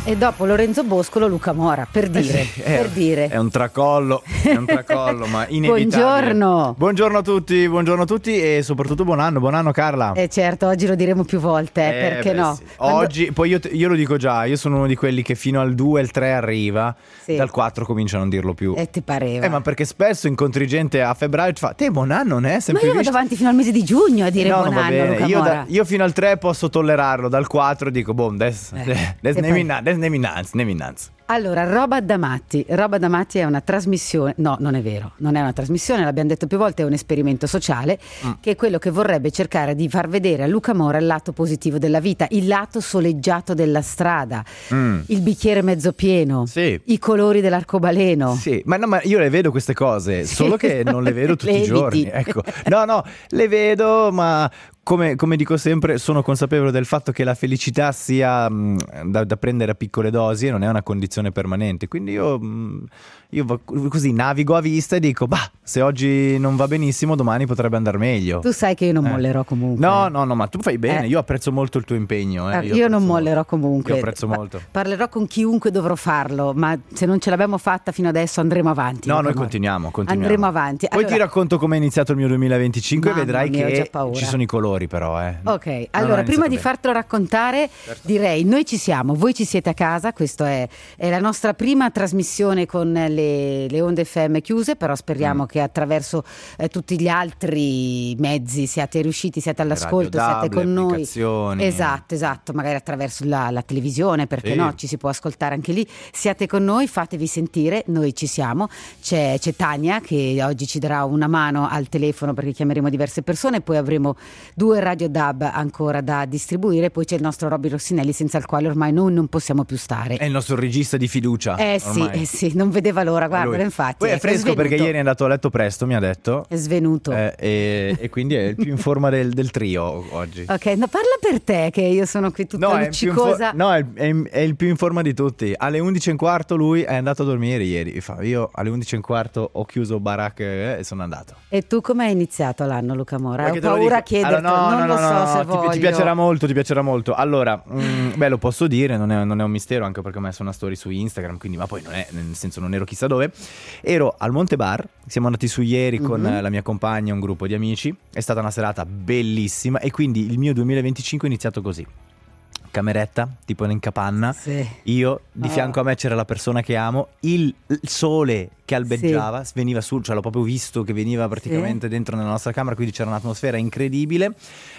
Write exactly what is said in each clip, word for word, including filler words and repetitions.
E dopo Lorenzo Boscolo, Luca Mora, per dire, eh sì, è, per dire. È un tracollo, è un tracollo, ma inevitabile. Buongiorno. Buongiorno a tutti, buongiorno a tutti e soprattutto buon anno, buon anno Carla. Eh certo, oggi lo diremo più volte, eh, perché beh, no? Sì. Quando... Oggi, poi io, io lo dico già, io sono uno di quelli che fino al due e il tre arriva, sì. Dal quattro comincia a non dirlo più. E ti pareva? Eh, ma perché spesso incontri gente a febbraio e ti fa, te buon anno, non è sempre ma io visto? vado avanti fino al mese di giugno a dire no, buon no, va anno, bene. Luca Io, Mora. da, io fino al tre posso tollerarlo, dal quattro dico, boh, des, eh, des, neminanz, neminanz. Allora, Roba da Matti. Roba da Matti è una trasmissione, no, non è vero, non è una trasmissione, l'abbiamo detto più volte, è un esperimento sociale, mm. che è quello che vorrebbe cercare di far vedere a Luca Mora il lato positivo della vita, il lato soleggiato della strada, mm. il bicchiere mezzo pieno, sì. I colori dell'arcobaleno. Sì, ma no, ma io le vedo queste cose, sì. Solo che non le vedo tutti le i giorni. Ecco. No, no, le vedo, ma come, come dico sempre, sono consapevole del fatto che la felicità sia mh, da, da prendere a piccole dosi e non è una condizione permanente. Quindi io, mh, io così navigo a vista e dico, bah, se oggi non va benissimo, domani potrebbe andare meglio. Tu sai che io non eh. mollerò comunque. No, no, no, ma tu fai bene, eh. io apprezzo molto il tuo impegno. Eh. Io, io non mollerò comunque. Io apprezzo pa- molto. Parlerò con chiunque dovrò farlo, ma se non ce l'abbiamo fatta fino adesso andremo avanti. No, noi continuiamo, continuiamo. Andremo avanti. Poi allora, ti racconto come è iniziato il mio duemilaventicinque e vedrai mia, che ci sono i colori però. Eh. Ok, allora prima di bene. fartelo raccontare, certo. direi noi ci siamo, voi ci siete a casa, questa è, è la nostra prima trasmissione con le, le onde F M chiuse, però speriamo mm. che attraverso eh, tutti gli altri mezzi siate riusciti, siate all'ascolto, Radio siate con noi. Esatto, esatto, magari attraverso la, la televisione, perché sì. no, ci si può ascoltare anche lì. Siate con noi, fatevi sentire, noi ci siamo. C'è, c'è Tania che oggi ci darà una mano al telefono perché chiameremo diverse persone, poi avremo due radio dub ancora da distribuire, poi c'è il nostro Robby Rossinelli senza il quale ormai noi non possiamo più stare. È il nostro regista di fiducia. Eh sì, eh sì, non vedeva l'ora, guarda, infatti. Poi è ecco, fresco è perché ieri è andato a letto presto, mi ha detto. È svenuto. Eh, e, e quindi è il più in forma del, del trio oggi. Ok, no, parla per te che io sono qui tutta no, luccicosa. È no, è, è, è il più in forma di tutti. Alle undici e un quarto lui è andato a dormire ieri. Io alle undici e un quarto ho chiuso Barak e sono andato. E tu come hai iniziato l'anno, Luca Mora? Perché Ho paura a chiederti, allora, no, non no, lo no, so no, se no, voglio. Ti, ti piacerà molto, ti piacerà molto. Allora, mh, beh, lo posso dire, non è, non è un mistero, anche perché ho messo una story su Instagram, quindi, ma poi non è, nel senso non ero chissà dove. Ero al Monte Bar, siamo andati su ieri con mm-hmm. la mia compagna e un gruppo di amici. È stata una serata bellissima e quindi il mio duemilaventicinque è iniziato così. Cameretta, tipo in capanna, sì. io di oh. fianco a me c'era la persona che amo, il, il sole che albeggiava, sì. veniva su, cioè l'ho proprio visto che veniva praticamente sì. dentro nella nostra camera, quindi c'era un'atmosfera incredibile,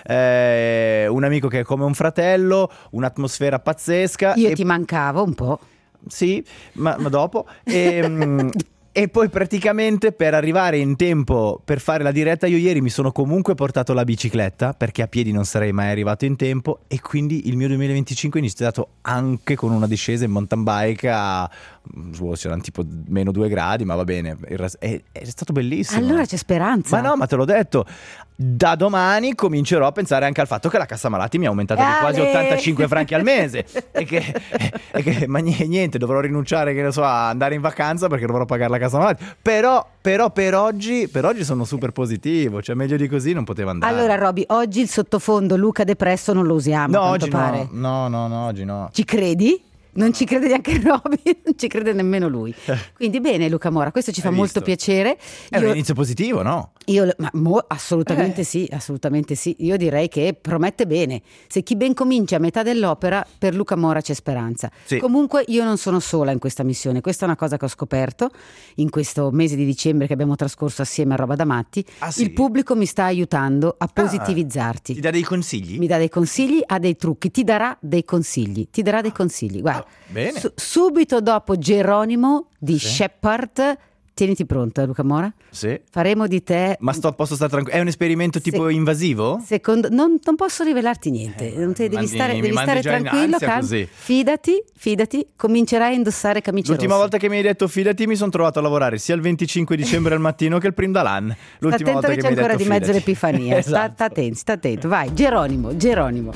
eh, un amico che è come un fratello, un'atmosfera pazzesca. Io e... ti mancavo un po'. Sì, ma, ma dopo... e, E poi praticamente per arrivare in tempo per fare la diretta io ieri mi sono comunque portato la bicicletta perché a piedi non sarei mai arrivato in tempo e quindi il mio duemilaventicinque è iniziato anche con una discesa in mountain bike a c'erano tipo meno due gradi, ma va bene, è, è stato bellissimo. Allora c'è speranza. Ma no, ma te l'ho detto, da domani comincerò a pensare anche al fatto che la cassa malati mi è aumentata di quasi ottantacinque franchi al mese e che, e che ma niente, dovrò rinunciare, che ne so, a andare in vacanza perché dovrò pagare la cassa malati. Però, però per oggi per oggi sono super positivo, cioè meglio di così non poteva andare. Allora Robby, oggi il sottofondo Luca Depresso non lo usiamo. No, quanto oggi pare. no, no, no, no, oggi no. Ci credi? Non ci crede neanche Robby, non ci crede nemmeno lui. Quindi bene Luca Mora, questo ci fa Hai molto visto? piacere. È io, un inizio positivo, no? Io, ma mo, assolutamente eh. sì, assolutamente sì. Io direi che promette bene. Se chi ben comincia a metà dell'opera, per Luca Mora c'è speranza. Sì. Comunque io non sono sola in questa missione. Questa è una cosa che ho scoperto in questo mese di dicembre che abbiamo trascorso assieme a Roba da Matti. Ah, sì? Il pubblico mi sta aiutando a positivizzarti. Ah, ti dà dei consigli? Mi dà dei consigli, ha dei trucchi, ti darà dei consigli. Ti darà dei consigli. Guarda, ah, bene. Su, subito dopo Geronimo di sì. Shepard. Tieniti pronto, Luca Mora. Sì. Faremo di te. Ma sto, posso stare tranquillo? È un esperimento tipo Se... invasivo? Secondo non, non posso rivelarti niente. Eh, non te, devi mandi, stare, devi stare tranquillo, calmo. Fidati, fidati, comincerai a indossare camicie L'ultima rosse. volta che mi hai detto fidati mi sono trovato a lavorare sia il venticinque dicembre al mattino che il primo d'Alan. L'ultima volta che, che mi hai detto c'è ancora di mezzo l'Epifania. Esatto. Sta attento, sta attento. Vai, Geronimo, Geronimo.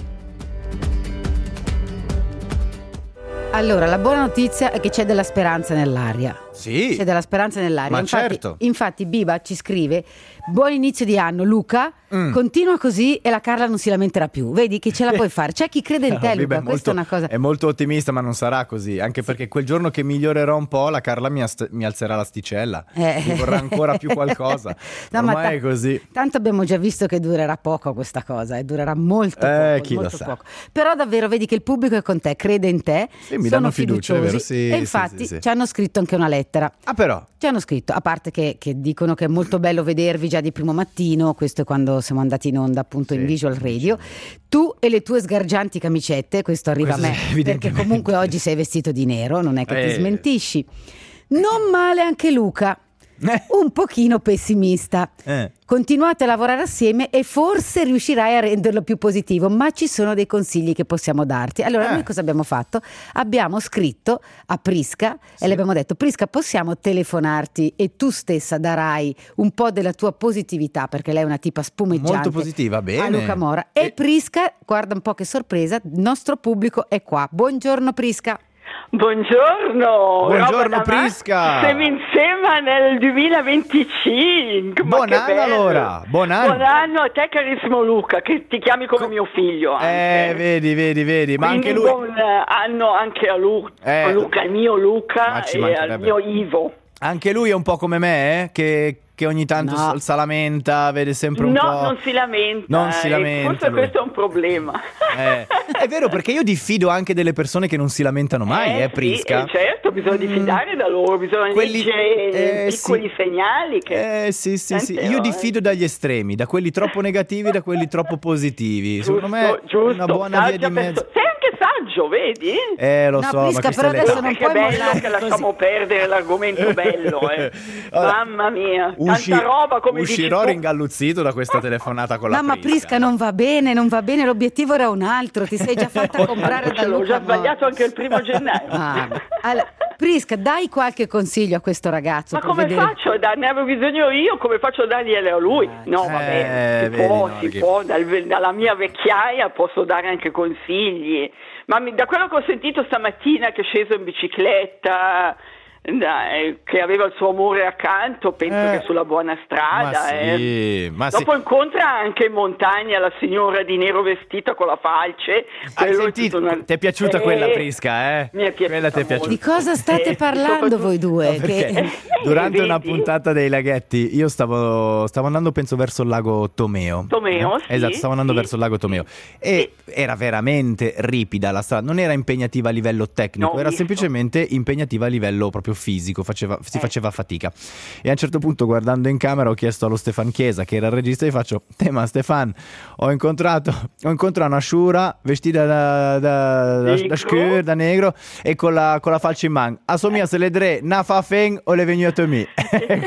Allora, la buona notizia è che c'è della speranza nell'aria. Sì. C'è della speranza nell'aria. Ma infatti, certo. infatti Biba ci scrive: buon inizio di anno Luca, mm. continua così e la Carla non si lamenterà più. Vedi che ce la puoi fare. C'è chi crede in te, no, Luca, Biba, questa molto, è una cosa. È molto ottimista, ma non sarà così. Anche sì. perché quel giorno che migliorerò un po', la Carla mi, ast- mi alzerà l'asticella. Eh. Mi vorrà ancora più qualcosa. No, Ormai ta- è così. Tanto abbiamo già visto che durerà poco questa cosa, e eh, durerà molto eh, poco. Chi molto lo sa. poco. Però davvero vedi che il pubblico è con te, crede in te. Sì, mi danno fiducia, è vero? Sì, e infatti sì, sì, sì. ci hanno scritto anche una lettera. Ah, però. Ci hanno scritto, a parte che, che dicono che è molto bello vedervi già di primo mattino, questo è quando siamo andati in onda appunto sì, in Visual Radio, tu e le tue sgargianti camicette, questo arriva questo a me, perché comunque oggi sei vestito di nero, non è che eh. ti smentisci. Non male anche Luca, eh. un pochino pessimista. Eh. Continuate a lavorare assieme e forse riuscirai a renderlo più positivo, ma ci sono dei consigli che possiamo darti. Allora, eh. noi cosa abbiamo fatto? Abbiamo scritto a Prisca sì. e le abbiamo detto: Prisca, possiamo telefonarti e tu stessa darai un po' della tua positività, perché lei è una tipa spumeggiante. Molto positiva, bene. A Luca Mora. E, e Prisca, guarda un po' che sorpresa, il nostro pubblico è qua. Buongiorno Prisca. Buongiorno, buongiorno Prisca. Siamo insieme nel duemilaventicinque. Buon Ma anno allora. Buon anno. Buon anno a te carissimo Luca, che ti chiami come Co- mio figlio anche. Eh, vedi, vedi, vedi. Ma Quindi anche lui. Buon anno anche a, Lu- eh. a Luca, il mio Luca e al mio Ivo. Anche lui è un po' come me, eh? che che ogni tanto no. si lamenta, vede sempre un no, po'. No, non si lamenta. Non si lamenta. Forse lui. questo è un problema. Eh, è vero, perché io diffido anche delle persone che non si lamentano mai, eh, eh Prisca? Sì, eh, certo, bisogna diffidare mm. da loro, bisogna quelli, leggere eh, piccoli sì. segnali. Che eh sì, sì, sì. Io diffido dagli estremi, da quelli troppo negativi e da quelli troppo positivi. Giusto, Secondo me giusto. è una buona Saggia via di mezzo. Perso- Sei anche saggio, vedi? Eh, lo no, so, Prisca, ma però adesso non puoi bello che lasciamo così. perdere l'argomento bello, eh. Allora, mamma mia, usci- tanta roba. Come uscirò dici ringalluzzito da questa telefonata con la no, ma Prisca non va bene, non va bene, l'obiettivo era un altro, ti sei già fatta comprare da Luca. L'ho già sbagliato anche il primo gennaio. Ah, allora, Prisca, dai qualche consiglio a questo ragazzo. Ma come vedere... faccio a darne avevo bisogno io, come faccio a dargliele a lui? No, va bene, si può, no, si che... può, dal, dalla mia vecchiaia posso dare anche consigli, ma mi, da quello che ho sentito stamattina che è sceso in bicicletta, dai, che aveva il suo amore accanto, penso eh, che è sulla buona strada. Ma sì, eh. ma Dopo sì. incontra anche in montagna la signora di nero vestita con la falce. Hai sentito? Una... Ti è piaciuta eh, quella Prisca, eh? Mi è piaciuta. Quella ti è piaciuta. Di cosa state eh, parlando voi due? No, che... eh, durante una puntata dei laghetti io stavo, stavo andando penso verso il lago Tomeo. Tomeo, eh? sì. Esatto, stavo andando sì. verso il lago Tomeo e sì. era veramente ripida la strada, non era impegnativa a livello tecnico, no, era visto. semplicemente impegnativa a livello proprio fisico, faceva, si eh. faceva fatica. E a un certo punto, guardando in camera, ho chiesto allo Stefan Chiesa, che era il regista, e gli faccio: te ma Stefan, ho incontrato ho incontrato una sciura vestita da da, da, da, scur, da negro e con la, con la falce in man, assomiglia se le dre na fa fen o le venuto a me. È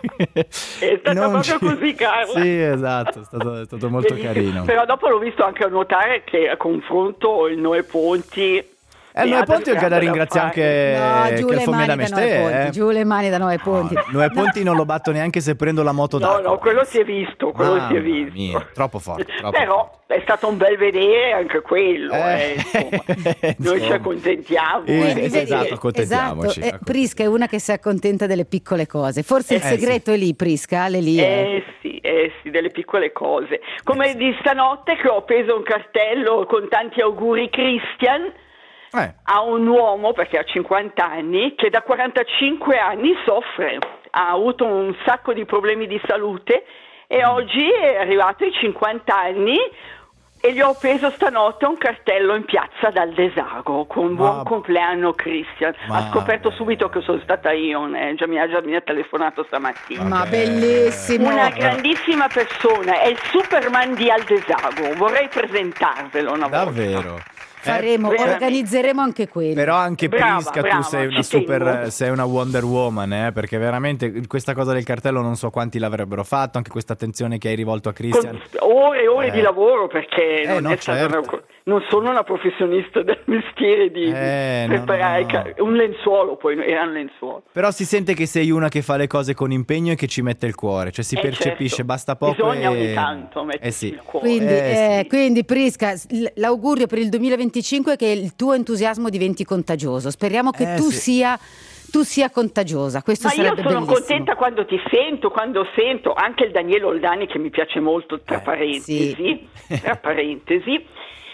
stato non proprio ci... così, Carla. Sì, esatto, è stato, è stato molto carino. Però dopo l'ho visto anche notare che a confronto il Noè Ponti. Eh, Noè Ponti è da ringraziare anche no, giù che le mani da Noè eh? Giù le mani da Noè Ponti. No, Noè Ponti non lo batto neanche se prendo la moto no, d'acqua. No, quello si è visto, quello ah, si è visto. Mia, troppo forte. Troppo Però forte. è stato un bel vedere anche quello. Eh, eh, Noi ci accontentiamo. Eh, eh. Esatto, accontentiamoci. Esatto. Eh, Prisca è una che si accontenta delle piccole cose. Forse eh, il segreto sì. è lì, Prisca, le lì. Eh sì, eh sì, delle piccole cose. Come eh, sì. di stanotte che ho appeso un cartello con tanti auguri Christian. Eh. A un uomo, perché ha cinquanta anni, che da quarantacinque anni soffre, ha avuto un sacco di problemi di salute e mm. oggi è arrivato ai cinquanta anni e gli ho appeso stanotte un cartello in piazza dal Desago con ma... buon compleanno Christian. Ma... ha scoperto subito che sono stata io, eh? già mi ha già mi ha telefonato stamattina. Ma bellissimo! Una grandissima persona, è il Superman di Aldesago, vorrei presentarvelo una volta. Davvero? Faremo, eh, organizzeremo anche quello. Però anche brava, Prisca brava, tu sei una super, sei una Wonder Woman, eh? Perché veramente questa cosa del cartello non so quanti l'avrebbero fatto, anche questa attenzione che hai rivolto a Christian. Con ore e ore eh. di lavoro, perché eh, non, no, è certo. una, non sono una professionista del mestiere di eh, preparare no, no, no. un lenzuolo, poi era un lenzuolo. Però si sente che sei una che fa le cose con impegno e che ci mette il cuore, cioè si eh, percepisce, certo. basta poco. Bisogna e... ogni tanto mettersi eh sì. il cuore. Quindi, eh, eh, sì. quindi Prisca, l'augurio per il duemilaventicinque è che il tuo entusiasmo diventi contagioso. Speriamo che eh, tu sì. sia tu sia contagiosa. Questo Ma sarebbe io sono bellissimo. contenta quando ti sento, quando sento anche il Daniele Oldani che mi piace molto, tra eh, parentesi, sì. tra parentesi.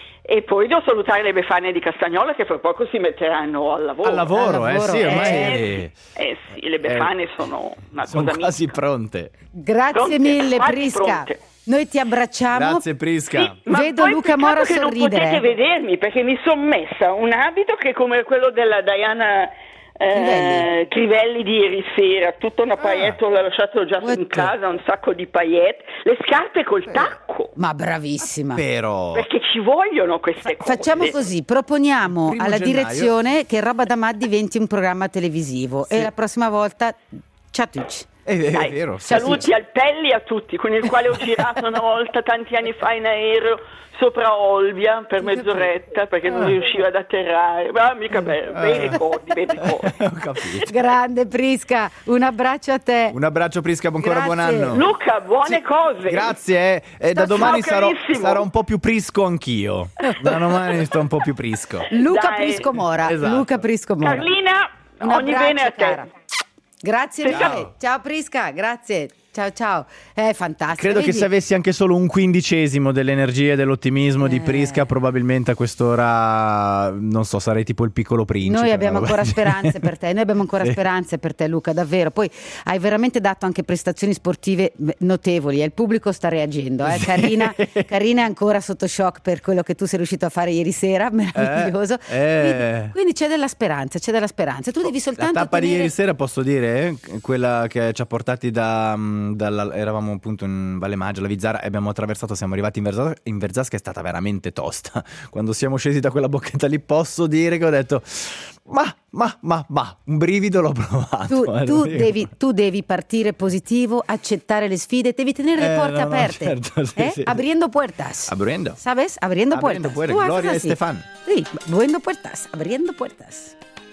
E poi devo salutare le Befane di Castagnola che fra poco si metteranno al lavoro. Al lavoro, Al eh lavoro, sì, ormai Eh, eh sì, le Befane eh, sono una sono cosa quasi mitica. pronte. Grazie Pronte, mille quasi Prisca. pronte. Noi ti abbracciamo. Grazie Prisca. Sì, ma Vedo poi Luca peccato Mora che sorridere. non potete vedermi perché mi sono messa un abito che è come quello della Diana eh, Crivelli. Crivelli di ieri sera, tutta una Ah. paillette, l'ho lasciato già What? in casa, un sacco di paillette, le scarpe col tacco, Ma bravissima. Però perché ci vogliono queste cose. Facciamo così, proponiamo Primo alla gennaio. direzione che Roba da Mad diventi un programma televisivo Sì. e la prossima volta ciao a tutti. è, è Dai, vero. sì, saluti sì. al Pelli a tutti, con il quale ho girato una volta tanti anni fa in aereo sopra Olbia per mezz'oretta perché non Ah. riusciva ad atterrare. Ma mica bello, bei ricordi, bei ricordi. Ho capito. Grande Prisca, un abbraccio a te. Un abbraccio Prisca, ancora buon Grazie. anno. Luca, buone Sì, cose. Grazie, eh. E da Ciao, domani sarò, carissimo. sarò un po' più prisco anch'io. Da domani sto un po' più prisco. Luca Dai. Prisco Mora. Esatto. Luca Prisco Mora. Carlina, Un ogni abbraccio, bene a te. cara. Grazie Ciao. mille. Ciao Prisca, grazie. Ciao ciao. È fantastico. Credo che Vedi? se avessi anche solo un quindicesimo delle energie e dell'ottimismo di Eh. Prisca, probabilmente a quest'ora, non so, sarei tipo il Piccolo Principe. Noi abbiamo una ancora roba del speranze genere. per te, noi abbiamo ancora Sì. speranze per te Luca, davvero. Poi hai veramente dato anche prestazioni sportive notevoli e il pubblico sta reagendo. Eh? Sì. Carina, Carina è ancora sotto shock per quello che tu sei riuscito a fare ieri sera, meraviglioso. eh. Quindi, quindi c'è della speranza, c'è della speranza. Tu devi La soltanto tappa di ottenere- ieri sera posso dire, eh? Quella che ci ha portati da, dalla, eravamo appunto in Valle Maggia, la Vizzara, e abbiamo attraversato, siamo arrivati in, Verza, in Verzasca, è stata veramente tosta. Quando siamo scesi da quella bocchetta lì posso dire che ho detto ma, ma, ma, ma, un brivido l'ho provato. Tu, eh, tu lo dico. devi, tu devi partire positivo, accettare le sfide, devi tenere le Eh, porte no, no, aperte, certo, sì, eh? sì. Abriendo puertas. Abriendo. ¿Sabes? Abriendo, Abriendo puertas. puertas. Tú haces Gloria así. Estefan. Sí, abriendo puertas, abriendo puertas.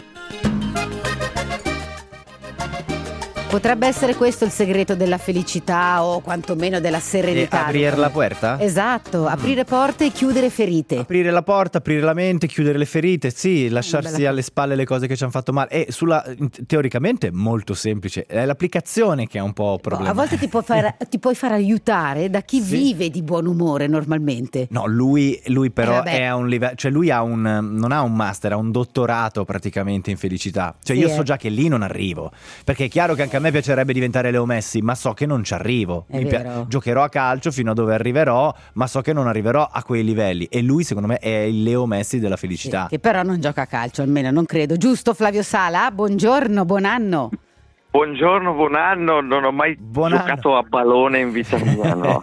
Potrebbe essere questo il segreto della felicità o quantomeno della serenità. E aprire la puerta? Esatto, aprire porte e chiudere ferite. Aprire la porta, aprire la mente, chiudere le ferite, sì, lasciarsi Bella- alle spalle le cose che ci hanno fatto male. E sulla, teoricamente molto semplice, è l'applicazione che è un po' problematica. A volte ti puoi far, ti puoi far aiutare da chi Sì. vive di buon umore normalmente. No, lui, lui Eh, però vabbè. è a un livello, cioè lui ha un, non ha un master, ha un dottorato praticamente in felicità. Cioè Sì, io eh. so già che lì non arrivo, perché è chiaro che anche a me piacerebbe diventare Leo Messi, ma so che non ci arrivo. È Mi pia- vero. giocherò a calcio fino a dove arriverò, ma so che non arriverò a quei livelli. E lui secondo me è il Leo Messi della felicità. Sì, che però non gioca a calcio, almeno non credo. Giusto Flavio Sala? Buongiorno, buon anno. Buongiorno, buon anno, non ho mai Buon giocato anno. a pallone in vita mia, no.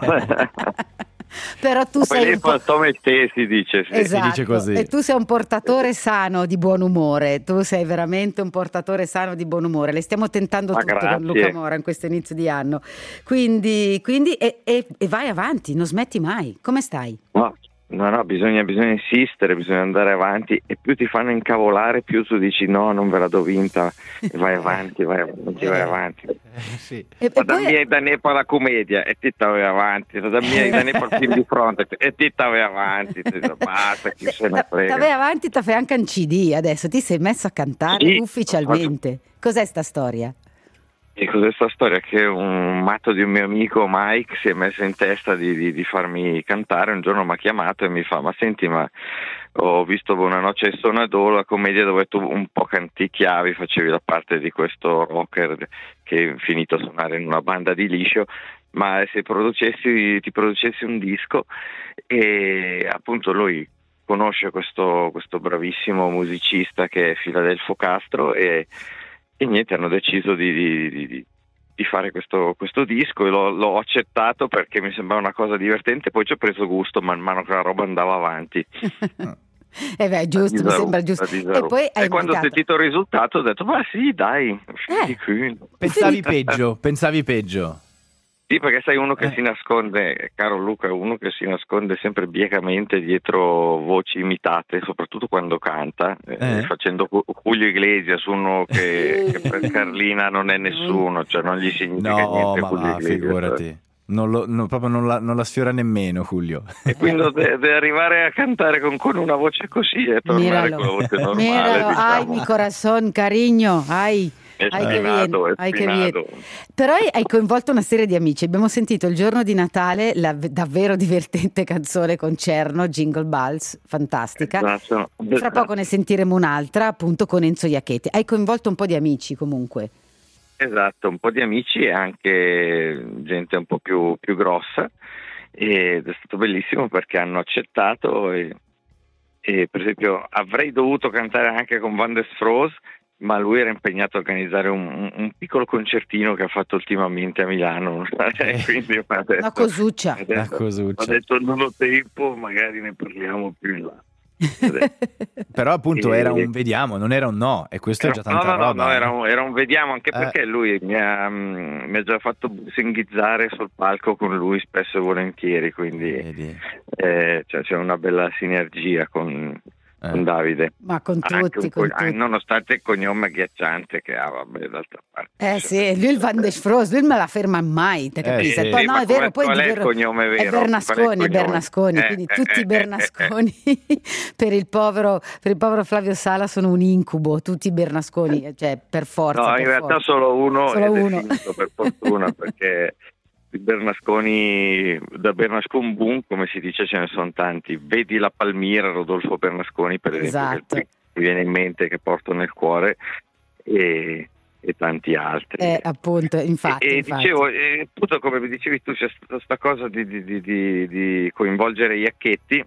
Però tu Poi sei lei un po'... fantome te si dice, sì. Esatto. dice così. E tu sei un portatore sano di buon umore, tu sei veramente un portatore sano di buon umore, le stiamo tentando Ma tutto grazie. con Luca Mora in questo inizio di anno, quindi, quindi e, e- e vai avanti, non smetti mai, come stai? No, no, no, bisogna, bisogna insistere, bisogna andare avanti e più ti fanno incavolare più tu dici no, non ve la do vinta e vai avanti, vai avanti, vai avanti. Eh, sì. E, e Ma da poi- mia da ne la commedia e ti vai avanti, da mia da ne il film di fronte e ti vai avanti, ti dico, basta, chi se ne Ta- frega. T'avei avanti, ti fai anche un C D adesso, ti sei messo a cantare Sì. ufficialmente. Cos'è sta storia? E cos'è sta storia? Che un matto di un mio amico Mike si è messo in testa di, di, di farmi cantare. Un giorno mi ha chiamato e mi fa: ma senti, ma ho visto Una noce e sonadò, la commedia dove tu un po' canticchiavi, facevi la parte di questo rocker che è finito a suonare in una banda di liscio, ma se producessi, ti producessi un disco. E appunto lui conosce questo, questo bravissimo musicista che è Filadelfo Castro e E niente, hanno deciso di, di, di, di fare questo, questo disco e l'ho, l'ho accettato perché mi sembrava una cosa divertente. Poi ci ho preso gusto man mano che la roba andava avanti. Eh beh, giusto, mi Disaru- sembra giusto. disaru- E poi hai e quando ho indicato- sentito il risultato ho detto: ma sì, dai, Eh. di qui. Pensavi peggio, pensavi peggio. Sì, perché sei uno che Eh. si nasconde, caro Luca, uno che si nasconde sempre biecamente dietro voci imitate, soprattutto quando canta, eh, Eh. facendo Ju- Julio Iglesias, uno che, che per Carlina non è nessuno, cioè non gli significa No, niente ma Julio va, Iglesias. figurati. Non lo, no, proprio non la, non la sfiora nemmeno, Julio. E quindi deve arrivare a cantare con, con una voce così e tornare Míralo. con la voce normale. Míralo. Diciamo. Ay, mi corazón, cariño, ay. È Ai che spinato, bien, è ai che spinato. bien. Però hai, hai coinvolto una serie di amici. Abbiamo sentito il giorno di Natale la v- davvero divertente canzone Concerno, Jingle Bells, fantastica. Esatto. Fra poco ne sentiremo un'altra, appunto con Enzo Iacchetti. Hai coinvolto un po' di amici comunque. Esatto, un po' di amici e anche gente un po' più, più grossa, ed è stato bellissimo perché hanno accettato e, e per esempio avrei dovuto cantare anche con Van der Stroos, ma lui era impegnato a organizzare un, un, un piccolo concertino che ha fatto ultimamente a Milano. Quindi mi ha detto, Una cosuccia. mi ha detto, Una cosuccia. mi ha detto non ho tempo, magari ne parliamo più in là. Però appunto E- era un vediamo, non era un no, e questo è già no, tanta no, no, roba. no, eh. era un, era un vediamo, anche Eh. perché lui mi ha, mm, mi ha già fatto singhizzare sul palco con lui spesso e volentieri, quindi Vedi. eh, cioè, c'è una bella sinergia con, Eh. con Davide. Ma con Anche tutti, un con co- ah, tutti. nonostante il cognome agghiacciante che ha, vabbè, d'altra parte. Eh sì, lui il Van der Stroos, lui me la ferma mai, te Eh, capisci? sì. Poi Sì, no, ma è vero, come- poi qual di è il vero- cognome vero? È Bernasconi, Qual è il è cognome? Bernasconi, Eh, quindi eh, tutti eh, i eh, Bernasconi per il povero per il povero Flavio Sala sono un incubo, tutti i Bernasconi, cioè per forza. No, per in realtà forza. solo uno Solo ed uno. è finito per fortuna perché i Bernasconi, da Bernascon Boom, come si dice, ce ne sono tanti. Vedi la Palmira, Rodolfo Bernasconi, per esempio, che è il Esatto. primo che mi viene in mente, che porto nel cuore, e, e tanti altri. Eh, appunto, infatti, e, e infatti. dicevo, e, appunto, come vi dicevi tu, c'è stata questa cosa di, di, di, di, di coinvolgere Iacchetti.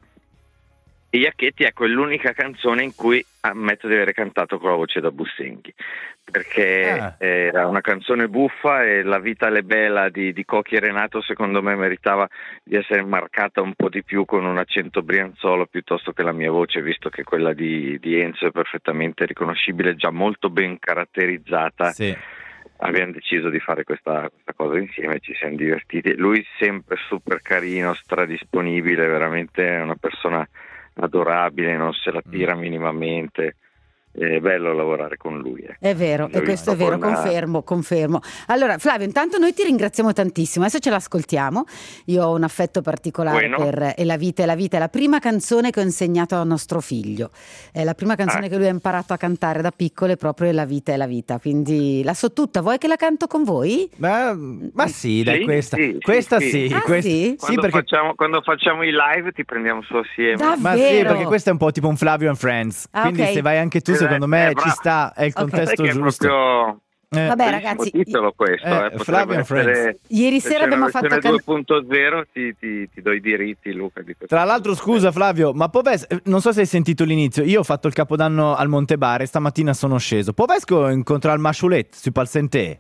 E Iacchetti, ecco, è l'unica canzone in cui ammetto di aver cantato con la voce da Bussenghi, perché Ah. era una canzone buffa e La vita è bella di, di Cocchi e Renato secondo me meritava di essere marcata un po' di più con un accento brianzolo piuttosto che la mia voce, visto che quella di, di Enzo è perfettamente riconoscibile, già molto ben caratterizzata. Sì. Abbiamo deciso di fare questa, questa cosa insieme, ci siamo divertiti. Lui sempre super carino, stradisponibile, veramente è una persona adorabile, non se la tira Mm. minimamente. È bello lavorare con lui. Eh. È vero, L'ho e questo è visto vero, con, confermo, confermo. Allora, Flavio, intanto noi ti ringraziamo tantissimo, adesso ce l'ascoltiamo. Io ho un affetto particolare Bueno. per E la vita è la vita, è la prima canzone che ho insegnato a nostro figlio. È la prima canzone Ah. che lui ha imparato a cantare da piccolo, è proprio E la vita è la vita, quindi la so tutta. Vuoi che la canto con voi? Ma, ma sì, dai, Sì, questa, sì, sì, questa sì. sì, Ah, questa- sì? sì, Quando, perché facciamo, quando facciamo i live ti prendiamo su assieme. Davvero? ma sì, perché questo è un po' tipo un Flavio and Friends. Ah, Quindi ok. se vai anche tu, Eh, secondo me eh, bravo. ci sta, è il Ok. contesto Sai che è giusto. proprio Eh, Vabbè, bellissimo ragazzi, titolo questo, eh, eh, Flavio potrebbe and essere, Friends. Ieri se sera c'è abbiamo una fatto versione can- due punto zero ti, ti, ti do i diritti, Luca, di questo. Tra l'altro, scusa Flavio, ma Poves, eh, non so se hai sentito l'inizio, io ho fatto il capodanno al Montebare, stamattina sono sceso. Povesco incontra il Masciulet sui Palsentè.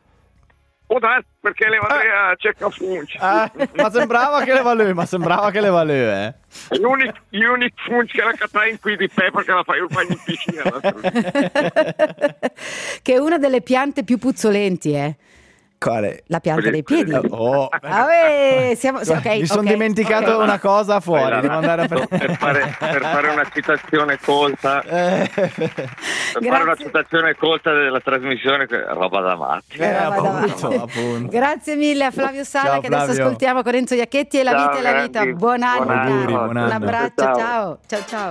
Oh, dai, perché le Andrea cerca funci. Eh, ma sembrava che le valeva, ma sembrava che le valeva, eh. L'unico funci che la catai in qui di te perché la fai un bagno in piscina. che è una delle piante più puzzolenti, eh? Quale? La pianta dei piedi. Oh, Ah, beh, siamo, sì, ok, mi sono ok, dimenticato ok. una cosa fuori, Allora, devo andare a per, prendere. fare, per fare una citazione colta, Eh, per fare una Grazie. citazione colta della trasmissione, che- roba da matti. eh, Era appunto, davanti. appunto. Grazie mille a Flavio Sala, Ciao, che adesso Flavio. ascoltiamo con Enzo Iacchetti e La Ciao, vita è la vita. grandi. Buon anno, Buon anno. Auguri, buon un anno. abbraccio, Ciao. ciao. Ciao ciao.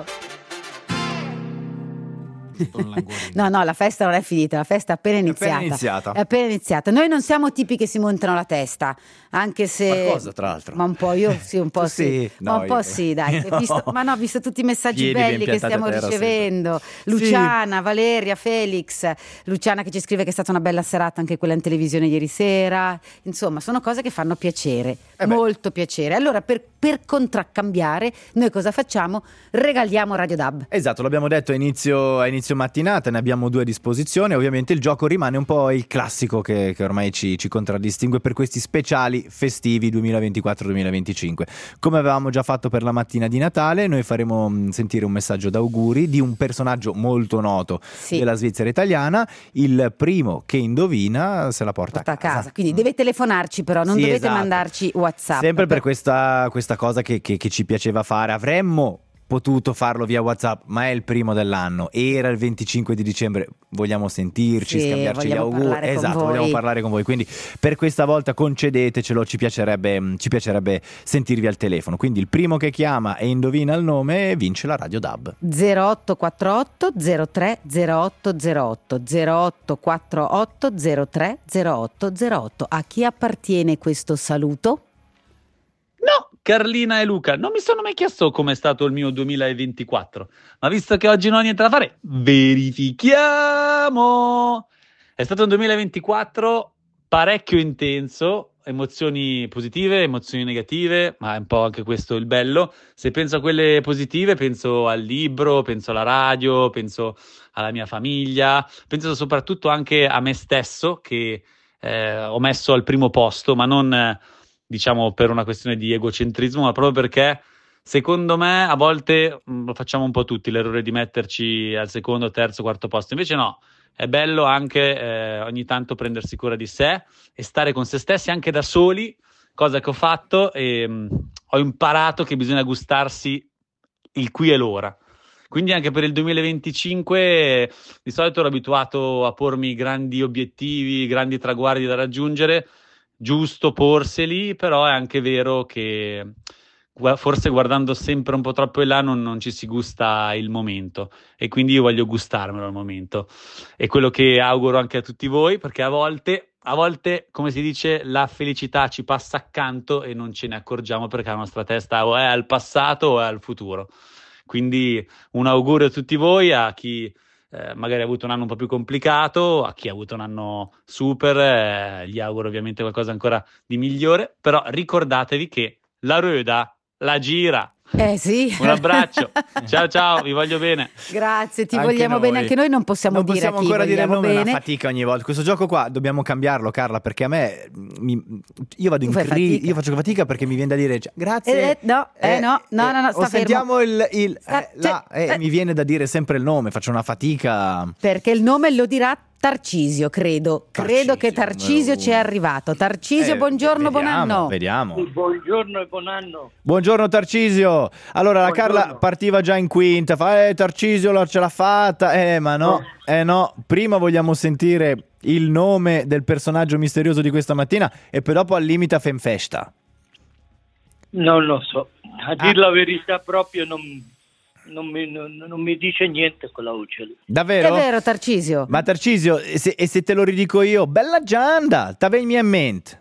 No, no, la festa non è finita, la festa è appena iniziata. appena iniziata. È appena iniziata. Noi non siamo tipi che si montano la testa, anche se Ma cosa, tra l'altro? Ma un po' io sì, un po' Tu sì. sì? Ma No, un po' io- sì, dai. No. Visto- ma no, visto tutti i messaggi Piedi ben belli che piantati a stiamo terra ricevendo. sempre. Luciana, Valeria, Felix, Luciana che ci scrive che è stata una bella serata anche quella in televisione ieri sera. Insomma, sono cose che fanno piacere, Eh beh. molto piacere. Allora, per, per contraccambiare, noi cosa facciamo? Regaliamo Radio Dab. Esatto, l'abbiamo detto a inizio, a inizio mattinata, ne abbiamo due a disposizione. Ovviamente il gioco rimane un po' il classico che, che ormai ci, ci contraddistingue per questi speciali festivi duemilaventiquattro duemilaventicinque. Come avevamo già fatto per la mattina di Natale, noi faremo mh, sentire un messaggio d'auguri di un personaggio molto noto Sì. della Svizzera italiana. Il primo che indovina se la porta, Porta a casa. Quindi deve telefonarci, però non Sì, dovete esatto. mandarci WhatsApp. Sempre per questa, questa cosa che, che- che ci piaceva fare. Avremmo potuto farlo via WhatsApp, ma è il primo dell'anno, era il venticinque di dicembre, vogliamo sentirci, sì, scambiarci gli auguri, esatto, vogliamo parlare con voi, quindi per questa volta concedetecelo, ci piacerebbe, ci piacerebbe sentirvi al telefono, quindi il primo che chiama e indovina il nome vince la Radio D A B. zero otto quattro otto zero tre zero otto zero otto zero otto quattro otto zero tre zero otto zero otto. A chi appartiene questo saluto? No, Carlina e Luca, non mi sono mai chiesto com'è stato il mio duemilaventiquattro, ma visto che oggi non ho niente da fare, verifichiamo! È stato un duemilaventiquattro parecchio intenso, emozioni positive, emozioni negative, ma è un po' anche questo il bello. Se penso a quelle positive, penso al libro, penso alla radio, penso alla mia famiglia, penso soprattutto anche a me stesso, che eh, ho messo al primo posto, ma non... Eh, diciamo per una questione di egocentrismo, ma proprio perché secondo me a volte mh, lo facciamo un po' tutti, l'errore di metterci al secondo, terzo, quarto posto. Invece no, è bello anche eh, ogni tanto prendersi cura di sé e stare con se stessi anche da soli, cosa che ho fatto e mh, ho imparato che bisogna gustarsi il qui e l'ora. Quindi anche per il duemilaventicinque di solito ero abituato a pormi grandi obiettivi, grandi traguardi da raggiungere. Giusto porseli, però è anche vero che forse guardando sempre un po' troppo in là non, non ci si gusta il momento, e quindi io voglio gustarmelo al momento. E quello che auguro anche a tutti voi, perché a volte, a volte, come si dice, la felicità ci passa accanto e non ce ne accorgiamo perché la nostra testa o è al passato o è al futuro. Quindi un augurio a tutti voi, a chi Eh, magari ha avuto un anno un po' più complicato, a chi ha avuto un anno super, eh, gli auguro ovviamente qualcosa ancora di migliore, però ricordatevi che la rueda la gira. Eh sì. Un abbraccio, ciao ciao, vi voglio bene. Grazie, ti Anche vogliamo noi. bene anche noi, non possiamo non dire possiamo a chi ancora dire il nome, bene. è una fatica ogni volta. Questo gioco qua dobbiamo cambiarlo, Carla, perché a me mi, io vado Tu in fai cri, fatica. io faccio fatica perché mi viene da dire cioè, grazie. Eh, no, eh, no, no, no, no, sta o sentiamo il, il Sta- eh, là, cioè, eh, eh. mi viene da dire sempre il nome, faccio una fatica. Perché il nome lo dirà Tarcisio, credo. Tarcisio, credo che Tarcisio numero ci è uno. arrivato. Tarcisio, Eh, buongiorno, buon vediamo, anno. Vediamo. Buongiorno e buon anno. Buongiorno Tarcisio. Allora la Buongiorno. Carla partiva già in quinta, fa eh Tarcisio la- ce l'ha fatta. Eh ma no, eh no, prima vogliamo sentire il nome del personaggio misterioso di questa mattina e poi dopo al limite a Femfesta. Non lo so, a Ah. dir la verità proprio non, non, mi, non, non mi dice niente quella voce lì. Davvero? È vero, Tarcisio. Ma Tarcisio, e se, e se te lo ridico io, bella Gianda, t'avevi in mente?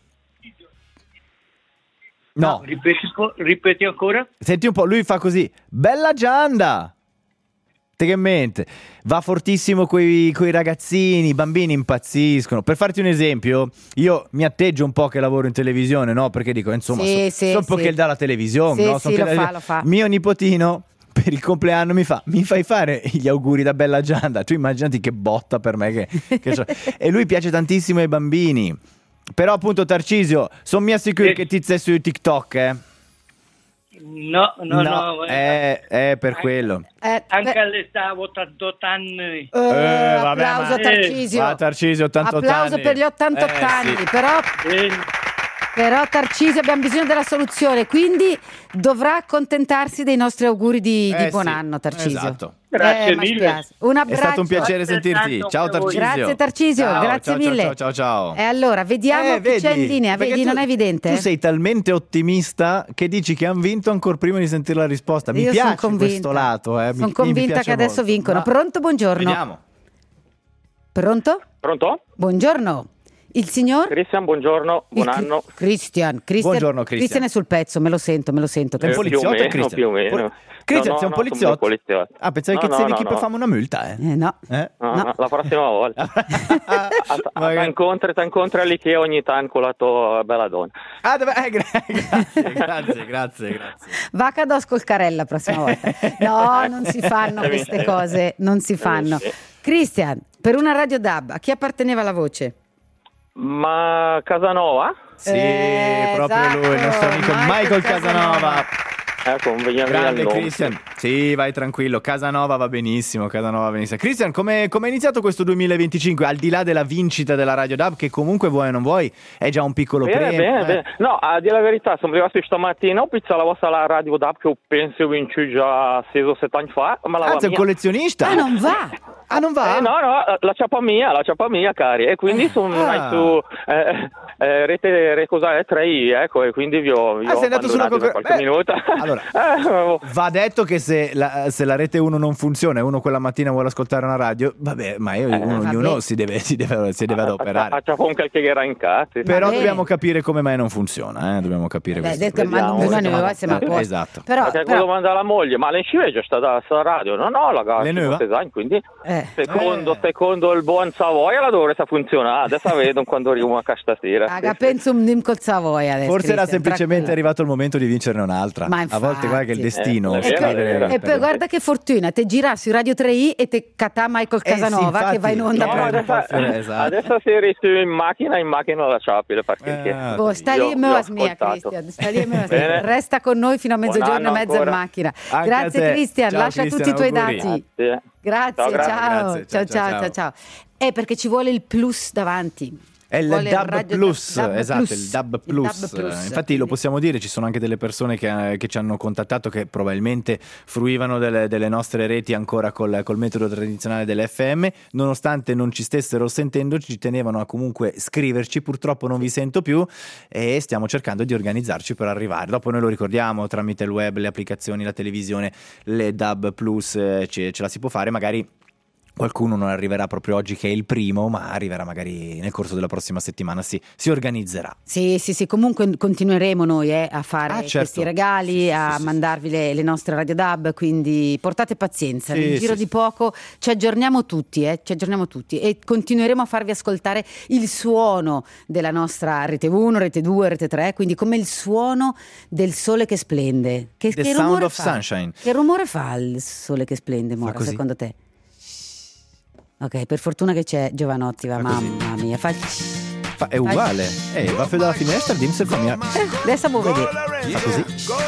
No, Ripeti, ripeti ancora? senti un po', lui fa così, bella Gianda. Te che mente? Va fortissimo coi, coi ragazzini, i bambini impazziscono. Per farti un esempio, io mi atteggio un po' che lavoro in televisione, no? Perché dico, insomma, Sì, so, sì, so un po' sì. che dà la televisione, Sì, no? So sì, che lo la- fa, lo fa. Mio nipotino per il compleanno mi fa, mi fai fare gli auguri da bella Gianda? Tu immaginati che botta per me che, che c'ho. E lui piace tantissimo ai bambini. Però appunto Tarcisio, sono mia sicuro Eh. che ti sei su TikTok, eh? No, no, no. è, è per quello. Eh, Anche beh, all'età a ottantotto anni. eh, vabbè, applauso ma- a Tarcisio. Va Tarcisio, ottantotto Applauso anni. per gli ottantotto Eh, anni, sì. però, Eh, però Tarcisio abbiamo bisogno della soluzione, quindi dovrà accontentarsi dei nostri auguri di, di Eh, buon sì, anno, Tarcisio. esatto. Grazie Eh, ma mille. spiace. Un È abbraccio. stato un piacere Altrettanto sentirti. Ciao per voi. Tarcisio. Grazie Tarcisio, Ciao, grazie ciao, mille. Ciao ciao ciao. E allora, vediamo Eh, chi c'è in linea, perché vedi, tu- non è evidente? Tu sei talmente ottimista che dici che hanno vinto ancora prima di sentire la risposta. Mi Io piace son convinta. questo lato. Eh. Mi- Sono mi convinta piace che adesso molto. vincono. Ma- Pronto? Buongiorno. Vediamo. Pronto? Pronto? Buongiorno. Il signor? Cristian, buongiorno, buon Il- anno. Christian. Christian. Buongiorno, Christian. Christian è sul pezzo, me lo sento, me lo sento. Sei un Eh, più o poliziotto, meno, Christian? più o meno. Pol- Christian, No, sei un no, no, poliziotto? sono un poliziotto. Ah, pensavi No, che no, sei no, chi per no. fare una multa, eh? Eh, no. Eh? No, No. no, la prossima volta. Magari- T'incontri, t'incontri all'Ikea ogni tanto con la tua bella donna. Ah, dove... eh, gra- grazie, grazie, grazie, grazie. Va che addosso col carella la prossima volta. No, non si fanno Eh, queste sì. cose, non si fanno. sì. Christian, per una radio D A B, a chi apparteneva la voce? Ma Casanova? Sì, Eh, proprio esatto, lui, il nostro amico Michael Michael Casanova. Casanova. Ecco, un grande Christian. Sì, vai tranquillo, Casanova va benissimo, Casanova va benissimo. Christian, come è iniziato questo duemilaventicinque? Al di là della vincita della Radio D A B, che comunque vuoi o non vuoi, è già un piccolo bene, premio. Bene, eh. bene. No, a dire la verità, sono arrivato stamattina, ho pizzato la vostra la Radio D A B che io penso che ho vinto già sei o sette anni fa. Ma la ah, sei un collezionista? Ah, non va! Ah, non va? Eh, no, no, la ciappa mia, la ciappa mia, cari. E quindi sono ah. su eh, eh, rete, re, cos'è, tre i, ecco, e quindi vi ho, vi ah, ho sei andato sulla qualche Beh, minuto. Allora, va detto che se la, se la rete uno non funziona e uno quella mattina vuole ascoltare una radio, vabbè, ma io, uno, eh, ognuno vabbè. si deve, si deve, si deve adoperare. Facciamo un qualche gara in cazzo. Però vabbè. dobbiamo capire come mai non funziona, eh? Dobbiamo capire Beh, questo. detto, ma non bisogna eh, siamo a posto. Esatto. Però, perché però... domanda alla moglie, ma le sciveggio sta da sta radio? No, no, la gara, quindi eh. secondo, eh. secondo il buon Savoia la dovreste funzionare. Adesso vedo quando arrivo a stasera. Raga, penso un dim col Savoia adesso. Forse era Christian, semplicemente arrivato il momento di vincerne un'altra. Ma a volte guarda che il destino. Eh, e, vero, e poi guarda che fortuna, te gira su Radio tre i e te catà Michael Casanova, eh sì, infatti, che va in onda. No, per... adesso, esatto. adesso se resti in macchina, in macchina la ciapile perché eh, boh, sta lì e me la smia, Christian, sta lì e me la smia. Resta con noi fino a mezzogiorno e mezza in macchina. Anche grazie Christian, ciao, lascia Christian, tutti i tuoi auguri. dati. Grazie, ciao, ciao, grazie. ciao, Ciao, ciao, ciao, ciao, ciao. È perché ci vuole il plus davanti. È il Vuole D A B radio- Plus, D A B esatto, Plus. il D A B Il Plus. D A B Plus, Infatti quindi... lo possiamo dire, ci sono anche delle persone che, che ci hanno contattato che probabilmente fruivano delle, delle nostre reti ancora col, col metodo tradizionale dell'F M, nonostante non ci stessero sentendo, ci tenevano a comunque scriverci, purtroppo non vi sento più e stiamo cercando di organizzarci per arrivare. Dopo noi lo ricordiamo tramite il web, le applicazioni, la televisione, le D A B Plus, eh, ce, ce la si può fare, magari qualcuno non arriverà proprio oggi che è il primo, ma arriverà magari nel corso della prossima settimana, si, si organizzerà. Sì, sì, sì, comunque continueremo noi eh, a fare ah, certo. questi regali, sì, sì, a sì, mandarvi sì. Le, le nostre Radio D A B, quindi portate pazienza, sì, nel giro sì, di poco ci aggiorniamo tutti, eh, ci aggiorniamo tutti e continueremo a farvi ascoltare il suono della nostra Rete uno, Rete due, Rete tre, quindi come il suono del sole che splende. Che, The che Sound rumore of fa? Sunshine. Che rumore fa il sole che splende, Mora, secondo te? Ok, per fortuna che c'è Giovanotti, va, mamma mia, fa... fa è uguale, eh, va fuori dalla finestra, dimmi se fa mia. Eh, adesso vuoi vedere. Fa così.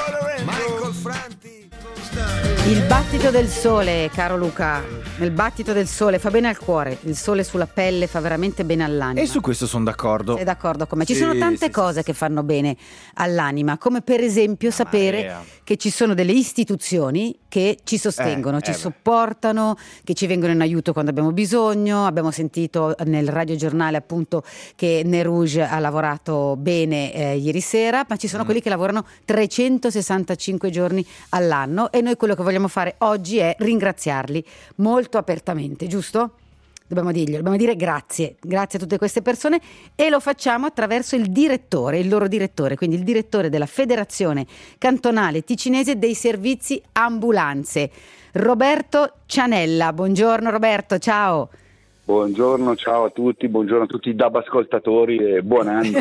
Il battito del sole, caro Luca, il battito del sole fa bene al cuore, il sole sulla pelle fa veramente bene all'anima. E su questo sono d'accordo. Sei d'accordo con me? Ci sì, sono tante sì, cose sì, che fanno bene all'anima, come per esempio ah, sapere Maria. che ci sono delle istituzioni che ci sostengono, eh, ci eh supportano, che ci vengono in aiuto quando abbiamo bisogno. Abbiamo sentito nel radiogiornale appunto che Nerouge ha lavorato bene eh, ieri sera, ma ci sono mm. quelli che lavorano trecentosessantacinque giorni all'anno e noi quello che vogliamo fare oggi è ringraziarli molto apertamente, giusto? Dobbiamo dirglielo, dobbiamo dire grazie, grazie a tutte queste persone e lo facciamo attraverso il direttore, il loro direttore, quindi il direttore della Federazione Cantonale Ticinese dei Servizi Ambulanze, Roberto Cianella. Buongiorno Roberto, ciao. Buongiorno, ciao a tutti, buongiorno a tutti i D A B ascoltatori e buon anno.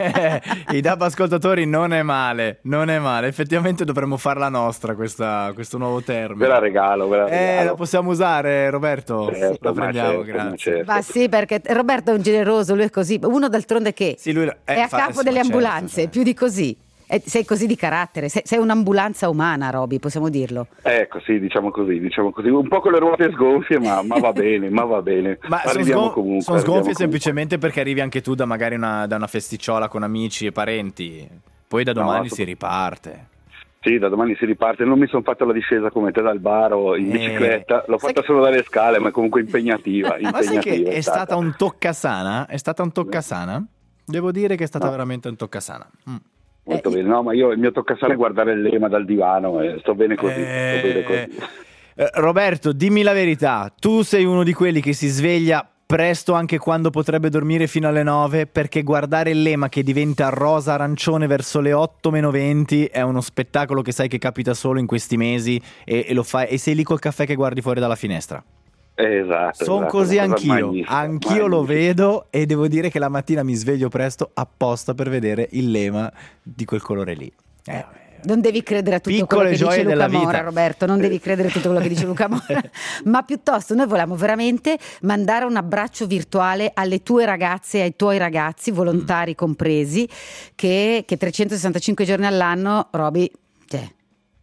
I D A B ascoltatori non è male, non è male, effettivamente dovremmo farla nostra questa, questo nuovo termine. Ve la regalo, ve la regalo. Eh, lo possiamo usare Roberto? Certo, lo prendiamo, certo, grazie. certo. Ma sì, perché Roberto è un generoso, lui è così, uno d'altronde che sì, lui, eh, è a fa, capo insomma, delle certo, ambulanze, certo. più di così. E sei così di carattere, sei, sei un'ambulanza umana, Roby, possiamo dirlo. Ecco, sì, diciamo così, diciamo così, un po' con le ruote sgonfie, ma, ma va bene, ma va bene. Ma arriviamo sono, sgon- comunque. sono sgonfie arriviamo semplicemente comunque. Perché arrivi anche tu da magari una, da una festicciola con amici e parenti, poi da domani no, si riparte. Sì, da domani si riparte. Non mi sono fatto la discesa come te dal bar o in eh, bicicletta, l'ho fatta che... solo dalle scale, ma è comunque impegnativa. impegnativa ma sai che è, è stata. stata un toccasana? È stata un toccasana? Devo dire che è stata no. veramente un toccasana. Mm. Molto eh, bene, no, ma io il mio toccasana è guardare il lema dal divano e sto bene così. Eh, sto bene così. Eh, Roberto, dimmi la verità, tu sei uno di quelli che si sveglia presto anche quando potrebbe dormire fino alle nove, perché guardare il lema che diventa rosa arancione verso le otto meno venti è uno spettacolo che sai che capita solo in questi mesi e, e lo fai e sei lì col caffè che guardi fuori dalla finestra. Esatto, sono esatto, così anch'io, magnifica, anch'io magnifica. Lo vedo e devo dire che la mattina mi sveglio presto apposta per vedere il lema di quel colore lì. Eh, non devi credere a tutto Piccole quello che dice Luca Mora, vita. Roberto, non devi credere a tutto quello che dice Luca Mora, ma piuttosto noi vogliamo veramente mandare un abbraccio virtuale alle tue ragazze e ai tuoi ragazzi, volontari mm. compresi, che, che trecentosessantacinque giorni all'anno, Roby, cioè,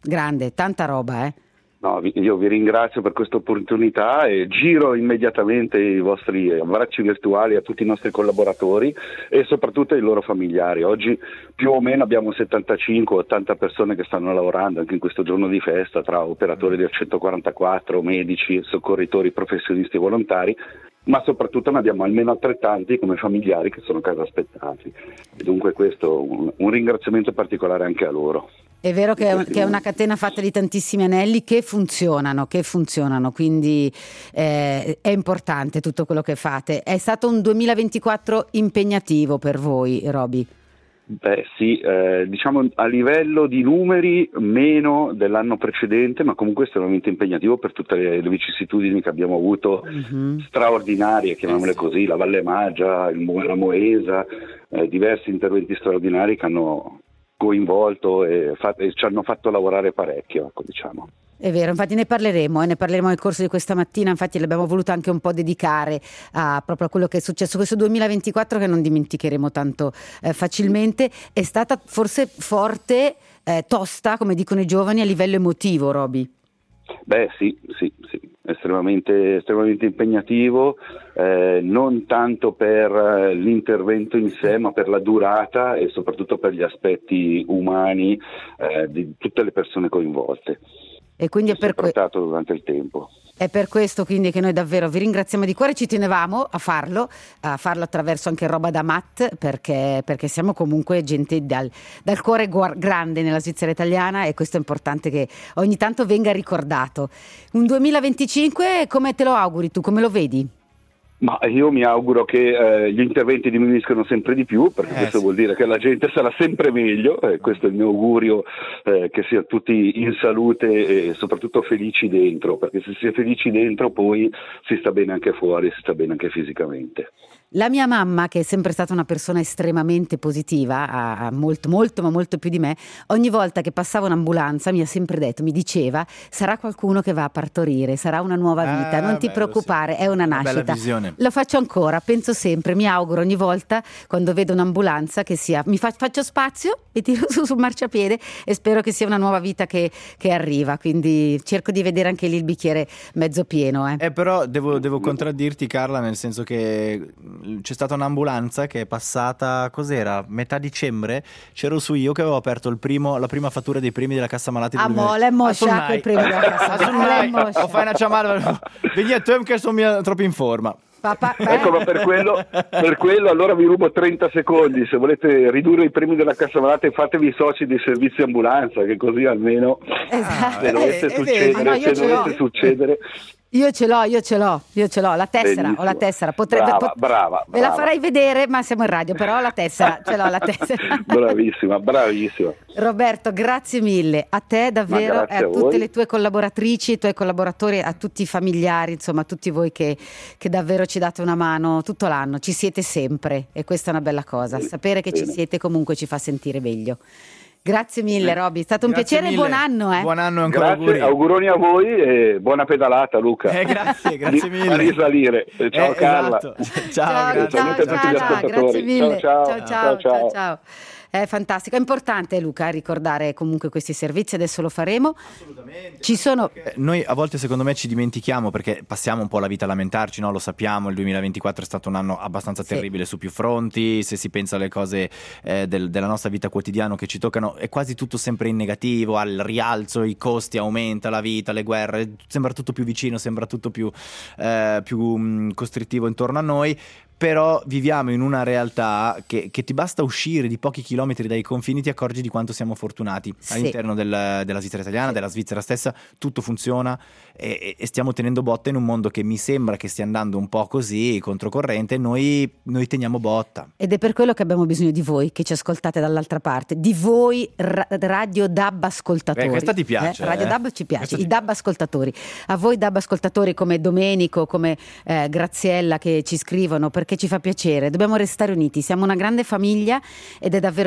grande, tanta roba, eh. No, io vi ringrazio per questa opportunità e giro immediatamente i vostri abbracci virtuali a tutti i nostri collaboratori e soprattutto ai loro familiari. Oggi più o meno abbiamo settantacinque ottanta persone che stanno lavorando anche in questo giorno di festa, tra operatori del centoquarantaquattro, medici, soccorritori, professionisti e volontari, ma soprattutto ne abbiamo almeno altrettanti come familiari che sono a casa aspettati. E dunque questo un, un ringraziamento particolare anche a loro. È vero che è, un, che è una catena fatta di tantissimi anelli che funzionano, che funzionano, quindi eh, è importante tutto quello che fate. È stato un duemilaventiquattro impegnativo per voi, Roby? Beh sì, eh, diciamo a livello di numeri meno dell'anno precedente, ma comunque estremamente impegnativo per tutte le, le vicissitudini che abbiamo avuto, mm-hmm. straordinarie, chiamiamole così, la Valle Maggia, il, la Moesa, eh, diversi interventi straordinari che hanno coinvolto e, fa- e ci hanno fatto lavorare parecchio, ecco, diciamo. È vero, infatti ne parleremo, eh, ne parleremo nel corso di questa mattina, infatti l'abbiamo voluto anche un po' dedicare a proprio a quello che è successo questo duemilaventiquattro che non dimenticheremo tanto eh, facilmente. È stata forse forte, eh, tosta, come dicono i giovani, a livello emotivo, Roby. Beh sì, sì, sì, estremamente, estremamente impegnativo, eh, non tanto per eh, l'intervento in sé, ma per la durata e soprattutto per gli aspetti umani eh, di tutte le persone coinvolte. E quindi è per que- durante il tempo. È per questo quindi che noi davvero vi ringraziamo di cuore, ci tenevamo a farlo, a farlo attraverso anche Roba da Matt, perché, perché siamo comunque gente dal, dal cuore guar- grande nella Svizzera italiana e questo è importante che ogni tanto venga ricordato. Un duemilaventicinque come te lo auguri tu, come lo vedi? Ma io mi auguro che eh, gli interventi diminuiscano sempre di più, perché eh, questo sì. vuol dire che la gente sarà sempre meglio, e questo è il mio augurio, eh, che siano tutti in salute e soprattutto felici dentro, perché se si è felici dentro poi si sta bene anche fuori, si sta bene anche fisicamente. La mia mamma, che è sempre stata una persona estremamente positiva, a, a molto, molto, ma molto più di me, ogni volta che passava un'ambulanza mi ha sempre detto, mi diceva, sarà qualcuno che va a partorire, sarà una nuova vita, ah, non ti bello, preoccupare, sì. È una, una nascita. Bella visione. Lo faccio ancora, penso sempre, mi auguro ogni volta quando vedo un'ambulanza che sia, mi fa, faccio spazio e tiro su sul marciapiede e spero che sia una nuova vita che, che arriva, quindi cerco di vedere anche lì il bicchiere mezzo pieno. Eh, eh però devo, devo contraddirti, Carla, nel senso che c'è stata un'ambulanza che è passata, cos'era, metà dicembre, c'ero su io che avevo aperto il primo, la prima fattura dei premi della Cassa Malati. Ah, mo, l'è moscia quel premio della Cassa Malati. Ho fatto una ciamata, vedi a te che sono troppo in forma. Papà, ecco, ma per quello, per quello allora vi rubo trenta secondi, se volete ridurre i premi della Cassa Malati fatevi soci dei servizi ambulanza, che così almeno esatto. se dovesse eh, succedere, ah, no, se dovesse succedere Io ce l'ho, io ce l'ho, io ce l'ho, la tessera, Benissimo. ho la tessera, potrebbe, brava, pot- brava, brava. Ve la farei vedere, ma siamo in radio, però ho la tessera, ce l'ho la tessera. Bravissima, bravissima. Roberto, grazie mille, a te davvero e a, a tutte voi. Le tue collaboratrici, i tuoi collaboratori, a tutti i familiari, insomma a tutti voi che, che davvero ci date una mano tutto l'anno, ci siete sempre e questa è una bella cosa, bene, sapere che bene. Ci siete comunque ci fa sentire meglio. Grazie mille Roby, è stato un grazie piacere mille. e buon anno. Eh. Buon anno ancora. Grazie, auguri. auguroni a voi e buona pedalata Luca. Eh, grazie, grazie mille. A risalire. Ciao eh, Carla. Esatto. Ciao, ciao, grazie. ciao, Ciao, ciao, ciao, grazie mille. Ciao, ciao, ciao, ciao, ciao. È fantastico, è importante Luca ricordare comunque questi servizi, adesso lo faremo. Assolutamente. Ci sono... Noi a volte secondo me ci dimentichiamo perché passiamo un po' la vita a lamentarci, no? Lo sappiamo, il duemilaventiquattro è stato un anno abbastanza sì. terribile su più fronti, se si pensa alle cose eh, del, della nostra vita quotidiana che ci toccano è quasi tutto sempre in negativo, al rialzo, i costi aumenta, la vita, le guerre, sembra tutto più vicino, sembra tutto più, eh, più mh, costrittivo intorno a noi. Però viviamo in una realtà che, che ti basta uscire di pochi chilometri dai confini, ti accorgi di quanto siamo fortunati sì. all'interno del, della Svizzera italiana, sì. della Svizzera stessa, tutto funziona e, e stiamo tenendo botta in un mondo che mi sembra che stia andando un po' così, controcorrente, noi, noi teniamo botta. Ed è per quello che abbiamo bisogno di voi che ci ascoltate dall'altra parte, di voi ra- Radio D A B ascoltatori. Eh, questa ti piace. Eh? Radio eh? D A B ci piace, questa i D A B ascoltatori. A voi D A B ascoltatori come Domenico, come eh, Graziella che ci scrivono perché ci fa piacere, dobbiamo restare uniti, siamo una grande famiglia ed è davvero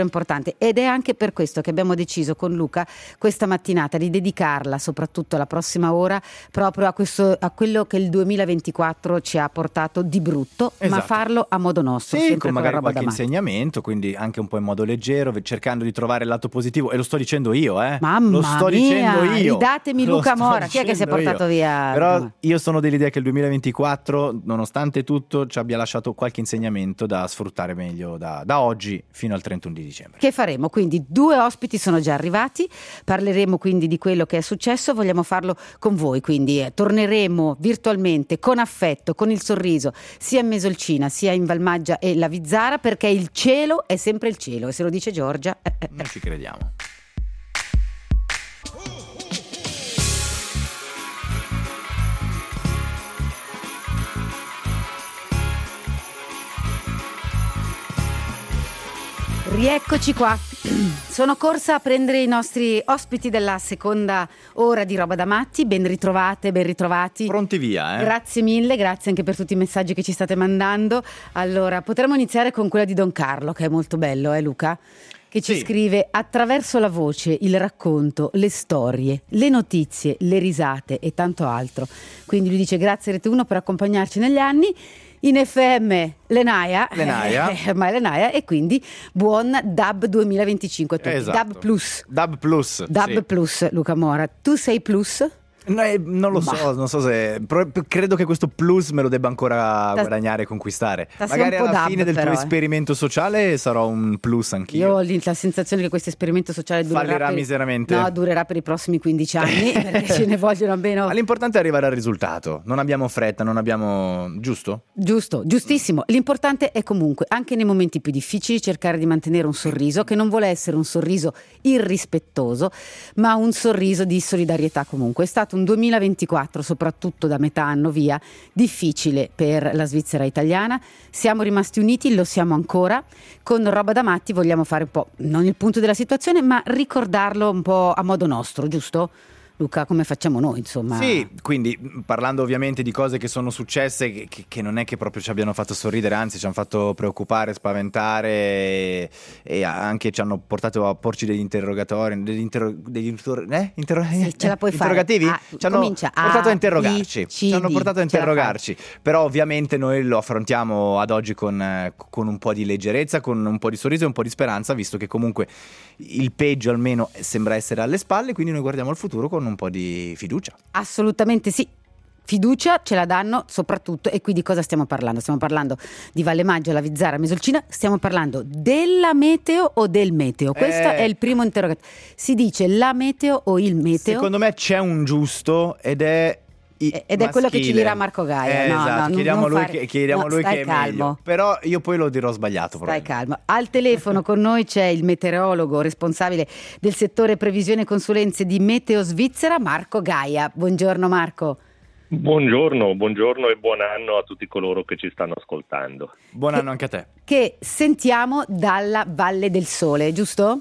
importante, ed è anche per questo che abbiamo deciso con Luca questa mattinata di dedicarla, soprattutto la prossima ora, proprio a, questo, a quello che il duemilaventiquattro ci ha portato di brutto, esatto. ma farlo a modo nostro, sì, sempre con magari con qualche da insegnamento, quindi anche un po' in modo leggero, cercando di trovare il lato positivo, e lo sto dicendo io, eh. Mamma lo sto mia, dicendo io. Ridatemi Luca Mora, chi è che si è portato io. via? Però io sono dell'idea che il duemilaventiquattro, nonostante tutto, ci abbia lasciato qualche insegnamento da sfruttare meglio da, da oggi fino al trentuno di dicembre. Che faremo? Quindi due ospiti sono già arrivati, parleremo quindi di quello che è successo, vogliamo farlo con voi, quindi eh, torneremo virtualmente con affetto, con il sorriso, sia in Mesolcina sia in Valmaggia e la Vizzara, perché il cielo è sempre il cielo, e se lo dice Giorgia eh, eh, non ci crediamo. Rieccoci qua, sono corsa a prendere i nostri ospiti della seconda ora di Roba da Matti, ben ritrovate, ben ritrovati. Pronti via, eh? Grazie mille, grazie anche per tutti i messaggi che ci state mandando. Allora, potremmo iniziare con quella di Don Carlo, che è molto bello, eh Luca? Che ci sì. scrive: attraverso la voce, il racconto, le storie, le notizie, le risate e tanto altro. Quindi lui dice grazie Rete uno per accompagnarci negli anni. In F M Lenaia, Lenaia. Eh, ma è Lenaia, e quindi buon D A B duemilaventicinque a tutti. Esatto. D A B Plus. D A B Plus. D A B sì. Plus, Luca Mora. Tu sei Plus? No, eh, non lo Ma. so, non so se però credo che questo plus me lo debba ancora Ta, guadagnare e conquistare. Ta Magari alla dab, fine del però, tuo eh. esperimento sociale sarò un plus anch'io. Io ho la sensazione che questo esperimento sociale durerà Fallirà per, miseramente. No, durerà per i prossimi quindici anni, perché ce ne vogliono almeno. Ma l'importante è arrivare al risultato. Non abbiamo fretta, non abbiamo, giusto? Giusto, giustissimo. L'importante è comunque, anche nei momenti più difficili, cercare di mantenere un sorriso, che non vuole essere un sorriso irrispettoso, ma un sorriso di solidarietà comunque. È stato un duemilaventiquattro, soprattutto da metà anno via, difficile per la Svizzera italiana. Siamo rimasti uniti, lo siamo ancora. Con Roba da Matti vogliamo fare un po', non il punto della situazione, ma ricordarlo un po' a modo nostro, giusto? Luca, come facciamo noi, insomma? Sì, quindi parlando ovviamente di cose che sono successe che, che, che non è che proprio ci abbiano fatto sorridere, anzi ci hanno fatto preoccupare, spaventare e, e anche ci hanno portato a porci degli interrogatori, degli, interro, degli interro, eh? Interro, sì, ce la puoi interrogativi? fare. Ah, ci hanno portato a, a interrogarci, B, C, ci hanno portato a interrogarci, però ovviamente noi lo affrontiamo ad oggi con, con un po' di leggerezza, con un po' di sorriso e un po' di speranza, visto che comunque il peggio almeno sembra essere alle spalle, quindi noi guardiamo al futuro con un po' di fiducia. Assolutamente sì. Fiducia ce la danno soprattutto, e qui di cosa stiamo parlando? Stiamo parlando di Valle Maggio, la Vizzara, Mesolcina, stiamo parlando della meteo o del meteo? Questo eh, è il primo interrogativo. Si dice la meteo o il meteo? Secondo me c'è un giusto ed è ed maschile. È quello che ci dirà Marco Gaia. Eh, no, esatto, no, chiediamo a lui, fare... che, chiediamo no, lui stai che è calmo. meglio. Però io poi lo dirò sbagliato. Stai calmo. Al telefono con noi c'è il meteorologo responsabile del settore previsione e consulenze di Meteo Svizzera, Marco Gaia. Buongiorno Marco. Buongiorno, buongiorno e buon anno a tutti coloro che ci stanno ascoltando. Buon che, anno anche a te. Che sentiamo dalla Valle del Sole, giusto?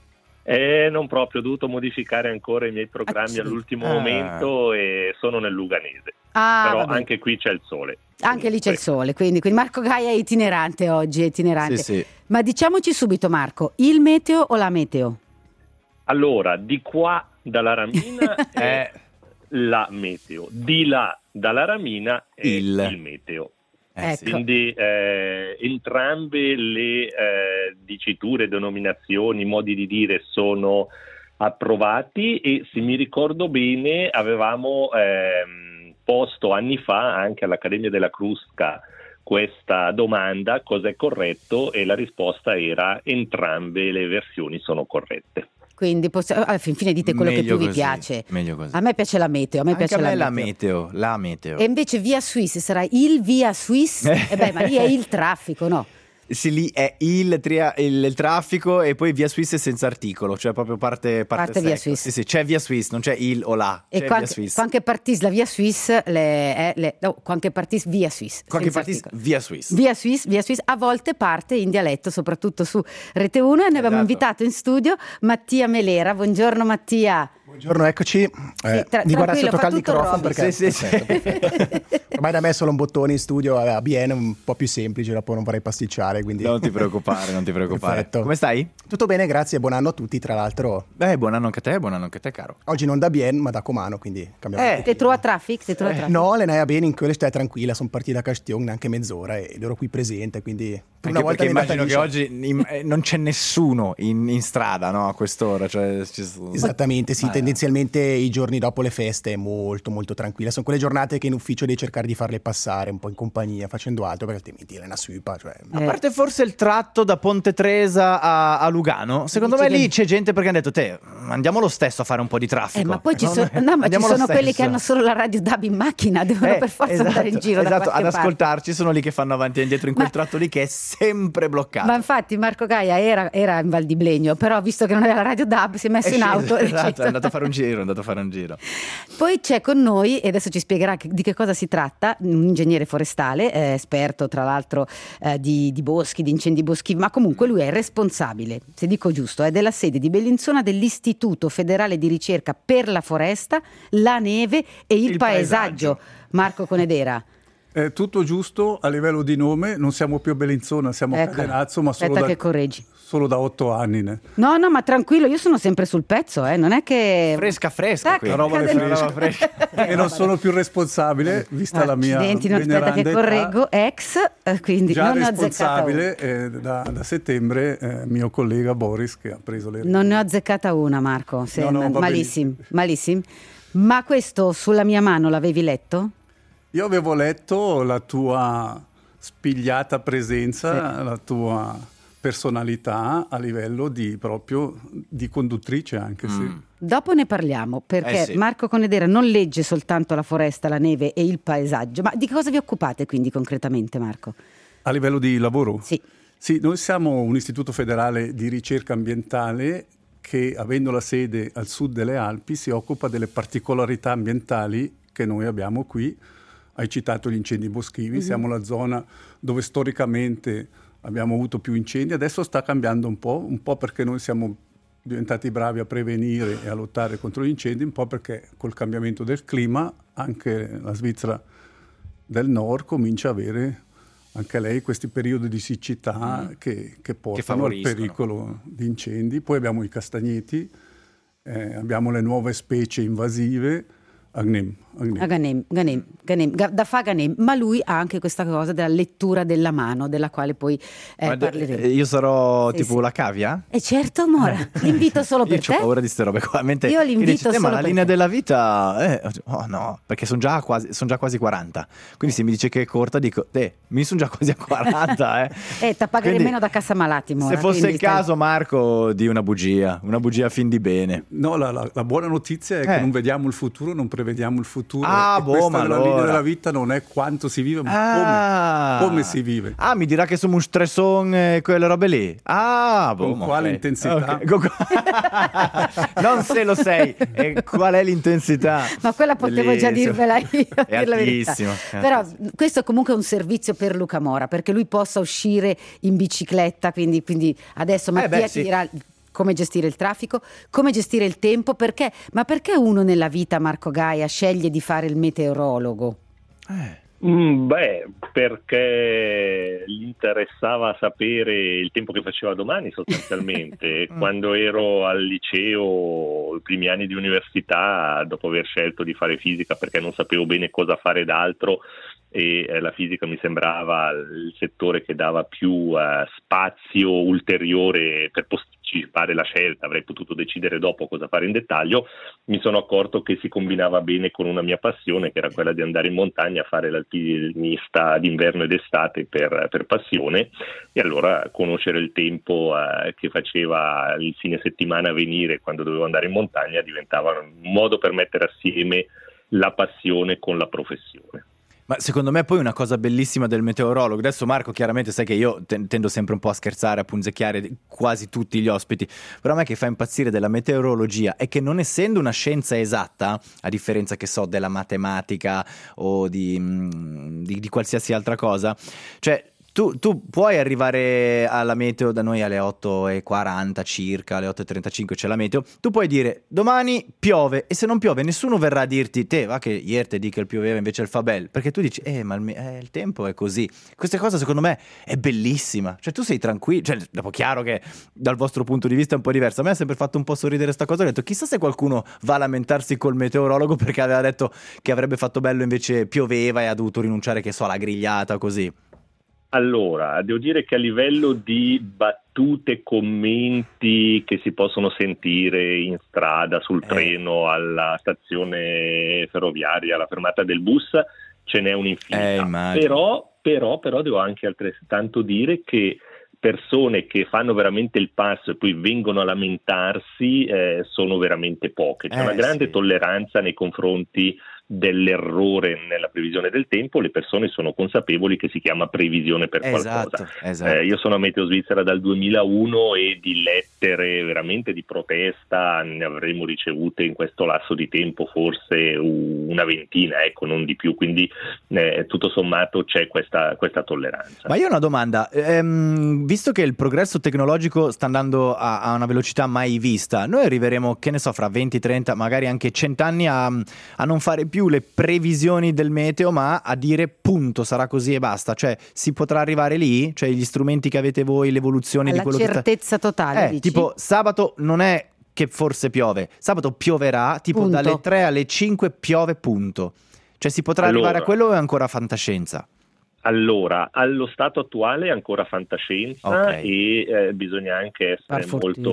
Eh, non proprio, ho dovuto modificare ancora i miei programmi ah, all'ultimo ah. momento e sono nel Luganese. Ah, Però vabbè. Anche qui c'è il sole. Anche lì c'è il sole, quindi, quindi Marco Gaia è itinerante oggi, è itinerante. Sì, sì. Ma diciamoci subito Marco, il meteo o la meteo? Allora, di qua dalla Ramina è la meteo, di là dalla Ramina è il, il meteo. Eh, ecco. Quindi eh, entrambe le eh, diciture, denominazioni, modi di dire sono approvati e se mi ricordo bene avevamo ehm, posto anni fa anche all'Accademia della Crusca questa domanda: cos'è corretto? E la risposta era entrambe le versioni sono corrette. Quindi possiamo, alla fin fine dite quello meglio che più così, vi piace. Meglio così. A me piace la meteo, a me Anche piace a me la, la meteo. meteo, la meteo. E invece via Swiss sarà il via Swiss? E beh, ma lì è il traffico, no? Sì, lì è il, tria- il, il traffico e poi via Swiss è senza articolo, cioè proprio parte, parte, Parte via secco. Swiss. Sì, sì, c'è via Swiss, non c'è il o la, E c'è quando, via Swiss. quando partis la via Swiss, le, eh, le, no, quando partis via Swiss. Quando senza partis articolo. via Swiss. Via Swiss, via Swiss, a volte parte in dialetto, soprattutto su Rete uno, e ne abbiamo Esatto. invitato in studio Mattia Melera. Buongiorno Mattia. Buongiorno, eccoci. Eh, tra- mi guarda se tocca il tutto microfono Robby. perché Sì, sì, sì. ormai da me è solo un bottone in studio a B N, un po' più semplice, dopo non vorrei pasticciare, quindi Non ti preoccupare, non ti preoccupare. Perfetto. Come stai? Tutto bene, grazie, buon anno a tutti. Tra l'altro Beh, buon anno anche a te, buon anno anche a te, caro. oggi non da Bien ma da Comano, quindi cambiamo. Eh, un Te pochino. trova traffic? Te trova traffic? No, Lenea bene, in quella stai tranquilla, sono partita da Castion neanche mezz'ora ed ero qui presente, quindi per Anche una volta perché mi è andata immagino che liscia. oggi in- eh, non c'è nessuno in, in strada, no, a quest'ora. Cioè, ci sono- Esattamente, sì, Ma- tendenzialmente i giorni dopo le feste è molto molto tranquilla, sono quelle giornate che in ufficio devi cercare di farle passare un po' in compagnia facendo altro, perché altrimenti è una suipa, cioè... A parte forse il tratto da Ponte Tresa a, a Lugano, secondo Dici me lì che- c'è gente perché hanno detto te andiamo lo stesso a fare un po' di traffico. Eh, ma poi ci No, sono, no, no, ma ci andiamo lo sono quelli stesso. che hanno solo la radio D A B in macchina, devono Eh, per forza esatto, andare in giro da esatto, qualche ad parte. ascoltarci sono lì che fanno avanti e indietro in quel Ma- tratto lì che è sempre bloccato. Ma infatti Marco Gaia era, era in Val di Blegno, però visto che non aveva la radio D A B si è messo È in sceso, auto. e è esatto, sceso. è andato a fare un giro, è andato a fare un giro. Poi c'è con noi, e adesso ci spiegherà che- di che cosa si tratta, un ingegnere forestale, eh, esperto tra l'altro eh, di, di boschi, di incendi boschivi, ma comunque lui è responsabile, se dico giusto, è della sede di Bellinzona dell'Istituto Federale di Ricerca per la Foresta, la Neve e il, Il paesaggio. paesaggio. Marco Conedera. È tutto giusto a livello di nome, non siamo più a Bellinzona, siamo a Ecco. Cadenazzo, ma solo Aspetta da, che correggi. solo da otto anni. Ne. No, no, ma tranquillo, io sono sempre sul pezzo, eh, non è che... Fresca, fresca. Tac, qui. La roba cade- le Una roba fresca. E non sono più responsabile, vista la mia Accidenti, no, aspetta che veneranda correggo, età, ex, eh, quindi già non ne ho azzeccato responsabile eh, da, da settembre, eh, mio collega Boris che ha preso le... Non ne ho azzeccata una, Marco. Se- No, no, va malissimo, malissimo. Ma questo sulla mia mano l'avevi letto? Io avevo letto la tua spigliata presenza, la tua personalità a livello di proprio di conduttrice anche, sì. Dopo ne parliamo, perché Eh sì. Marco Conedera non legge soltanto la foresta, la neve e il paesaggio. Ma di che cosa vi occupate quindi concretamente, Marco? A livello di lavoro? Sì. Sì, noi siamo un istituto federale di ricerca ambientale che, avendo la sede al sud delle Alpi, si occupa delle particolarità ambientali che noi abbiamo qui. Hai citato gli incendi boschivi, Mhm. siamo la zona dove storicamente abbiamo avuto più incendi, adesso sta cambiando un po', un po' perché noi siamo diventati bravi a prevenire e a lottare contro gli incendi, un po' perché col cambiamento del clima anche la Svizzera del Nord comincia a avere anche lei questi periodi di siccità Mm. che, che portano al favoriscono. pericolo di incendi. Poi abbiamo i castagneti, eh, abbiamo le nuove specie invasive, Agnem, Agnem. A Ganem, Ganem, Ganem, Ga- da fa Ganem, ma lui ha anche questa cosa della lettura della mano, della quale poi eh, Ma de- parleremo. io sarò Sì, tipo sì. la cavia? E certo, Mora, l'invito solo Io per ho te. paura di ste robe qua. Mentre Io chi l'invito dice, "Eh, solo ma la per linea te." della vita eh, oh no, perché sono già quasi sono già quasi quaranta. Quindi se mi dice che è corta dico "Eh, mi sono già quasi a quaranta, eh". Eh, ti pagherei Quindi, meno da cassa malati, Mora. se fosse quindi il stai- caso, Marco, di una bugia, una bugia a fin di bene. No, la, la- la buona notizia è Eh. che non vediamo il futuro, non prevediamo il futuro. Ah, e boh, questa ma è la allora. linea della vita, non è quanto si vive, ma Ah. come, come si vive. Ah, mi dirà che sono un stresson e quelle robe lì. Ah, boh, Con ma quale ok. intensità? Ok, con qua- non se lo sei, e qual è l'intensità? Ma quella potevo già Bellissimo. dirvela io, a È dir la verità. altissimo, è Però altissimo. questo comunque è un servizio per Luca Mora, perché lui possa uscire in bicicletta, quindi, quindi adesso Mattia beh, ti sì. dirà come gestire il traffico, come gestire il tempo, perché, ma perché uno nella vita, Marco Gaia, sceglie di fare il meteorologo? Eh. Mm, beh, perché gli interessava sapere il tempo che faceva domani sostanzialmente. Quando ero al liceo, i primi anni di università, dopo aver scelto di fare fisica perché non sapevo bene cosa fare d'altro, e eh, la fisica mi sembrava il settore che dava più eh, spazio ulteriore per posticipare la scelta, avrei potuto decidere dopo cosa fare in dettaglio, mi sono accorto che si combinava bene con una mia passione, che era quella di andare in montagna a fare l'alpinista d'inverno ed estate per, per passione, e allora conoscere il tempo eh, che faceva il fine settimana venire quando dovevo andare in montagna diventava un modo per mettere assieme la passione con la professione. Ma secondo me poi una cosa bellissima del meteorologo, adesso Marco chiaramente sai che io ten- tendo sempre un po' a scherzare, a punzecchiare quasi tutti gli ospiti, però a me che fa impazzire della meteorologia è che non essendo una scienza esatta, a differenza che so della matematica o di, mh, di, di qualsiasi altra cosa, cioè tu, tu puoi arrivare alla meteo da noi alle otto e quaranta circa, alle otto e trentacinque c'è la meteo, tu puoi dire domani piove, e se non piove nessuno verrà a dirti te va che ieri te di che il pioveva invece il fa bel, perché tu dici eh ma il, eh, il tempo è così. Questa cosa secondo me è bellissima, cioè tu sei tranquillo, cioè dopo chiaro che dal vostro punto di vista è un po' diverso, a me ha sempre fatto un po' sorridere sta cosa, ho detto chissà se qualcuno va a lamentarsi col meteorologo perché aveva detto che avrebbe fatto bello invece pioveva e ha dovuto rinunciare, che so, alla grigliata così. Allora, devo dire che a livello di battute, commenti che si possono sentire in strada, sul eh. treno, alla stazione ferroviaria, alla fermata del bus, ce n'è un'infinità. Eh, però, però, però devo anche altrettanto dire che persone che fanno veramente il passo e poi vengono a lamentarsi eh, sono veramente poche. C'è eh, una grande sì. tolleranza nei confronti dell'errore nella previsione del tempo, le persone sono consapevoli che si chiama previsione per esatto, qualcosa. Esatto. Eh, io sono a Meteo Svizzera dal duemilauno e di lettere veramente di protesta ne avremo ricevute in questo lasso di tempo forse una ventina, ecco, non di più, quindi eh, tutto sommato c'è questa, questa tolleranza. Ma io ho una domanda, ehm, visto che il progresso tecnologico sta andando a, a una velocità mai vista, noi arriveremo, che ne so, fra venti, trenta, magari anche cento anni a, a non fare più le previsioni del meteo, ma a dire punto, sarà così e basta, cioè si potrà arrivare lì, cioè gli strumenti che avete voi, l'evoluzione alla di quello che certezza totale, eh, dici? tipo sabato non è che forse piove, sabato pioverà, tipo punto. Dalle tre alle cinque piove punto, cioè si potrà allora, arrivare a quello o è ancora fantascienza? Allora, allo stato attuale è ancora fantascienza, okay. e eh, bisogna anche essere molto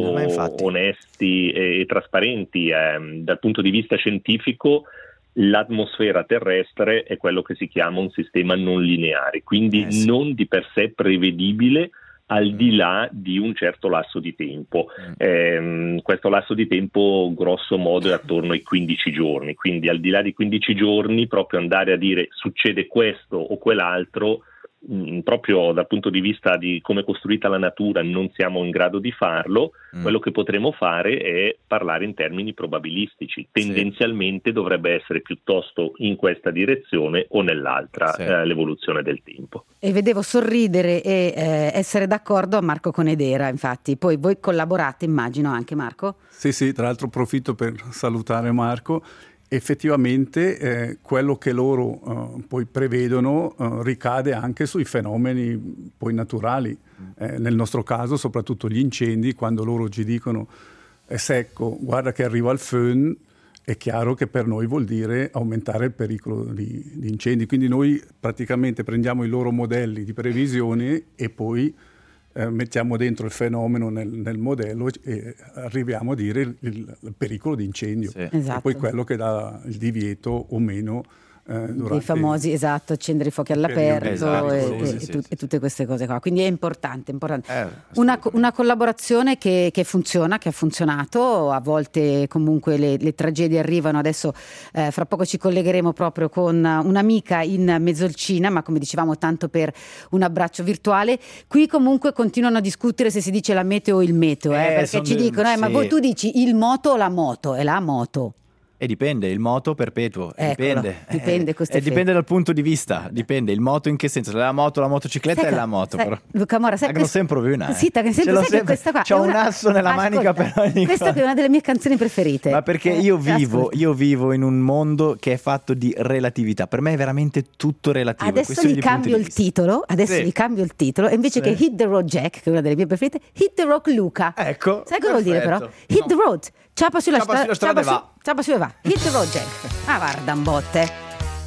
onesti e, e trasparenti eh, dal punto di vista scientifico. L'atmosfera terrestre è quello che si chiama un sistema non lineare, quindi eh sì. non di per sé prevedibile al di là di un certo lasso di tempo. Mm. Eh, questo lasso di tempo grosso modo è attorno ai quindici giorni, quindi al di là di quindici giorni proprio andare a dire succede questo o quell'altro, mh, proprio dal punto di vista di come è costruita la natura non siamo in grado di farlo. Mm. Quello che potremo fare è parlare in termini probabilistici, tendenzialmente sì. dovrebbe essere piuttosto in questa direzione o nell'altra sì. eh, l'evoluzione del tempo. E vedevo sorridere e eh, essere d'accordo a Marco Conedera, infatti. Poi voi collaborate, immagino, anche Marco? Sì, sì, tra l'altro approfitto per salutare Marco. Effettivamente eh, quello che loro uh, poi prevedono uh, ricade anche sui fenomeni poi naturali. Eh, nel nostro caso, soprattutto gli incendi, quando loro ci dicono è secco, guarda che arriva il föhn, è chiaro che per noi vuol dire aumentare il pericolo di, di incendi. Quindi noi praticamente prendiamo i loro modelli di previsione e poi eh, mettiamo dentro il fenomeno nel, nel modello e arriviamo a dire il, il, il pericolo di incendio. Sì. Esatto. E poi quello che dà il divieto o meno Eh, i famosi, esatto, accendere i fuochi all'aperto esatto, e, sì, e, sì, e, sì, tu, sì. e tutte queste cose qua, quindi è importante, importante. Eh, una, una collaborazione che, che funziona, che ha funzionato, a volte comunque le, le tragedie arrivano. Adesso eh, fra poco ci collegheremo proprio con un'amica in Mezzolcina, ma come dicevamo tanto per un abbraccio virtuale. Qui comunque continuano a discutere se si dice la meteo o il meteo, eh, eh, perché ci de- dicono eh, sì. ma voi tu dici il moto o la moto? È la moto. E dipende, il moto perpetuo, Eccolo, dipende, dipende, eh, dipende dal punto di vista, dipende, il moto in che senso, la moto, la motocicletta sai è la moto, sai, però. Luca Mora, sai, Agno sempre una, eh. Sì, sempre, Ce sai l'ho che sempre, questa qua c'ho è un una... asso nella Ascolta, manica per ogni questa cosa. che è una delle mie canzoni preferite. Ma perché eh, io vivo, ascolta. io vivo in un mondo che è fatto di relatività, per me è veramente tutto relativo. Adesso gli cambio il titolo, adesso sì. gli cambio il titolo, e invece sì. che Hit the Road Jack, che è una delle mie preferite, Hit the Rock Luca. Ecco, sai cosa vuol dire però? Hit no. the road, ciapa sulla, ciapa sulla strada, ciapa, va. su, ciapa su e va. Hit the Road Jack. Ah, guarda un botte.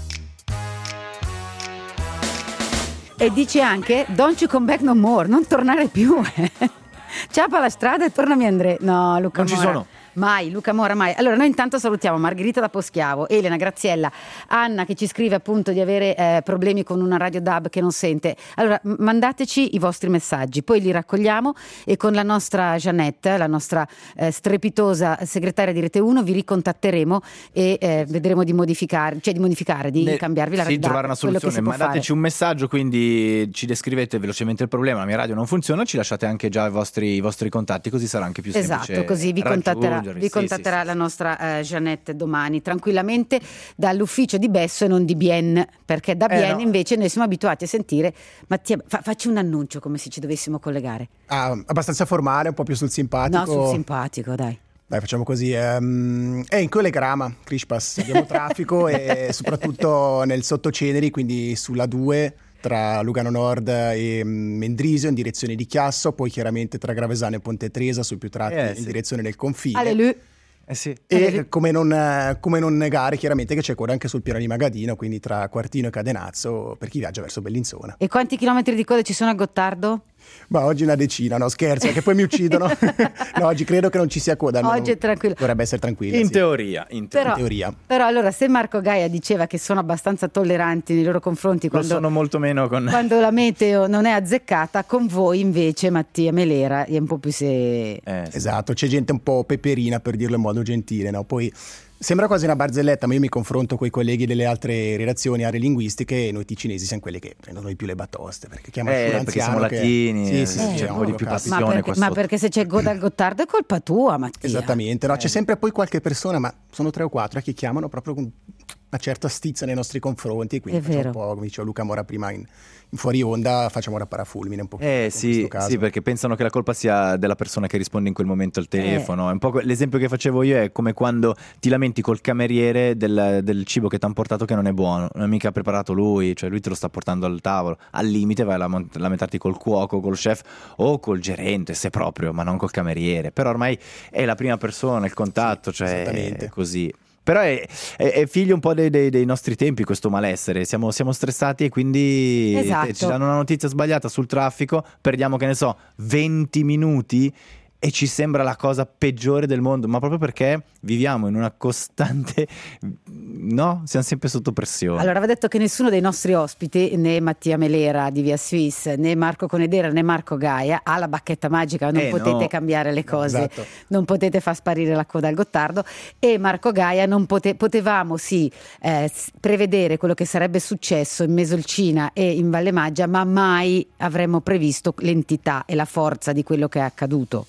E dice anche Don't you come back no more, non tornare più. Ciapa la strada e tornami Andrea. No, Luca non Mora. ci sono. Mai, Luca Mora, mai. Allora noi intanto salutiamo Margherita da Poschiavo, Elena, Graziella, Anna che ci scrive appunto di avere eh, problemi con una radio D A B che non sente. Allora m- mandateci i vostri messaggi, poi li raccogliamo e con la nostra Jeannette, la nostra eh, strepitosa segretaria di Rete uno, vi ricontatteremo e eh, vedremo di modificare, cioè di modificare, di ne, cambiarvi la radio sì, D A B. trovare una soluzione. Mandateci fare. un messaggio, quindi ci descrivete velocemente il problema, la mia radio non funziona, ci lasciate anche già i vostri, i vostri contatti, così sarà anche più semplice. Esatto, così vi contatterà Marjorie, vi sì, contatterà sì, la sì. nostra eh, Jeanette domani, tranquillamente dall'ufficio di Besso e non di Bienne, perché da Eh, Bienne no. invece noi siamo abituati a sentire Mattia, fa, facci un annuncio come se ci dovessimo collegare. Ah, abbastanza formale, un po' più sul simpatico. No, sul simpatico, dai. Dai, facciamo così. ehm, È in collegrama, Crishpass, abbiamo traffico e soprattutto nel Sottoceneri, quindi sulla due tra Lugano Nord e mm, Mendrisio in direzione di Chiasso, poi chiaramente tra Gravesano e Ponte Tresa sui più tratti Eh, in sì. direzione del confine. Allelu. Eh sì. E come non, eh, come non negare chiaramente che c'è coda anche sul piano di Magadino, quindi tra Quartino e Cadenazzo per chi viaggia verso Bellinzona. E quanti chilometri di coda ci sono a Gottardo? Ma oggi una decina, no scherzo, che poi mi uccidono. No, oggi credo che non ci sia coda. Oggi non- è tranquillo. Dovrebbe essere tranquilla. In sì. teoria, in te- Però, in teoria. però allora se Marco Gaia diceva che sono abbastanza tolleranti nei loro confronti lo quando, sono molto meno con... quando la meteo non è azzeccata, con voi invece Mattia Melera è un po' più se... Eh, sì. Esatto, c'è gente un po' peperina per dirlo in modo gentile, no? Poi sembra quasi una barzelletta, ma io mi confronto con i colleghi delle altre redazioni aree linguistiche e noi ticinesi siamo quelli che prendono di più le batoste, perché chiamano Eh, più perché l'anziano siamo che- latini, Sì, eh, sì, c'è sì, un no, po' di lo più capisco. Ma passione perché, qua ma sotto. perché se c'è coda al Gottardo è colpa tua, Mattia. Esattamente, no? C'è Eh. sempre poi qualche persona, ma sono tre o quattro, che chiamano proprio con una certa stizza nei nostri confronti, e quindi È facciamo vero. un po', come diceva Luca Mora prima in, in fuori onda, facciamo la parafulmine un po'. Eh sì, sì, perché pensano che la colpa sia della persona che risponde in quel momento al telefono. È un po' que- l'esempio che facevo io è come quando ti lamenti col cameriere del, del cibo che ti hanno portato che non è buono, non è mica preparato lui, cioè lui te lo sta portando al tavolo. Al limite vai a lam- lamentarti col cuoco, col chef o col gerente, se proprio, ma non col cameriere. Però ormai è la prima persona, il contatto, cioè esattamente. è così. Però è, è- è figlio un po' dei, dei- dei nostri tempi questo malessere, siamo, siamo stressati e quindi Esatto. eh, ci danno una notizia sbagliata sul traffico, perdiamo che ne so venti minuti e ci sembra la cosa peggiore del mondo, ma proprio perché viviamo in una costante, no? Siamo sempre sotto pressione. Allora, va detto che nessuno dei nostri ospiti, né Mattia Melera di Via Suisse, né Marco Conedera, né Marco Gaia, ha la bacchetta magica, non Eh, potete no. cambiare le cose, Esatto. non potete far sparire la coda al Gottardo, e Marco Gaia non pote- potevamo sì eh, s- prevedere quello che sarebbe successo in Mesolcina e in Valle Maggia, ma mai avremmo previsto l'entità e la forza di quello che è accaduto.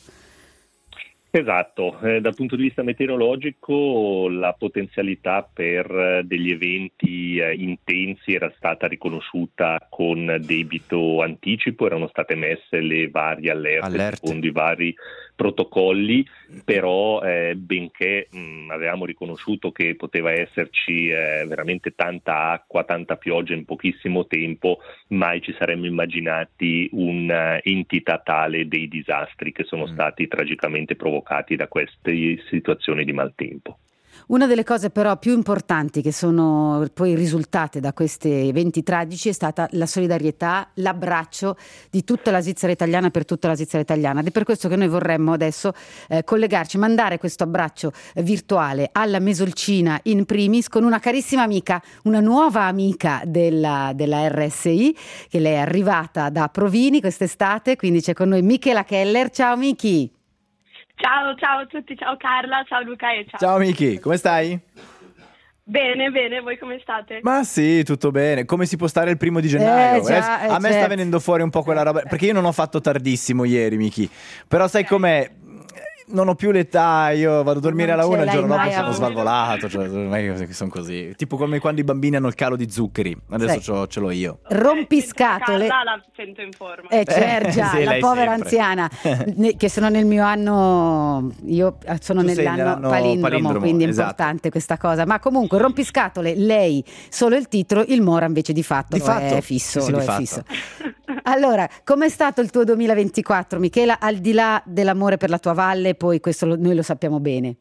Esatto, eh, dal punto di vista meteorologico la potenzialità per eh, degli eventi eh, intensi era stata riconosciuta con debito anticipo, erano state messe le varie allerte, Allerte. secondo i vari protocolli, però eh, benché mh, avevamo riconosciuto che poteva esserci eh, veramente tanta acqua, tanta pioggia in pochissimo tempo, mai ci saremmo immaginati un'entità tale dei disastri che sono Mm. stati tragicamente provocati da queste situazioni di maltempo. Una delle cose però più importanti che sono poi risultate da questi eventi tragici è stata la solidarietà, l'abbraccio di tutta la Svizzera italiana per tutta la Svizzera italiana, ed è per questo che noi vorremmo adesso eh, collegarci, mandare questo abbraccio eh, virtuale alla Mesolcina in primis con una carissima amica, una nuova amica della, della R S I, che lei è arrivata da Provini quest'estate, quindi c'è con noi Michela Keller. Ciao Miki! Ciao, ciao a tutti, ciao Carla, ciao Luca e ciao. Ciao Miki, come stai? Bene, bene, voi come state? Ma sì, tutto bene. Come si può stare il primo di gennaio? Eh, già, Eh, eh, a me sta certo. venendo fuori un po' quella roba, perché io non ho fatto tardissimo ieri, Miki. Però sai com'è? Non ho più l'età, io vado a dormire Non alla ce una, il l'hai giorno dopo mai sono avuto. svalvolato, cioè, ormai sono così. Tipo come quando i bambini hanno il calo di zuccheri, adesso Sì. c'ho- ce l'ho io. Rompiscatole. Carla la sento in forma. Eh, certo, già, sì, la lei povera sempre. anziana, ne- che sono nel mio anno, io sono Tu sei nell'anno nell'anno palindromo, palindromo, quindi è esatto. importante questa cosa. Ma comunque, rompiscatole, lei solo il titolo, il Mora invece di fatto, Di lo fatto. è fisso. Sì, sì, lo di è fatto. fisso. Allora, com'è stato il tuo duemilaventiquattro, Michela? Al di là dell'amore per la tua valle, poi questo lo- noi lo sappiamo bene.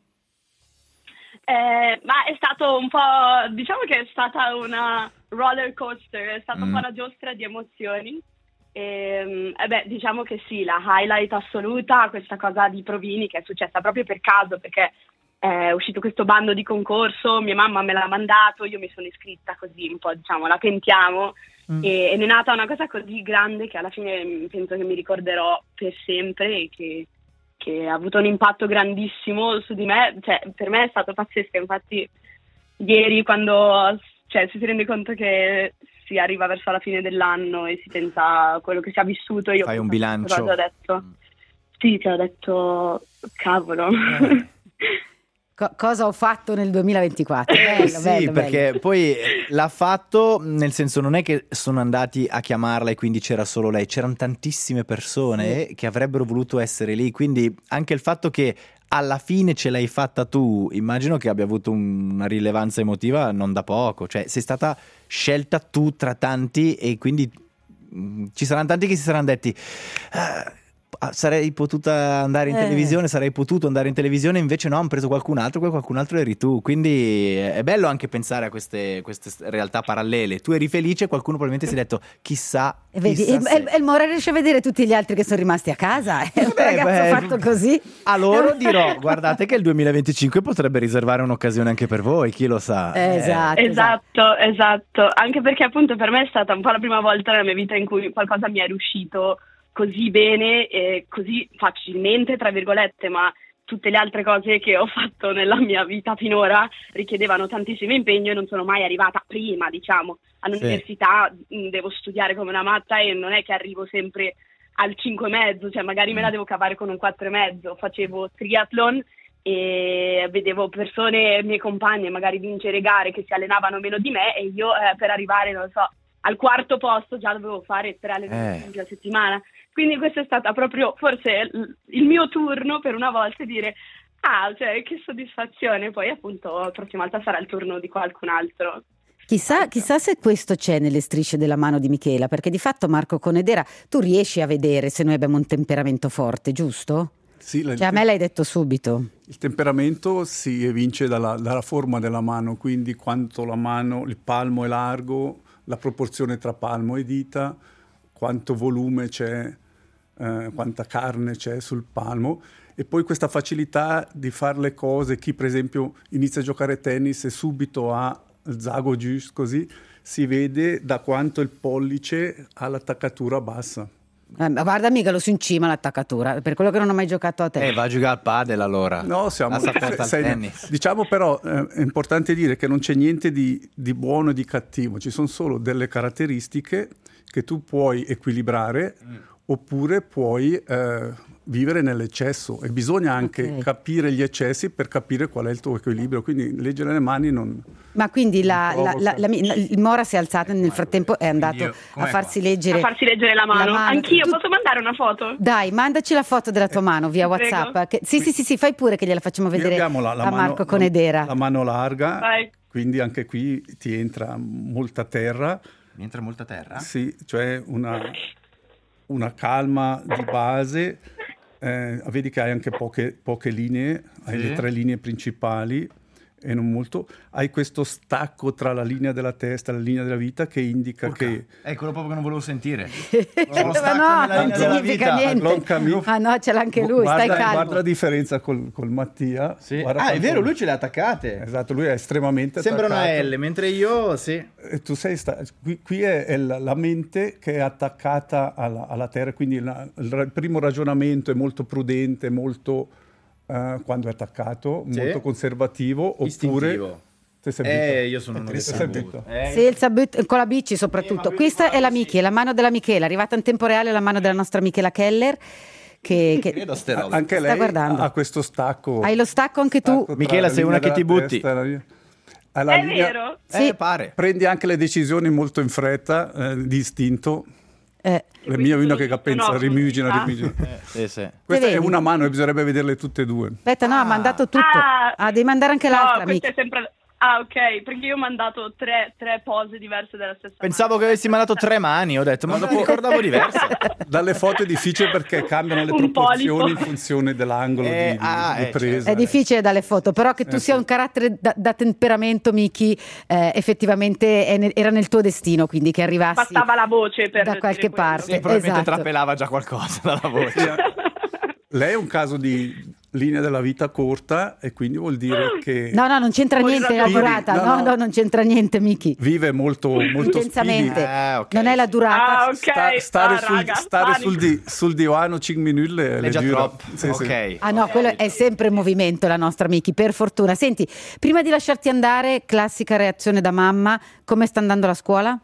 Eh, ma è stato un po', diciamo che è stata una roller coaster, è stata Mm. un po' una giostra di emozioni. E, eh beh, diciamo che sì, la highlight assoluta, questa cosa di Provini che è successa proprio per caso, perché è uscito questo bando di concorso, mia mamma me l'ha mandato, io mi sono iscritta così un po', diciamo, la tentiamo. Mm. E, ed è nata una cosa così grande che alla fine mm, penso che mi ricorderò per sempre e che, che ha avuto un impatto grandissimo su di me, cioè per me è stato pazzesco. Infatti ieri quando cioè, si rende conto che si arriva verso la fine dell'anno e si pensa a quello che si è vissuto, io Fai un ho bilancio. detto, sì, ti ho detto cavolo. Co- cosa ho fatto nel duemilaventiquattro? Bello, sì, bello, perché bello. poi l'ha fatto, nel senso, non è che sono andati a chiamarla e quindi c'era solo lei, c'erano tantissime persone sì. che avrebbero voluto essere lì, quindi anche il fatto che alla fine ce l'hai fatta tu, immagino che abbia avuto un- una rilevanza emotiva non da poco, cioè sei stata scelta tu tra tanti e quindi mh, ci saranno tanti che si saranno detti "Ah, ah, sarei potuta andare in Eh. televisione, sarei potuto andare in televisione, invece no, hanno preso qualcun altro, quel qualcun altro eri tu", quindi è bello anche pensare a queste, queste realtà parallele. Tu eri felice, qualcuno probabilmente si è detto chissà, E vedi, chissà e, se- e- e il Mora riesce a vedere tutti gli altri che sono rimasti a casa. È un Beh, ragazzo beh, fatto così. A loro dirò, guardate che il duemilaventicinque potrebbe riservare un'occasione anche per voi, chi lo sa. Eh, esatto, Esatto, esatto, anche perché appunto per me è stata un po' la prima volta nella mia vita in cui qualcosa mi è riuscito così bene e così facilmente, tra virgolette, ma tutte le altre cose che ho fatto nella mia vita finora richiedevano tantissimo impegno e non sono mai arrivata prima, diciamo. All'università mh, devo studiare come una matta e non è che arrivo sempre al cinque e mezzo, cioè magari me la devo cavare con un quattro e mezzo. Facevo triathlon e vedevo persone, mie compagne, magari vincere gare che si allenavano meno di me e io eh, per arrivare, non so, al quarto posto già dovevo fare tre allenamenti Eh. alla settimana. Quindi questo è stata proprio forse l- il mio turno per una volta di dire ah, cioè che soddisfazione, poi appunto la prossima volta sarà il turno di qualcun altro. Chissà, chissà se questo c'è nelle strisce della mano di Michela, perché di fatto Marco Conedera tu riesci a vedere se noi abbiamo un temperamento forte, giusto? Sì, la- Cioè a me l'hai detto subito. il temperamento si evince dalla, dalla forma della mano, quindi quanto la mano, il palmo è largo, la proporzione tra palmo e dita, quanto volume c'è, eh, quanta carne c'è sul palmo, e poi questa facilità di fare le cose. Chi per esempio inizia a giocare tennis e subito ha il zago giusto, così si vede da quanto il pollice ha l'attaccatura bassa. Eh, ma guarda mica lo su in cima l'attaccatura, per quello che non ho mai giocato a te. Eh, va a giocare al padel allora. No, siamo La saporta al sei- tennis. Diciamo però eh, è importante dire che non c'è niente di, di buono e di cattivo, ci sono solo delle caratteristiche che tu puoi equilibrare Mm. oppure puoi eh, vivere nell'eccesso, e bisogna anche Ok. capire gli eccessi per capire qual è il tuo equilibrio, quindi leggere le mani non... Ma quindi la, Mi la, provoca. la, la- il Mora si è alzato e nel frattempo è andato io- a com'è farsi qua? leggere. A farsi leggere la mano. Anch'io, Tu- posso mandare una foto? Dai, mandaci la foto della tua mano via Prego. WhatsApp. Che- sì, sì, sì, sì, fai pure che gliela facciamo Qui vedere abbiamo la, la a mano, Marco Conedera. la, la mano larga, Vai. quindi anche qui ti entra molta terra. Mi entra molta terra? Sì, cioè una, una calma di base. Eh, vedi che hai anche poche, poche linee, hai Sì. le tre linee principali e non molto. Hai questo stacco tra la linea della testa e la linea della vita che indica che... È quello proprio che non volevo sentire. Ma stacco no, nella non linea della significa vita. niente. Long Camille. Ah no, ce l'ha anche lui, guarda, stai calmo. guarda la differenza col, col Mattia. Sì. Guarda Ah, è quanto- vero, lui ce le ha attaccate. Esatto, lui è estremamente Sembra una attaccato. L, mentre io sì. E tu sei sta- qui, qui è, è la, la mente che è attaccata alla, alla terra, quindi la- il, ra- il primo ragionamento è molto prudente, molto eh, quando è attaccato, Sì. molto conservativo, oppure Istintivo. Ti sei Eh, abituato. io sono uno Ti che sei si abituato. Eh, Sì, il sabut- con la bici soprattutto. Questa è la Michi, è la mano della Michela, arrivata in tempo reale la mano della nostra Michela Keller. Che, che- credo a ste robe. Anche Sta lei guardando. ha questo stacco. Hai lo stacco anche tu? stacco tra Michela, la sei una linea che ti della butti. testa e la linea- alla È linea- vero? Sì. Eh, pare. Prendi anche le decisioni molto in fretta, eh, di istinto. Eh, Le mie una che no, pensa, no, rimugina, ah. rimugina. Sì, sì. Questa è vedi? una mano e bisognerebbe vederle tutte e due. aspetta, no, ha mandato tutto. Ah. Ah, devi mandare anche No, l'altra, questo Michi. è sempre... Ah, ok, perché io ho mandato tre, tre pose diverse della stessa Pensavo mano. che avessi mandato tre mani, ho detto, ma Ma dopo dopo- ricordavo diverse. Dalle foto è difficile perché cambiano le Un proporzioni polipo. in funzione dell'angolo Eh, di, di- ah, di eh, presa. È difficile dalle foto, però che tu Eh, sia sì. un carattere da, da temperamento, Miki, eh, effettivamente è ne- era nel tuo destino, quindi che arrivassi Bastava la voce per da dire qualche quello. parte. Sì, probabilmente esatto. trapelava già qualcosa dalla voce. Lei è un caso di linea della vita corta e quindi vuol dire che No, no, non c'entra Poi niente la ragioni. durata. No, No, no. no, non c'entra niente, Miki. vive molto, molto Intensamente. speedy. Ah, ok. Non è la durata. Ah, ok. Sta- stare Ah, sul, raga, stare panico. sul, di- sul divano cinque minuti le, È le già gira. troppo. Sì, sì. Ok. Ah no, quello è sempre in movimento la nostra Miki, per fortuna. Senti, prima di lasciarti andare, classica reazione da mamma, come sta andando la scuola?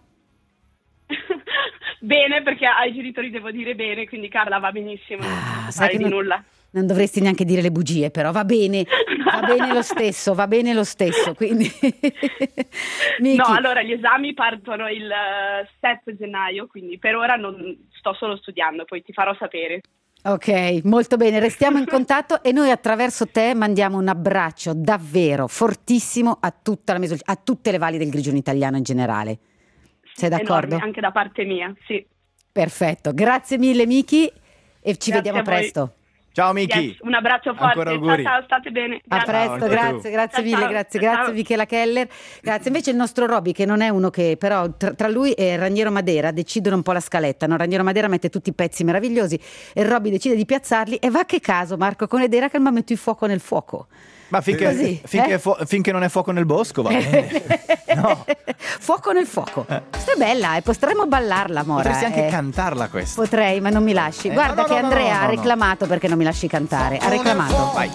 Bene, perché ai genitori devo dire bene, quindi Carla va benissimo, non Ah, sai sai che di non- nulla. Non dovresti neanche dire le bugie, però va bene, va bene lo stesso, va bene lo stesso. Quindi no, allora gli esami partono il sette gennaio, quindi per ora non sto solo studiando, poi ti farò sapere. Ok, molto bene, restiamo in contatto e noi attraverso te mandiamo un abbraccio davvero fortissimo a tutta la Meso- a tutte le valli del Grigione italiano in generale. Sei d'accordo? Enorme, anche da parte mia, sì. Perfetto, grazie mille Miki e ci Grazie vediamo presto. Ciao Miki. Yes, un abbraccio forte, ciao, ciao, state bene. A Grazie. presto, grazie, grazie Ciao, mille, ciao. grazie, Ciao. grazie Michela Keller. Grazie. Invece il nostro Robby, che non è uno che, però tra, tra lui e Raniero Madera decidono un po' la scaletta, no? Raniero Madera mette tutti i pezzi meravigliosi e Robby decide di piazzarli e va che caso Marco con Edera che ma metto il fuoco nel fuoco. Ma finché, Così, finché, eh? fu- finché non è fuoco nel bosco va bene. No. Fuoco nel fuoco. Questa è bella e potremmo ballarla, Mora. Potresti anche eh. cantarla questa. Potrei, ma non mi lasci. Eh, Guarda no, no, che no, Andrea no, no, ha no. reclamato perché non mi lasci cantare. Ha reclamato. Vai.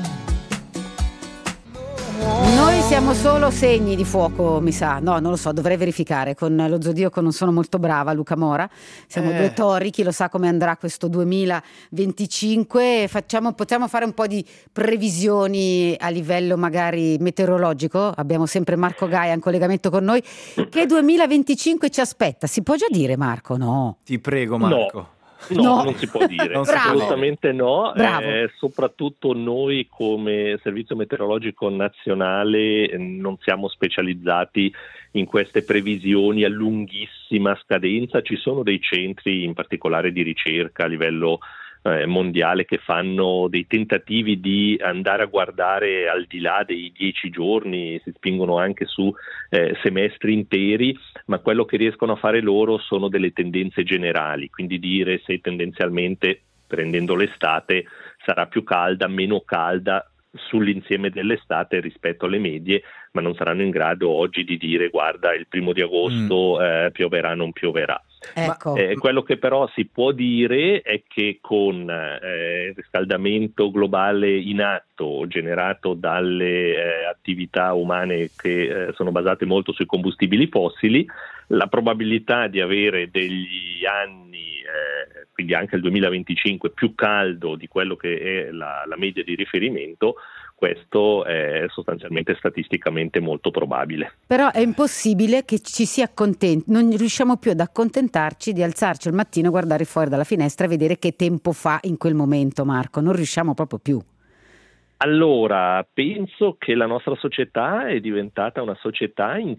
Noi siamo solo segni di fuoco, mi sa. No, non lo so, dovrei verificare. Con lo Zodiaco non sono molto brava, Luca Mora. Siamo Eh. due tori, chi lo sa come andrà questo duemilaventicinque. Facciamo, possiamo fare un po' di previsioni a livello magari meteorologico. Abbiamo sempre Marco Gaia in collegamento con noi. Che duemilaventicinque ci aspetta? Si può già dire, Marco? No. Ti prego, Marco. No. No, No. non si può dire, Non si può assolutamente no, Bravo. eh, soprattutto noi come Servizio Meteorologico Nazionale eh, non siamo specializzati in queste previsioni a lunghissima scadenza, ci sono dei centri in particolare di ricerca a livello eh, mondiale che fanno dei tentativi di andare a guardare al di là dei dieci giorni, si spingono anche su eh, semestri interi, ma quello che riescono a fare loro sono delle tendenze generali, quindi dire se tendenzialmente, prendendo l'estate, sarà più calda, meno calda sull'insieme dell'estate rispetto alle medie, ma non saranno in grado oggi di dire guarda il primo di agosto mm. eh, pioverà, non pioverà. Ecco. Eh, quello che però si può dire è che con eh, il riscaldamento globale in atto generato dalle eh, attività umane che eh, sono basate molto sui combustibili fossili, la probabilità di avere degli anni, eh, quindi anche il duemilaventicinque, più caldo di quello che è la, la media di riferimento, questo è sostanzialmente statisticamente molto probabile. Però è impossibile che ci si accontenti, non riusciamo più ad accontentarci di alzarci al mattino, guardare fuori dalla finestra e vedere che tempo fa in quel momento, Marco, non riusciamo proprio più. Allora, penso che la nostra società è diventata una società in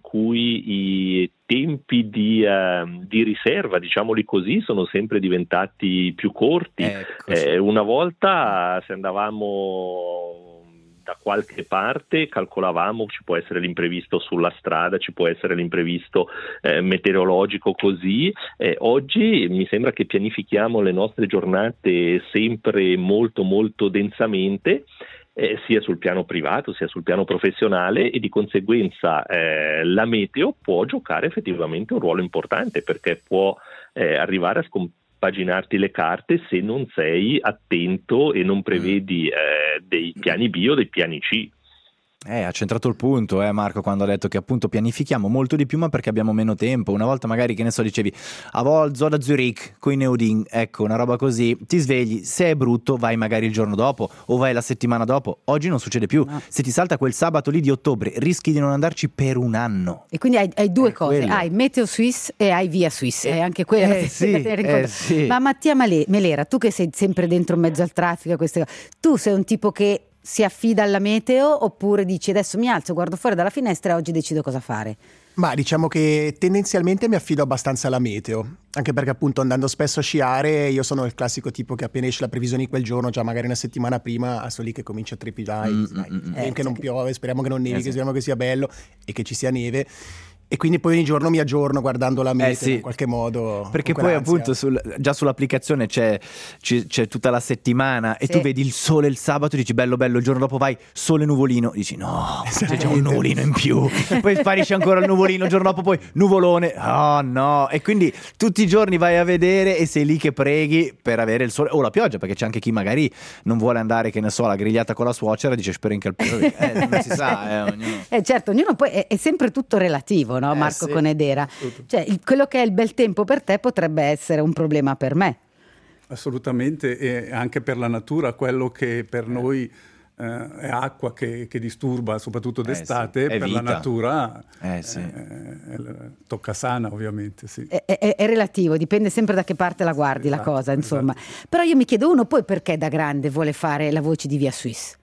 cui i tempi di, uh, di riserva, diciamoli così, sono sempre diventati più corti. Eh, una volta se andavamo da qualche parte calcolavamo ci può essere l'imprevisto sulla strada, ci può essere l'imprevisto eh, meteorologico così, eh, oggi mi sembra che pianifichiamo le nostre giornate sempre molto molto densamente, eh, sia sul piano privato sia sul piano professionale, e di conseguenza eh, la meteo può giocare effettivamente un ruolo importante, perché può eh, arrivare a scomparire paginarti le carte se non sei attento e non prevedi eh, dei piani B o dei piani C. Eh, ha centrato il punto, eh, Marco, quando ha detto che appunto pianifichiamo molto di più ma perché abbiamo meno tempo. Una volta magari, che ne so, dicevi a volta da Zurich con i Neodin, ecco, una roba così, ti svegli, se è brutto vai magari il giorno dopo o vai la settimana dopo. Oggi non succede più, no. Se ti salta quel sabato lì di ottobre rischi di non andarci per un anno. E quindi hai, hai due è cose, quello. hai Meteo Suisse e hai Via Suisse, è anche quella eh, da sì, tenere in conto. eh, sì. Ma Mattia Male- Melera, tu che sei sempre dentro in mezzo al traffico, queste cose, tu sei un tipo che si affida alla meteo oppure dici adesso mi alzo, guardo fuori dalla finestra e oggi decido cosa fare? Ma diciamo che tendenzialmente mi affido abbastanza alla meteo, anche perché appunto andando spesso a sciare io sono il classico tipo che appena esce la previsione di quel giorno, già magari una settimana prima, sono lì che comincia a trepidare, mm, dai, mm, dai, eh, che non piove, speriamo che non nevi, eh, che speriamo che sia bello e che ci sia neve. E quindi poi ogni giorno mi aggiorno guardando la meteo, eh sì. in qualche modo. Perché poi appunto sul, già sull'applicazione c'è, c'è, c'è tutta la settimana e sì. Tu vedi il sole il sabato e dici bello bello, il giorno dopo vai sole nuvolino, dici no, c'è un nuvolino in più, poi sparisce ancora il nuvolino, il giorno dopo poi nuvolone, oh no, e quindi tutti i giorni vai a vedere e sei lì che preghi per avere il sole o la pioggia, perché c'è anche chi magari non vuole andare, che ne so, alla grigliata con la suocera, dice spero in calpino, eh, non si sa, eh, ognuno. Eh certo, ognuno poi è, è sempre tutto relativo, no? Marco, eh, sì. Con Edera, cioè il, quello che è il bel tempo per te potrebbe essere un problema per me. Assolutamente, e anche per la natura, quello che per noi eh, è acqua che, che disturba, soprattutto d'estate, eh sì, per vita. la natura eh sì. eh, tocca sana, ovviamente. Sì. È, è, è relativo, dipende sempre da che parte la guardi, esatto, la cosa, insomma. Esatto. Però io mi chiedo, uno poi perché da grande vuole fare la voce di Via Suisse?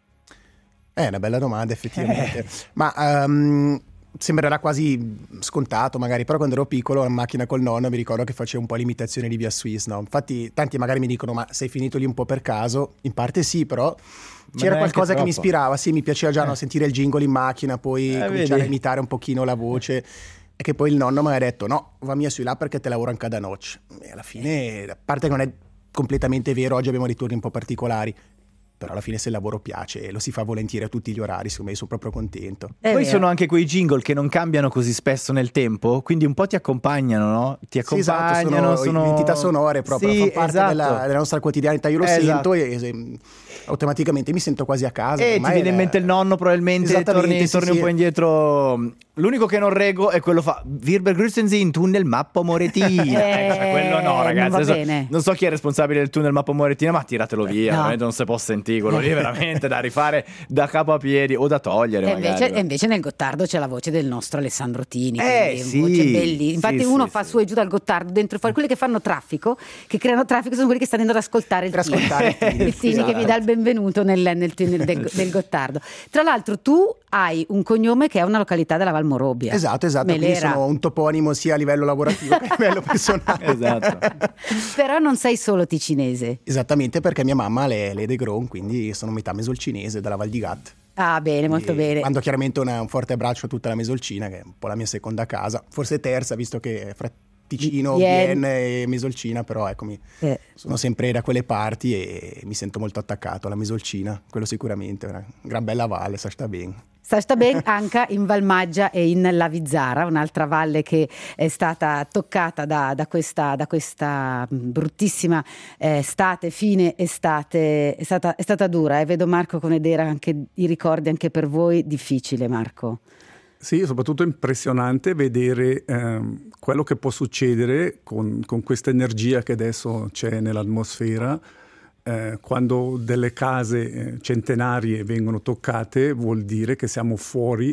È una bella domanda, effettivamente. Eh. Ma um, sembrerà quasi scontato magari, però quando ero piccolo in macchina col nonno mi ricordo che facevo un po' l'imitazione di Via Suisse, no? Infatti tanti magari mi dicono ma sei finito lì un po' per caso, in parte sì, però c'era qualcosa che mi ispirava, sì, mi piaceva già eh. no, sentire il jingle in macchina, poi eh, cominciare vedi. a imitare un pochino la voce, e che poi il nonno mi ha detto no, va via su là perché te lavoro anche da noce, e alla fine, a parte che non è completamente vero, oggi abbiamo dei turni un po' particolari, però alla fine se il lavoro piace lo si fa volentieri a tutti gli orari, secondo me sono proprio contento. È Poi vero. Sono anche quei jingle che non cambiano così spesso nel tempo, quindi un po' ti accompagnano, no? Ti accompagnano, sì, esatto, sono, sono identità sonore proprio, sì, fa parte esatto. della, della nostra quotidianità, io lo esatto. sento e, e automaticamente mi sento quasi a casa. E ti viene in mente il nonno probabilmente, torni, sì, torni sì. un po' indietro. L'unico che non reggo è quello fa Wir begrüßen Sie in Tunnel Mappo Moretina. eh, ecco, cioè, quello no, ragazzi. Non, Adesso, non so chi è responsabile del Tunnel Mappo Moretina, ma tiratelo via, no. veramente non si può sentire quello lì, veramente da rifare da capo a piedi o da togliere. E magari, invece, e invece nel Gottardo c'è la voce del nostro Alessandro Tini, eh, sì, voce bellissima. Infatti sì, uno sì, fa sì. su e giù dal Gottardo, dentro e fuori. Quelli che fanno traffico, che creano traffico, sono quelli che stanno andando ad ascoltare il per Tini, ascoltare il Tini, il Tini esatto. che vi dà il benvenuto nel, nel tunnel del, del Gottardo. Tra l'altro tu hai un cognome che è una località della Valmorobbia. Esatto, esatto, Melera. Quindi sono un toponimo sia a livello lavorativo che a livello personale. Esatto. Però non sei solo ticinese. Esattamente, perché mia mamma è de Gron, quindi sono metà mesolcinese, dalla Val di Gat. Ah, bene, molto e bene. Mando chiaramente una, un forte abbraccio a tutta la Mesolcina, che è un po' la mia seconda casa, forse terza, visto che fra Ticino, Vienne e Mesolcina, però eccomi, eh. sono sempre da quelle parti e mi sento molto attaccato alla Mesolcina, quello sicuramente, una gran bella valle, sa sta bene. Sta ben anche in Valmaggia e in Lavizzara, un'altra valle che è stata toccata da, da, questa, da questa bruttissima eh, estate, fine estate, è stata, è stata dura. E eh. vedo Marco con Edera anche i ricordi anche per voi, difficile Marco. Sì, soprattutto impressionante vedere ehm, quello che può succedere con, con questa energia che adesso c'è nell'atmosfera. Eh, quando delle case eh, centenarie vengono toccate vuol dire che siamo fuori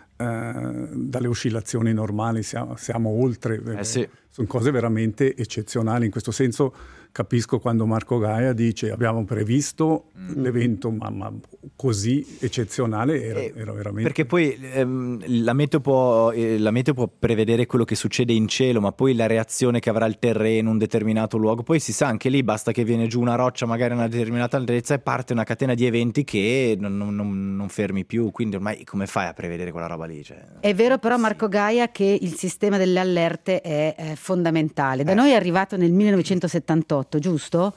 eh, dalle oscillazioni normali, siamo, siamo oltre, eh sì. sono cose veramente eccezionali. In questo senso capisco quando Marco Gaia dice abbiamo previsto mm. l'evento, ma, ma così eccezionale era, eh, era veramente... Perché poi ehm, la, meteo può, eh, la meteo può prevedere quello che succede in cielo, ma poi la reazione che avrà il terreno in un determinato luogo, poi si sa anche lì, basta che viene giù una roccia magari a una determinata altezza e parte una catena di eventi che non, non, non, non fermi più, quindi ormai come fai a prevedere quella roba lì? Cioè, è vero però Marco Gaia che il sistema delle allerte è eh, fondamentale, da eh. noi è arrivato nel millenovecentosettantotto, giusto?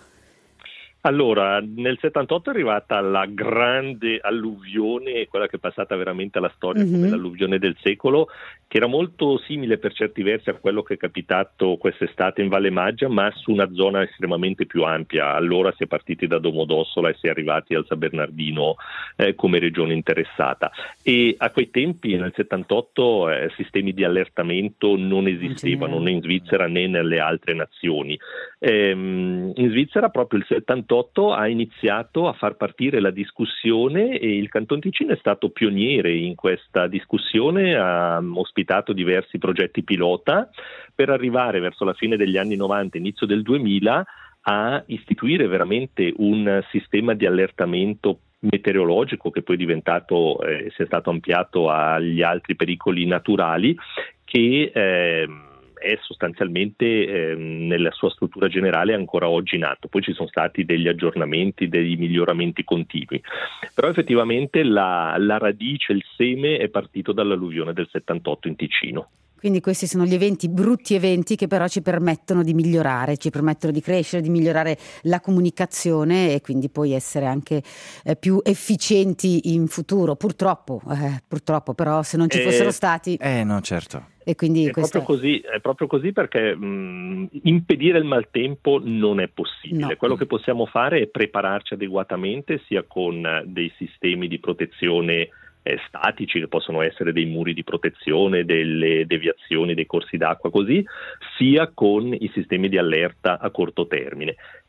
Allora, nel settantotto è arrivata la grande alluvione, quella che è passata veramente alla storia mm-hmm. come l'alluvione del secolo, che era molto simile per certi versi a quello che è capitato quest'estate in Valle Maggia, ma su una zona estremamente più ampia. Allora si è partiti da Domodossola e si è arrivati al San Bernardino eh, come regione interessata. E a quei tempi, nel settantotto, eh, sistemi di allertamento non esistevano né in Svizzera né nelle altre nazioni. Ehm, in Svizzera proprio il settantotto ha iniziato a far partire la discussione e il Canton Ticino è stato pioniere in questa discussione, ha ospitato diversi progetti pilota per arrivare verso la fine degli anni novanta, inizio del duemila, a istituire veramente un sistema di allertamento meteorologico che poi è diventato, eh, si è stato ampliato agli altri pericoli naturali che eh, è sostanzialmente eh, nella sua struttura generale ancora oggi nato. Poi ci sono stati degli aggiornamenti, dei miglioramenti continui, però effettivamente la, la radice, il seme è partito dall'alluvione del settantotto in Ticino. Quindi questi sono gli eventi, brutti eventi che però ci permettono di migliorare, ci permettono di crescere, di migliorare la comunicazione e quindi poi essere anche eh, più efficienti in futuro. Purtroppo, eh, purtroppo, però se non ci fossero eh, stati... Eh no, certo. E quindi è, questo... proprio così, è proprio così perché mh, impedire il maltempo non è possibile. No. Quello che possiamo fare è prepararci adeguatamente sia con dei sistemi di protezione eh, statici che possono essere dei muri di protezione, delle deviazioni, dei corsi d'acqua così, sia con i sistemi di allerta a corto termine.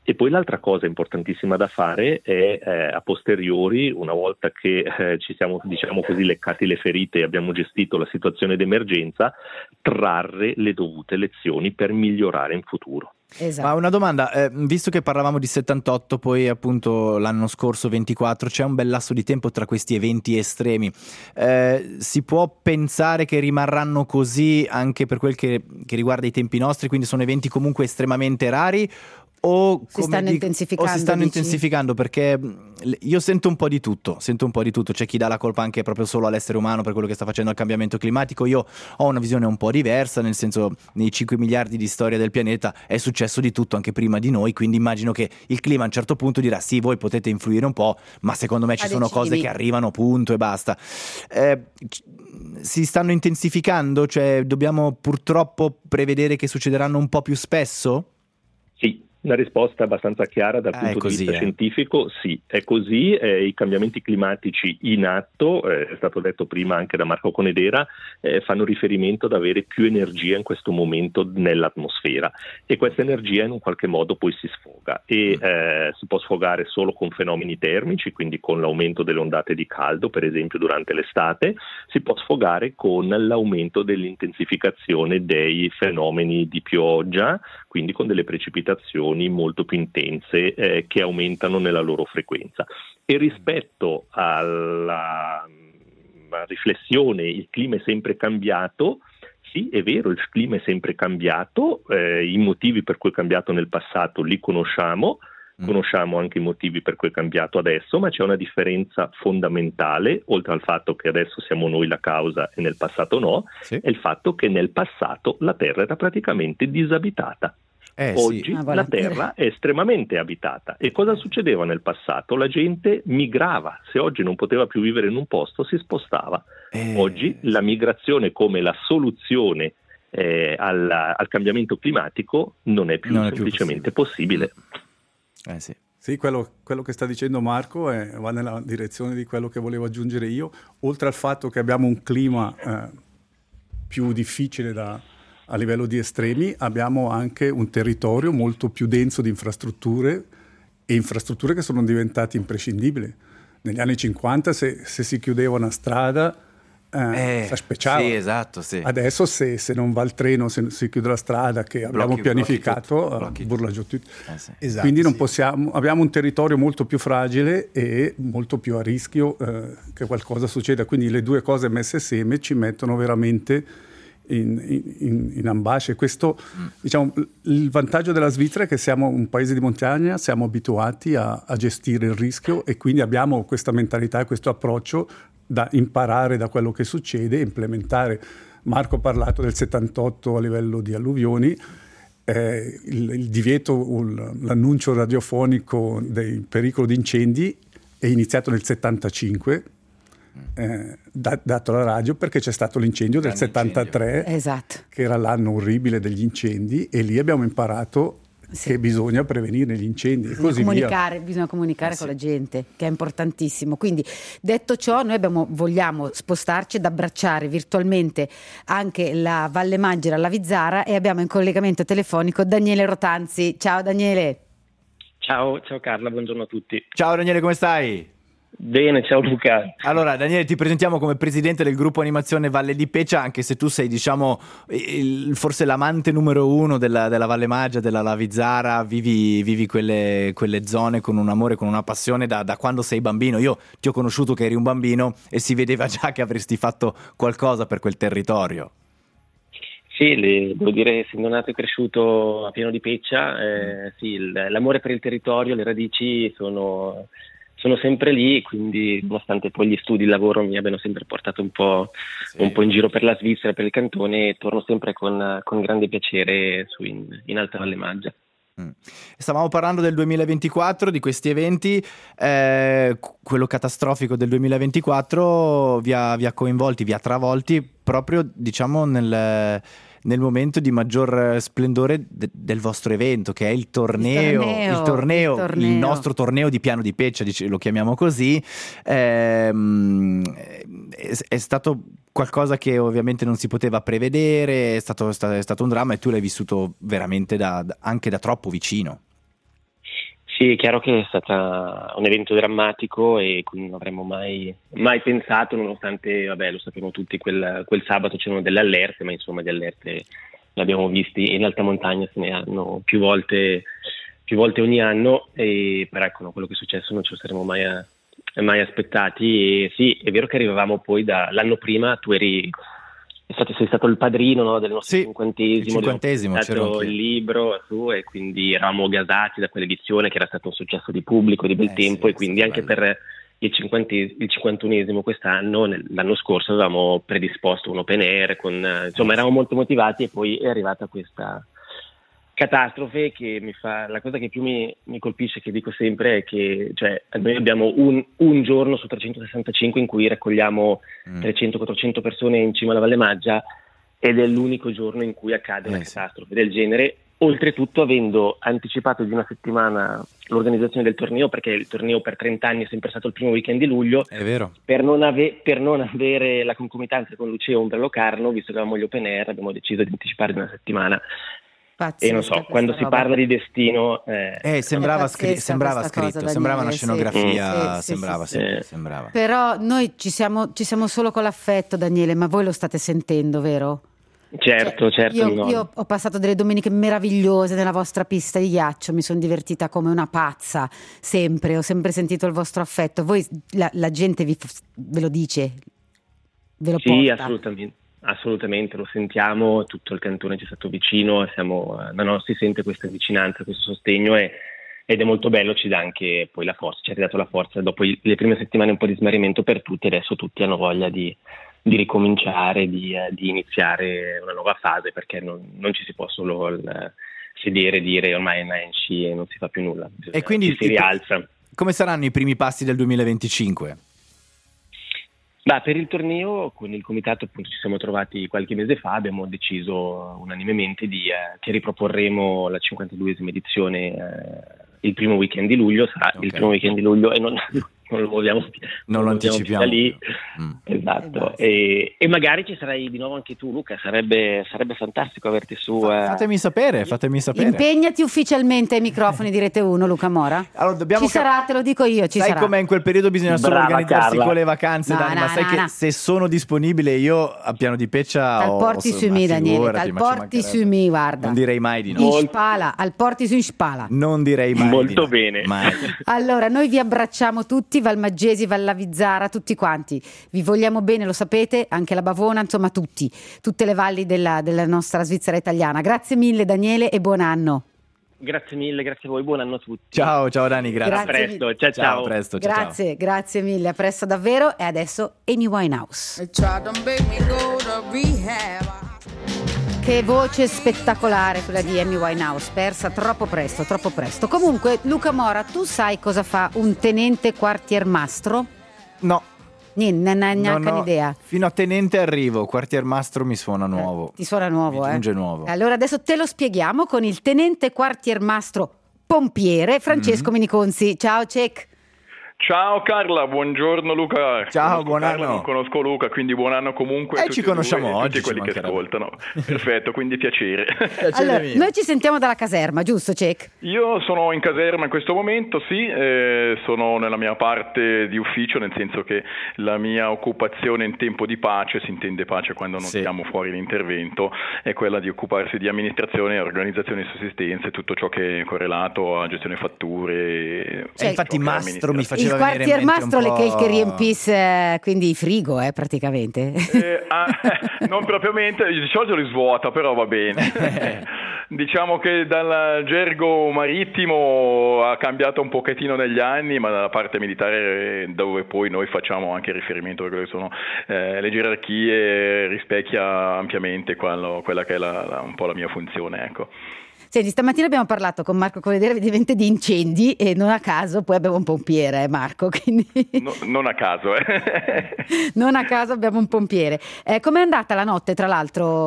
E poi l'altra cosa importantissima da fare è eh, a posteriori, una volta che eh, ci siamo, diciamo così, leccati le ferite e abbiamo gestito la situazione d'emergenza, trarre le dovute lezioni per migliorare in futuro. Esatto. Ma una domanda, eh, visto che parlavamo di settantotto, poi appunto l'anno scorso ventiquattro, c'è un bel lasso di tempo tra questi eventi estremi, eh, si può pensare che rimarranno così anche per quel che, che riguarda i tempi nostri, quindi sono eventi comunque estremamente rari? O si stanno dico, intensificando, o si stanno dici? intensificando, perché io sento un po' di tutto, sento un po' di tutto. C'è chi dà la colpa anche proprio solo all'essere umano per quello che sta facendo al cambiamento climatico. Io ho una visione un po' diversa, nel senso, nei cinque miliardi di storia del pianeta è successo di tutto anche prima di noi, quindi immagino che il clima a un certo punto dirà sì, voi potete influire un po', ma secondo me ci ah, sono decidimi. cose che arrivano, punto e basta. Eh, si stanno intensificando, cioè dobbiamo purtroppo prevedere che succederanno un po' più spesso? Sì. Una risposta abbastanza chiara dal ah, punto così, di vista eh. scientifico, sì, è così, eh, i cambiamenti climatici in atto, eh, è stato detto prima anche da Marco Conedera, eh, fanno riferimento ad avere più energia in questo momento nell'atmosfera e questa energia in un qualche modo poi si sfoga e eh, si può sfogare solo con fenomeni termici, quindi con l'aumento delle ondate di caldo, per esempio durante l'estate, si può sfogare con l'aumento dell'intensificazione dei fenomeni di pioggia, quindi con delle precipitazioni molto più intense eh, che aumentano nella loro frequenza. E rispetto alla, alla riflessione il clima è sempre cambiato, sì è vero, il clima è sempre cambiato, eh, i motivi per cui è cambiato nel passato li conosciamo, mm. conosciamo anche i motivi per cui è cambiato adesso, ma c'è una differenza fondamentale, oltre al fatto che adesso siamo noi la causa e nel passato no, sì. è il fatto che nel passato la Terra era praticamente disabitata. Eh, Oggi sì. ah, la Terra è estremamente abitata. E cosa succedeva nel passato? La gente migrava. Se oggi non poteva più vivere in un posto, si spostava. Eh, oggi la migrazione come la soluzione eh, alla, al cambiamento climatico non è più non semplicemente è più possibile. possibile. Eh, sì. Sì, quello, quello che sta dicendo Marco è, va nella direzione di quello che volevo aggiungere io. Oltre al fatto che abbiamo un clima eh, più difficile da a livello di estremi, abbiamo anche un territorio molto più denso di infrastrutture e infrastrutture che sono diventate imprescindibili. Negli anni cinquanta se, se si chiudeva una strada eh, eh, si specciava. Sì, esatto, sì. Adesso se, se non va il treno, se si chiude la strada che abbiamo blocchi, pianificato, blocchi tutto, burla giù tutto. Eh, sì. esatto, Quindi non sì. possiamo, abbiamo un territorio molto più fragile e molto più a rischio eh, che qualcosa succeda. Quindi le due cose messe assieme ci mettono veramente In, in, in ambasce. Questo, mm. diciamo, il vantaggio della Svizzera è che siamo un paese di montagna, siamo abituati a, a gestire il rischio e quindi abbiamo questa mentalità e questo approccio da imparare da quello che succede e implementare. Marco ha parlato del settantotto a livello di alluvioni, eh, il, il divieto, l'annuncio radiofonico del pericolo di incendi è iniziato nel settantacinque. Eh, da, dato alla radio perché c'è stato l'incendio del settantatré incendio. Esatto. Che era l'anno orribile degli incendi e lì abbiamo imparato sì. che bisogna prevenire gli incendi bisogna e così comunicare, via. Bisogna comunicare eh, con sì. la gente, che è importantissimo. Quindi detto ciò, noi abbiamo, vogliamo spostarci ed abbracciare virtualmente anche la Valle Maggiore alla Vizzara e abbiamo in collegamento telefonico Daniele Rotanzi. Ciao Daniele. Ciao, ciao Carla, buongiorno a tutti. Ciao Daniele, come stai? Bene, ciao Luca. Allora Daniele, ti presentiamo come presidente del gruppo animazione Valle di Peccia, anche se tu sei diciamo il, forse l'amante numero uno della, della Valle Maggia, della Lavizzara, vivi, vivi quelle, quelle zone con un amore, con una passione da, da quando sei bambino. Io ti ho conosciuto che eri un bambino e si vedeva già che avresti fatto qualcosa per quel territorio. Sì, le, devo dire, essendo nato e cresciuto a Piano di Peccia, eh, sì, il, l'amore per il territorio, le radici sono... sono sempre lì, quindi nonostante poi gli studi, il lavoro mi abbiano sempre portato un po', sì. un po' in giro per la Svizzera, per il cantone, torno sempre con, con grande piacere su in, in Alta Valle Maggia. Mm. Stavamo parlando del duemilaventiquattro, di questi eventi, eh, quello catastrofico del duemilaventiquattro vi ha, vi ha coinvolti, vi ha travolti proprio diciamo nel... nel momento di maggior splendore de- del vostro evento, che è il torneo, il torneo, il, torneo, il, torneo. il nostro torneo di Piano di Peccia, dic- lo chiamiamo così. Ehm, è, è stato qualcosa che ovviamente non si poteva prevedere, è stato, è stato un dramma e tu l'hai vissuto veramente da, da, anche da troppo vicino. Sì, è chiaro che è stato un evento drammatico e quindi non avremmo mai, mai pensato, nonostante, vabbè, lo sappiamo tutti, quel, quel sabato c'erano delle allerte, ma insomma di allerte le abbiamo visti e in alta montagna se ne hanno più volte, più volte ogni anno, e però ecco, no, quello che è successo non ce lo saremmo mai, mai aspettati. E sì, è vero che arrivavamo poi da, l'anno prima, tu eri... Stato, sei stato il padrino, no, del nostro sì, cinquantesimo, il cinquantesimo c'era il libro su, e quindi eravamo gasati da quell'edizione che era stato un successo di pubblico, di bel eh, tempo, sì, e quindi anche bello. Per il, cinquantes- il cinquantunesimo quest'anno, nel, l'anno scorso avevamo predisposto un open air, con, insomma eravamo molto motivati, e poi è arrivata questa catastrofe che mi fa, la cosa che più mi, mi colpisce, che dico sempre, è che cioè, noi abbiamo un, un giorno su trecentosessantacinque in cui raccogliamo mm. trecento quattrocento persone in cima alla Valle Maggia, ed è l'unico giorno in cui accade una eh, catastrofe sì. del genere, oltretutto avendo anticipato di una settimana l'organizzazione del torneo, perché il torneo per trenta anni è sempre stato il primo weekend di luglio. È vero. Per non, ave- per non avere la concomitanza con Lucia Ombra Locarno, visto che avevamo gli open air, abbiamo deciso di anticipare di una settimana. Pazzesca, e non so, quando si roba. parla di destino eh, eh, sembrava, scri- sembrava scritto, cosa, sembrava una scenografia, sì. sembrava, sì, sì, sì, sembrava. Però noi ci siamo, ci siamo solo con l'affetto, Daniele, ma voi lo state sentendo, vero? Certo, cioè, certo. Io, no. io ho passato delle domeniche meravigliose nella vostra pista di ghiaccio, mi sono divertita come una pazza, sempre, ho sempre sentito il vostro affetto. Voi, la, la gente vi, ve lo dice? Ve lo sì, porta? Sì, assolutamente. Assolutamente, lo sentiamo, tutto il cantone ci è stato vicino, siamo, no, no, si sente questa vicinanza, questo sostegno, e, ed è molto bello, ci dà anche poi la forza, ci ha ridato la forza dopo i, le prime settimane un po' di smarrimento per tutti, adesso tutti hanno voglia di, di ricominciare, di, eh, di iniziare una nuova fase, perché non, non ci si può solo il, sedere e dire ormai è una Enci e non si fa più nulla, e quindi si rialza. Come saranno i primi passi del duemilaventicinque? Bah, per il torneo con il comitato appunto ci siamo trovati qualche mese fa, abbiamo deciso unanimemente di, eh, che riproporremo la cinquantaduesima edizione eh, il primo weekend di luglio, sarà okay. il primo weekend di luglio e non, non lo muoviamo più, non lo anticipiamo da lì. Mm. Esatto, e, e magari ci sarai di nuovo anche tu, Luca, sarebbe, sarebbe fantastico averti su. Eh. Fatemi sapere, fatemi sapere. Impegnati ufficialmente ai microfoni di Rete uno, Luca Mora. Allora, dobbiamo ci ca- sarà, te lo dico io, ci sai sarà. com'è in quel periodo, bisogna solo Brava organizzarsi Carla. con le vacanze, no, Dani, no, ma sai no, che no. se sono disponibile io a Piano di Peccia al ho, porti ho, su me, Daniele, figurati, al porti su me, guarda. Non direi mai di no. In spala, al porti su in spala. Non direi mai molto di no. bene. Mai. Allora, noi vi abbracciamo tutti, Valmaggesi, Vallavizzara, tutti quanti. Vi vogliamo bene, lo sapete, anche la Bavona, insomma tutti, tutte le valli della, della nostra Svizzera italiana. Grazie mille Daniele e buon anno. Grazie mille, grazie a voi, buon anno a tutti. Ciao, ciao Dani, grazie. grazie. A presto, ciao ciao. ciao, a presto, ciao grazie, ciao. grazie mille, a presto davvero. E adesso Amy Winehouse. Che voce spettacolare quella di Amy Winehouse, persa troppo presto, troppo presto. Comunque, Luca Mora, tu sai cosa fa un tenente quartiermastro? No. Niente, non hai neanche un'idea. Fino a tenente arrivo, quartiermastro mi suona nuovo. Eh, ti suona nuovo, mi eh? giunge nuovo. Allora adesso te lo spieghiamo con il tenente quartiermastro pompiere Francesco mm-hmm. Miniconzi. Ciao Cec. Ciao Carla, buongiorno Luca. Ciao, buon anno. Carla, non conosco Luca, quindi buon anno comunque. Eh, ci conosciamo due, oggi. Tutti quelli che ascoltano. Perfetto, quindi piacere. piacere allora, mio. Noi ci sentiamo dalla caserma, giusto Cec? Io sono in caserma in questo momento, sì, eh, sono nella mia parte di ufficio, nel senso che la mia occupazione in tempo di pace, si intende pace quando non sì. siamo fuori l'intervento, è quella di occuparsi di amministrazione, organizzazione e sussistenza e tutto ciò che è correlato a gestione fatture. Cioè, infatti mastro mi faceva il venire in mente quartiermastro che il che riempisse quindi i frigo, eh, praticamente. Eh, ah, non propriamente, di solito li svuota, però va bene. Diciamo che dal gergo marittimo ha cambiato un pochettino negli anni, ma dalla parte militare, dove poi noi facciamo anche riferimento a quelle che sono eh, le gerarchie, rispecchia ampiamente quello, quella che è la, la, un po' la mia funzione, ecco. Senti, stamattina abbiamo parlato con Marco Coledere evidentemente di incendi e non a caso poi abbiamo un pompiere, eh, Marco, quindi... no, non a caso, eh. Non a caso abbiamo un pompiere. Eh, com'è andata la notte, tra l'altro?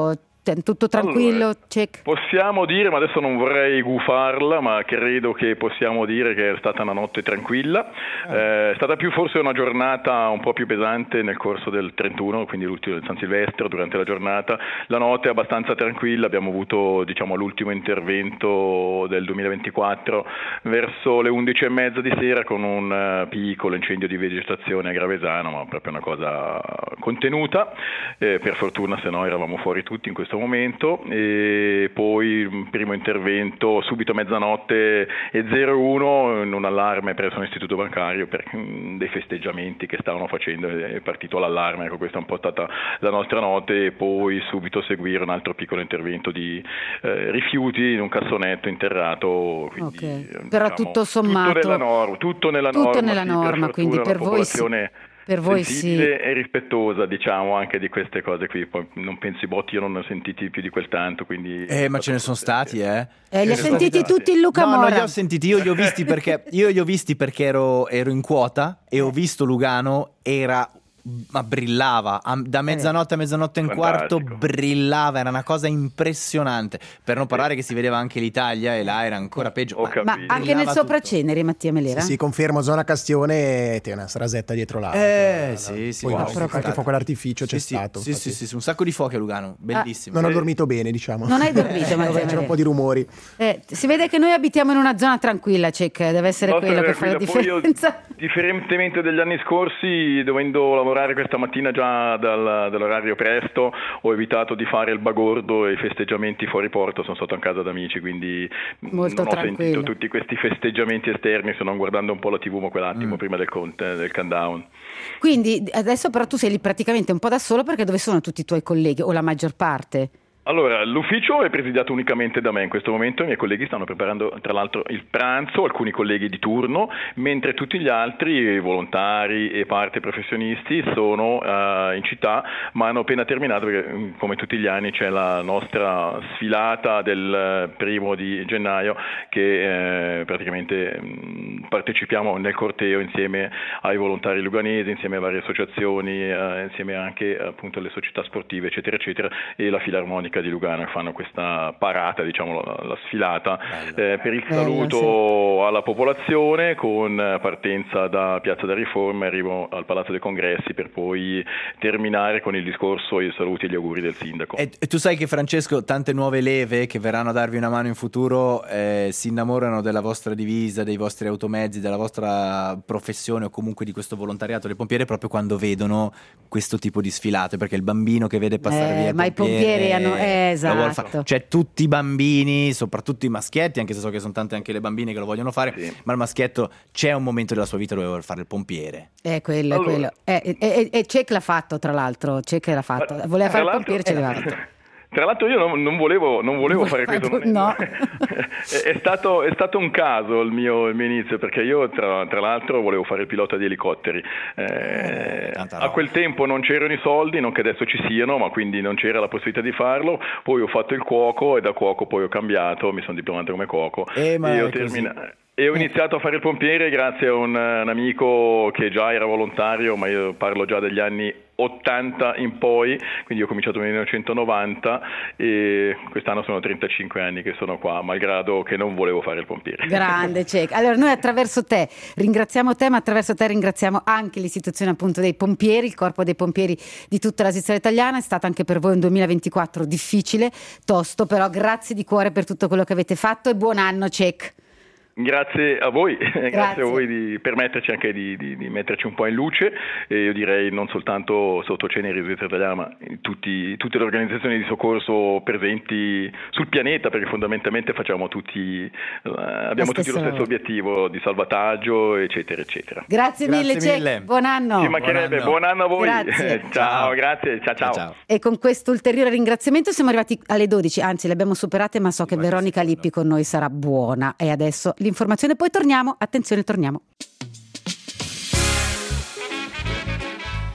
tutto tranquillo? Allora, check. Possiamo dire, ma adesso non vorrei gufarla, ma credo che possiamo dire che è stata una notte tranquilla. Eh, è stata più forse una giornata un po' più pesante nel corso del trentuno, quindi l'ultimo del San Silvestro, durante la giornata. La notte è abbastanza tranquilla, abbiamo avuto diciamo l'ultimo intervento del duemilaventiquattro verso le undici e mezza di sera con un uh, piccolo incendio di vegetazione a Gravesano, ma proprio una cosa contenuta, eh, per fortuna, se no eravamo fuori tutti in questo momento. E poi primo intervento subito a mezzanotte e zero uno in un allarme presso un istituto bancario per dei festeggiamenti che stavano facendo, è partito l'allarme. Ecco, questa è un po' stata la nostra notte, e poi subito seguire un altro piccolo intervento di eh, rifiuti in un cassonetto interrato, quindi, okay. diciamo, Però tutto sommato tutto nella norma, tutto nella tutto norma, nella sì, norma per quindi per voi sì. Per voi sì. E rispettosa, diciamo, anche di queste cose qui. Poi non penso i botti, io non ne ho sentiti più di quel tanto, quindi... Eh, ma ce ne sono stati, eh? Eh, li ha sentiti stati. tutti in Luca no, Mora? No, li ho sentiti, io li ho visti perché, io li ho visti perché ero, ero in quota e ho visto Lugano, era... ma brillava a, da mezzanotte a mezzanotte e un quarto, brillava, era una cosa impressionante, per non parlare che si vedeva anche l'Italia e là era ancora peggio. Ma, ma anche nel sopraceneri, Mattia Melera? Sì, sì, confermo, zona Castione te una strasetta dietro l'altro. Eh, sì, sì. Poi Wow, wow, qualche fuoco d'artificio sì, c'è sì, stato. Sì, sì, sì, sì, un sacco di fuochi a Lugano, bellissimo. Ah, non ho dormito bene, diciamo. Non hai dormito, Mattia C'era un po' di rumori. Eh, si vede che noi abitiamo in una zona tranquilla, Cec, deve essere No, quello che fa la differenza. Io, differentemente dagli anni scorsi, dovendo lavorare questa mattina già dal, dall'orario presto, ho evitato di fare il bagordo e i festeggiamenti fuori porta, sono stato a casa da amici, quindi molto non ho tranquillo. sentito tutti questi festeggiamenti esterni, se non guardando un po' la tivù ma quell'attimo mm. prima del, conte, del countdown. Quindi adesso però tu sei lì praticamente un po' da solo, perché dove sono tutti i tuoi colleghi o la maggior parte? Allora, l'ufficio è presidiato unicamente da me in questo momento, i miei colleghi stanno preparando tra l'altro il pranzo, alcuni colleghi di turno, mentre tutti gli altri volontari e parte professionisti sono uh, in città, ma hanno appena terminato perché come tutti gli anni c'è la nostra sfilata del primo di gennaio che eh, praticamente mh, partecipiamo nel corteo insieme ai volontari luganesi, insieme a varie associazioni, eh, insieme anche appunto alle società sportive eccetera eccetera, e la filarmonica di Lugano, che fanno questa parata, diciamo la, la sfilata eh, per il saluto Bello, sì. alla popolazione, con partenza da Piazza della Riforma e arrivo al Palazzo dei Congressi per poi terminare con il discorso, i saluti e gli auguri del sindaco. E, e tu sai che, Francesco, tante nuove leve che verranno a darvi una mano in futuro eh, si innamorano della vostra divisa, dei vostri automezzi, della vostra professione o comunque di questo volontariato dei pompieri proprio quando vedono questo tipo di sfilate, perché il bambino che vede passare eh, via il ma pompiere, i pompieri hanno eh, esatto, cioè tutti i bambini, soprattutto i maschietti, anche se so che sono tante anche le bambine che lo vogliono fare, sì. ma il maschietto c'è un momento della sua vita dove vuole fare il pompiere. È quello, allora. è quello. E eh, eh, Cec l'ha fatto, tra l'altro, Cec l'ha fatto, voleva fare il pompiere, ce l'ha fatto. Tra l'altro io non, non volevo, non volevo fare questo, no. è, è, stato, è stato un caso il mio, il mio inizio, perché io tra, tra l'altro volevo fare il pilota di elicotteri, eh, a quel tempo non c'erano i soldi, non che adesso ci siano, ma quindi non c'era la possibilità di farlo, poi ho fatto il cuoco e da cuoco poi ho cambiato, mi sono diplomato come cuoco eh, e ho terminato. E ho iniziato a fare il pompiere grazie a un, un amico che già era volontario, ma io parlo già degli anni ottanta in poi, quindi ho cominciato nel millenovecentonovanta e quest'anno sono trentacinque anni che sono qua, malgrado che non volevo fare il pompiere. Grande Cec. Allora noi attraverso te ringraziamo te, ma attraverso te ringraziamo anche l'istituzione appunto dei pompieri, il corpo dei pompieri di tutta la Svizzera italiana. È stato anche per voi un duemilaventiquattro difficile, tosto, però grazie di cuore per tutto quello che avete fatto e buon anno Cec. Grazie a voi, grazie, grazie a voi di permetterci anche di, di, di metterci un po' in luce, e io direi non soltanto Sottoceneri Svizzera Italiana, ma tutti, tutte le organizzazioni di soccorso presenti sul pianeta, perché fondamentalmente facciamo tutti, uh, abbiamo tutti lo stesso obiettivo di salvataggio eccetera eccetera. Grazie, grazie mille, mille. Cec, buon anno. Ci mancherebbe, buon anno, buon anno a voi. Grazie. ciao, ciao, grazie, ciao, ciao ciao. E con questo ulteriore ringraziamento siamo arrivati alle dodici, anzi le abbiamo superate, ma so che Veronica Lippi con noi sarà buona, e adesso l'informazione, poi torniamo, attenzione, torniamo.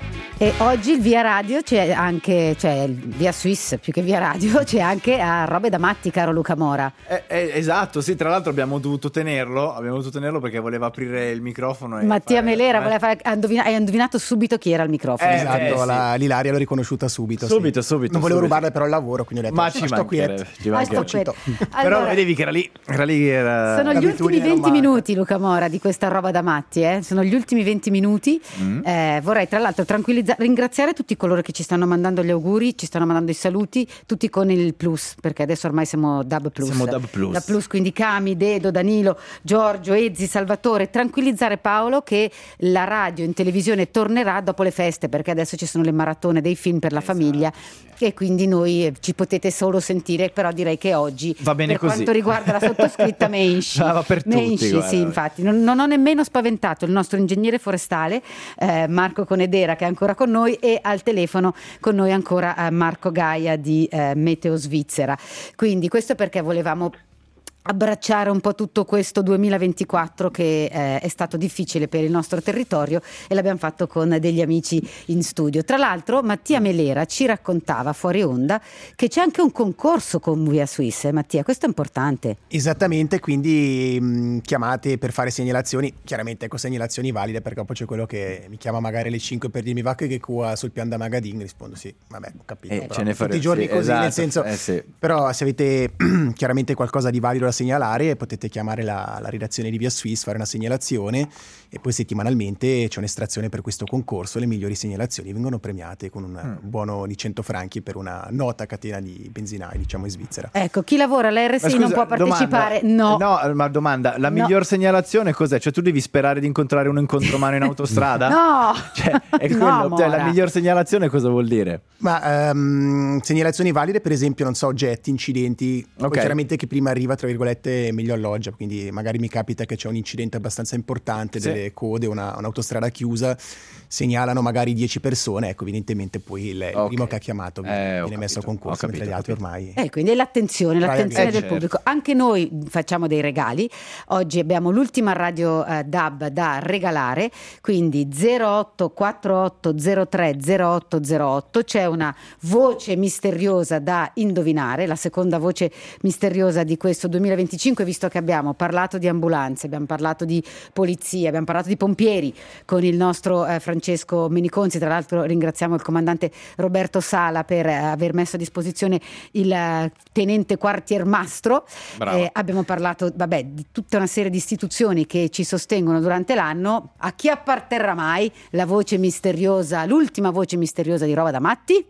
E oggi il Via Radio c'è anche, cioè il Via Swiss più che Via Radio, c'è anche a Robe da Matti, caro Luca Mora. Eh, eh, esatto, sì, tra l'altro abbiamo dovuto tenerlo, abbiamo dovuto tenerlo perché voleva aprire il microfono. E Mattia fare... Melera, voleva fare... hai indovinato, hai indovinato subito chi era il microfono. Eh, esatto, eh, la, sì. L'Ilaria l'ho riconosciuta subito. Subito, sì. subito. Non volevo subito. rubarle però il lavoro, quindi ho detto, ma ci sto qui. Ci ah, sto qui. Allora, però vedevi che era lì, era lì era... Sono gli ultimi venti minuti, Luca Mora, di questa Roba da Matti, eh? Sono gli ultimi venti minuti. Mm. Eh, vorrei tra l'altro tranquillizzare, ringraziare tutti coloro che ci stanno mandando gli auguri, ci stanno mandando i saluti, tutti con il plus, perché adesso ormai siamo Dab Plus. Siamo Dab Plus. La Plus, quindi Cami, Dedo, Danilo, Giorgio, Ezzi, Salvatore. Tranquillizzare Paolo che la radio in televisione tornerà dopo le feste, perché adesso ci sono le maratone dei film per la esatto. famiglia e quindi noi ci potete solo sentire, però direi che oggi va bene per così. quanto riguarda la sottoscritta Menci. Ah, va per Menci, tutti, sì, infatti. Non, non ho nemmeno spaventato il nostro ingegnere forestale eh, Marco Conedera, che è ancora con noi, e al telefono con noi ancora eh, Marco Gaia di eh, Meteo Svizzera. Quindi questo perché volevamo abbracciare un po' tutto questo duemilaventiquattro che eh, è stato difficile per il nostro territorio, e l'abbiamo fatto con degli amici in studio. Tra l'altro Mattia Melera ci raccontava fuori onda che c'è anche un concorso con Via Swiss, eh, Mattia, questo è importante. Esattamente, quindi mh, chiamate per fare segnalazioni, chiaramente ecco segnalazioni valide, perché poi c'è quello che mi chiama magari alle cinque per dirmi va che qua sul pian da Magadin, rispondo sì, vabbè, ho capito, eh, però, ce ne tutti i giorni sì, così, esatto, nel senso, eh, sì. Però se avete chiaramente qualcosa di valido da segnalare potete chiamare la, la redazione di Via Swiss, fare una segnalazione e poi settimanalmente c'è un'estrazione per questo concorso. Le migliori segnalazioni vengono premiate con un mm. buono di cento franchi per una nota catena di benzinai, diciamo in Svizzera. Ecco, chi lavora all'R S I non può partecipare. Domanda, no no ma domanda, la no. miglior segnalazione cos'è? Cioè tu devi sperare di incontrare un incontromano in autostrada? no cioè, è quello, no, cioè, la miglior segnalazione cosa vuol dire? Ma um, segnalazioni valide, per esempio, non so, oggetti, incidenti, okay. Poi chiaramente che prima arriva, tra virgolette, meglio alloggia, quindi magari mi capita che c'è un incidente abbastanza importante, sì. delle code, una, un'autostrada chiusa, segnalano magari dieci persone, ecco, evidentemente poi il, okay. il primo che ha chiamato viene, eh, viene capito, messo a concorso, mentre gli altri ormai... Eh, quindi è l'attenzione, l'attenzione eh, del certo. pubblico. Anche noi facciamo dei regali, oggi abbiamo l'ultima radio eh, D A B da regalare, quindi zero otto quattro otto zero tre zero otto zero otto, c'è una voce misteriosa da indovinare, la seconda voce misteriosa di questo duemilaventicinque, visto che abbiamo parlato di ambulanze, abbiamo parlato di polizia, abbiamo parlato di pompieri con il nostro eh, Francesco Meniconzi. Tra l'altro ringraziamo il comandante Roberto Sala per eh, aver messo a disposizione il eh, tenente quartiermastro. Eh, abbiamo parlato vabbè, di tutta una serie di istituzioni che ci sostengono durante l'anno. A chi apparterrà mai la voce misteriosa, l'ultima voce misteriosa di Roba da Matti?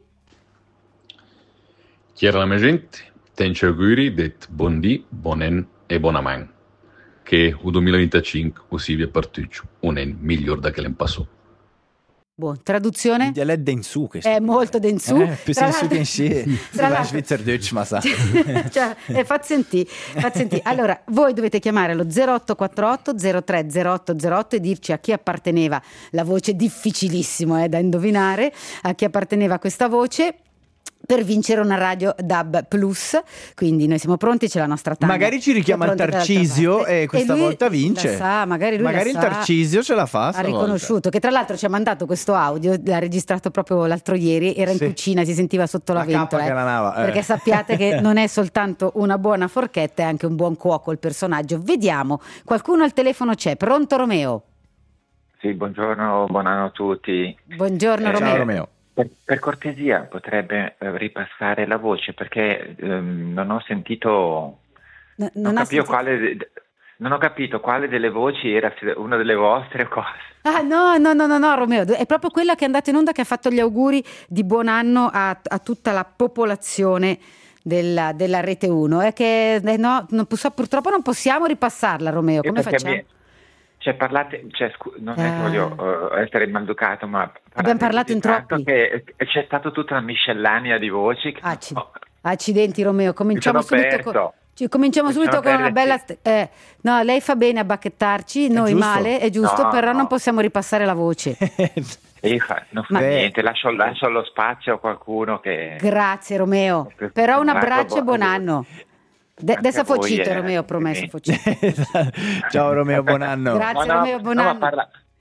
Chiara la mia gente, tenci auguri det buon dì, buonen e buonaman. Che il duemilaventicinque così vi è partito un anno miglior da che l'anno passato. Buon, traduzione? Il dialetto densu questo. È molto densu. Eh, più sensu che in sci. Tra l'altro Svizzerdeutsch, ma sa. Cioè, eh, fat sentì, fat sentì. Allora, voi dovete chiamare lo zero otto quattro otto zero tre zero otto zero otto e dirci a chi apparteneva la voce, difficilissimo eh, da indovinare, a chi apparteneva questa voce, per vincere una radio D A B Plus. Quindi noi siamo pronti, c'è la nostra Tania. Magari ci richiama il Tarcisio e questa e lui volta vince. La sa, magari lui magari la il sa, Tarcisio ce la fa. Ha riconosciuto volta. Che tra l'altro ci ha mandato questo audio, l'ha registrato proprio l'altro ieri, era in sì. cucina, si sentiva sotto la, la ventola. Eh, nava, eh. Perché sappiate che non è soltanto una buona forchetta, è anche un buon cuoco il personaggio. Vediamo, qualcuno al telefono c'è. Pronto Romeo? Sì, buongiorno, buon anno a tutti. Buongiorno eh, Romeo. Ciao Romeo. Per, per cortesia potrebbe eh, ripassare la voce, perché ehm, non ho sentito, no, non, non, capito sentito... quale, non ho capito quale delle voci era, una delle vostre o cosa. Ah no, no, no, no, no Romeo, è proprio quella che è andata in onda, che ha fatto gli auguri di buon anno a, a tutta la popolazione della, della Rete uno. È che eh, no, non posso, purtroppo non possiamo ripassarla Romeo, come facciamo? Mi... Cioè, parlate, cioè, scu- non è che voglio uh, essere maleducato, ma abbiamo parlato in troppi. Che c'è stata tutta una miscellanea di voci. Che Acc- no. Accidenti Romeo, cominciamo subito con, ci, cominciamo Mi subito con una bella st- eh, no, lei fa bene a bacchettarci, noi giusto. male, è giusto, no, però no. non possiamo ripassare la voce. E fa, non fa Ma... niente, lascio, lascio lo spazio a qualcuno che... Grazie Romeo, per, però un per abbraccio e buon anno. De- adesso foccito eh, Romeo, promesso foccito. Ciao Romeo, buon anno. Grazie no, no, Romeo, buon no, anno. Parla...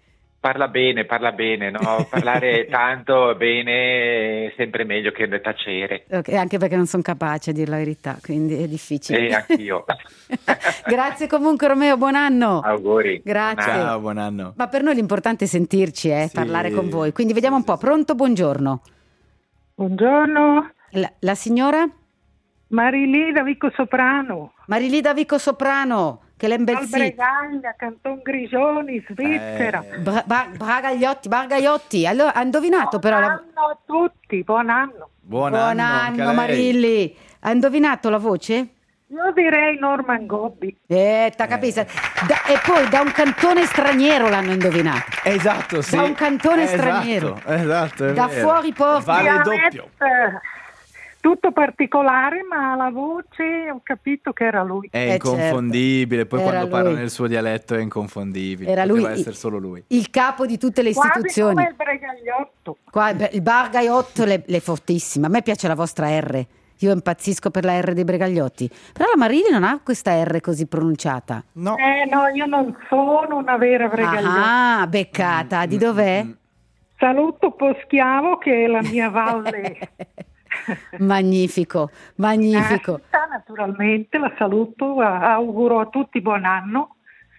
parla bene, parla bene, no? Parlare tanto bene è sempre meglio che tacere. Okay, anche perché non sono capace a dire la verità, quindi è difficile. E anch'io. Grazie comunque Romeo, buon anno. Auguri. Grazie. Ciao, buon anno. Ma per noi l'importante è sentirci, eh, Sì. parlare con voi. Quindi vediamo un po'. Pronto? Buongiorno. Buongiorno. La, la signora? Marilì da Vico Soprano. Marilì da Vico Soprano, che l'è un bel sito. Albregaglia, Canton Grigioni, Svizzera. Eh. Bra- Bra- Bragagliotti, Bargagliotti. Allora, ha indovinato però. Buon La... anno a tutti, buon anno. Buon, Buon anno, anche a anno, lei. Marilli. Ha indovinato la voce? Io direi Norman Gobbi. Eh, t'ha capito? Da- e poi da un cantone straniero l'hanno indovinato. Esatto, sì. Da un cantone Esatto, straniero. Esatto, è Da vero. fuori porta. Vale Dialetto, doppio. tutto particolare, ma la voce ho capito che era lui. È Eh, inconfondibile, poi Era quando parla lui. nel suo dialetto è inconfondibile. Era Poteva lui, essere solo lui. Il capo di tutte le Quasi istituzioni. come il Bregagliotto. Qua, beh, il Bargaiotto le, le è fortissima. A me piace la vostra R. Io impazzisco per la R dei Bregagliotti. Però la Marilli non ha questa R così pronunciata. No. Eh no, io non sono una vera Bregagliotta. Ah, beccata. Di dov'è? Saluto Poschiavo, che è la mia valle. Magnifico, magnifico. Nascita, naturalmente, la saluto, auguro a tutti buon anno.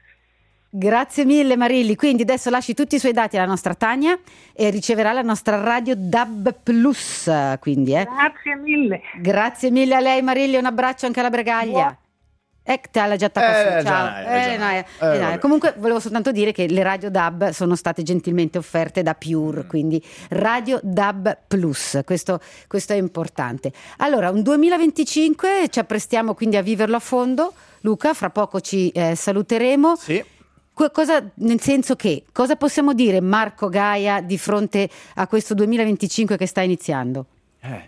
Grazie mille Marilli, quindi adesso lasci tutti i suoi dati alla nostra Tania e riceverà la nostra radio D A B Plus, quindi, eh. Grazie mille. Grazie mille a lei Marilli, un abbraccio anche alla Bregaglia. Eh, te l'ha già attaccato Eh, su, ciao. già, eh, Eh, già. no, eh, Eh, eh, no, vabbè. comunque volevo soltanto dire che le radio D A B sono state gentilmente offerte da Pure, quindi radio D A B Plus, questo, questo è importante. Allora, un duemilaventicinque ci apprestiamo quindi a viverlo a fondo. Luca, fra poco ci eh, saluteremo. Sì. Que- Cosa, nel senso che, cosa possiamo dire Marco Gaia di fronte a questo duemilaventicinque che sta iniziando? Eh.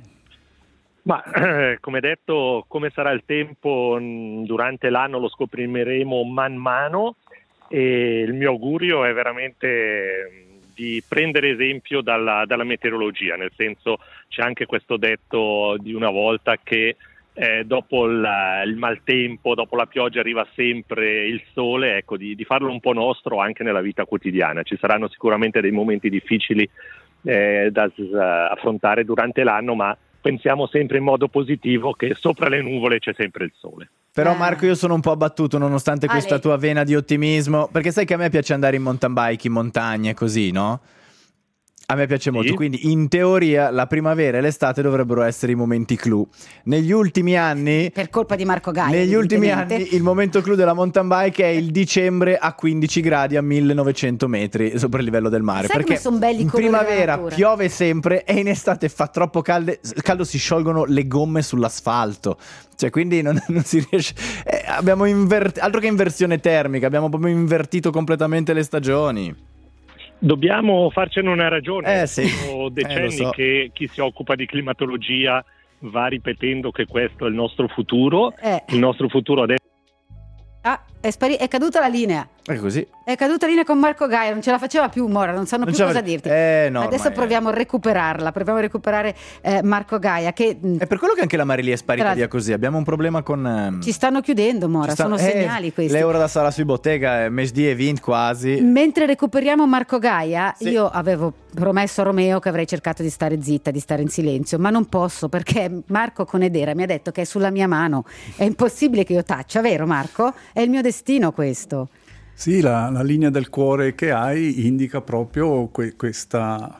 Ma eh, come detto, come sarà il tempo mh, durante l'anno lo scopriremo man mano e il mio augurio è veramente mh, di prendere esempio dalla, dalla meteorologia, nel senso c'è anche questo detto di una volta che eh, dopo il, il maltempo, dopo la pioggia arriva sempre il sole, ecco, di, di farlo un po' nostro anche nella vita quotidiana. Ci saranno sicuramente dei momenti difficili eh, da uh, affrontare durante l'anno, ma pensiamo sempre in modo positivo che sopra le nuvole c'è sempre il sole. Però Eh. Marco, io sono un po' abbattuto nonostante Ale. questa tua vena di ottimismo, perché sai che a me piace andare in mountain bike, in montagna e così, no? A me piace molto, Sì. quindi in teoria la primavera e l'estate dovrebbero essere i momenti clou. Negli ultimi anni, Per colpa di Marco Gaia. negli ultimi evidentemente. anni il momento clou della mountain bike è il dicembre a quindici gradi a millenovecento metri sopra il livello del mare. Sai come perché son belli i in colori della primavera natura? piove sempre e in estate fa troppo calde, caldo, si sciolgono le gomme sull'asfalto. Cioè, quindi non, non si riesce. Eh, abbiamo invert- altro che inversione termica, abbiamo proprio invertito completamente le stagioni. Dobbiamo farcene una ragione. Eh, sì. Sono Eh, decenni lo so. che chi si occupa di climatologia va ripetendo che questo è il nostro futuro. Eh. Il nostro futuro adesso. Ah, è, spari- è caduta la linea. È così. È caduta la linea con Marco Gaia, non ce la faceva più Mora, non sanno Non più ce cosa la- dirti. Eh, no, Adesso ormai è- proviamo a recuperarla, proviamo a recuperare eh, Marco Gaia che mh, È per quello che anche la Marilia è sparita Tra- via così. Abbiamo un problema con. ehm, ci stanno chiudendo Mora, ci stanno- sono eh, segnali questi. L'euro da sala sui bottega, mesdì e vint quasi. Mentre recuperiamo Marco Gaia, Sì. io avevo promesso a Romeo che avrei cercato di stare zitta, di stare in silenzio, ma non posso perché Marco Conedera mi ha detto che è sulla mia mano. È impossibile che io taccia, vero Marco? È il mio destino questo. Sì, la, la linea del cuore che hai indica proprio que- questa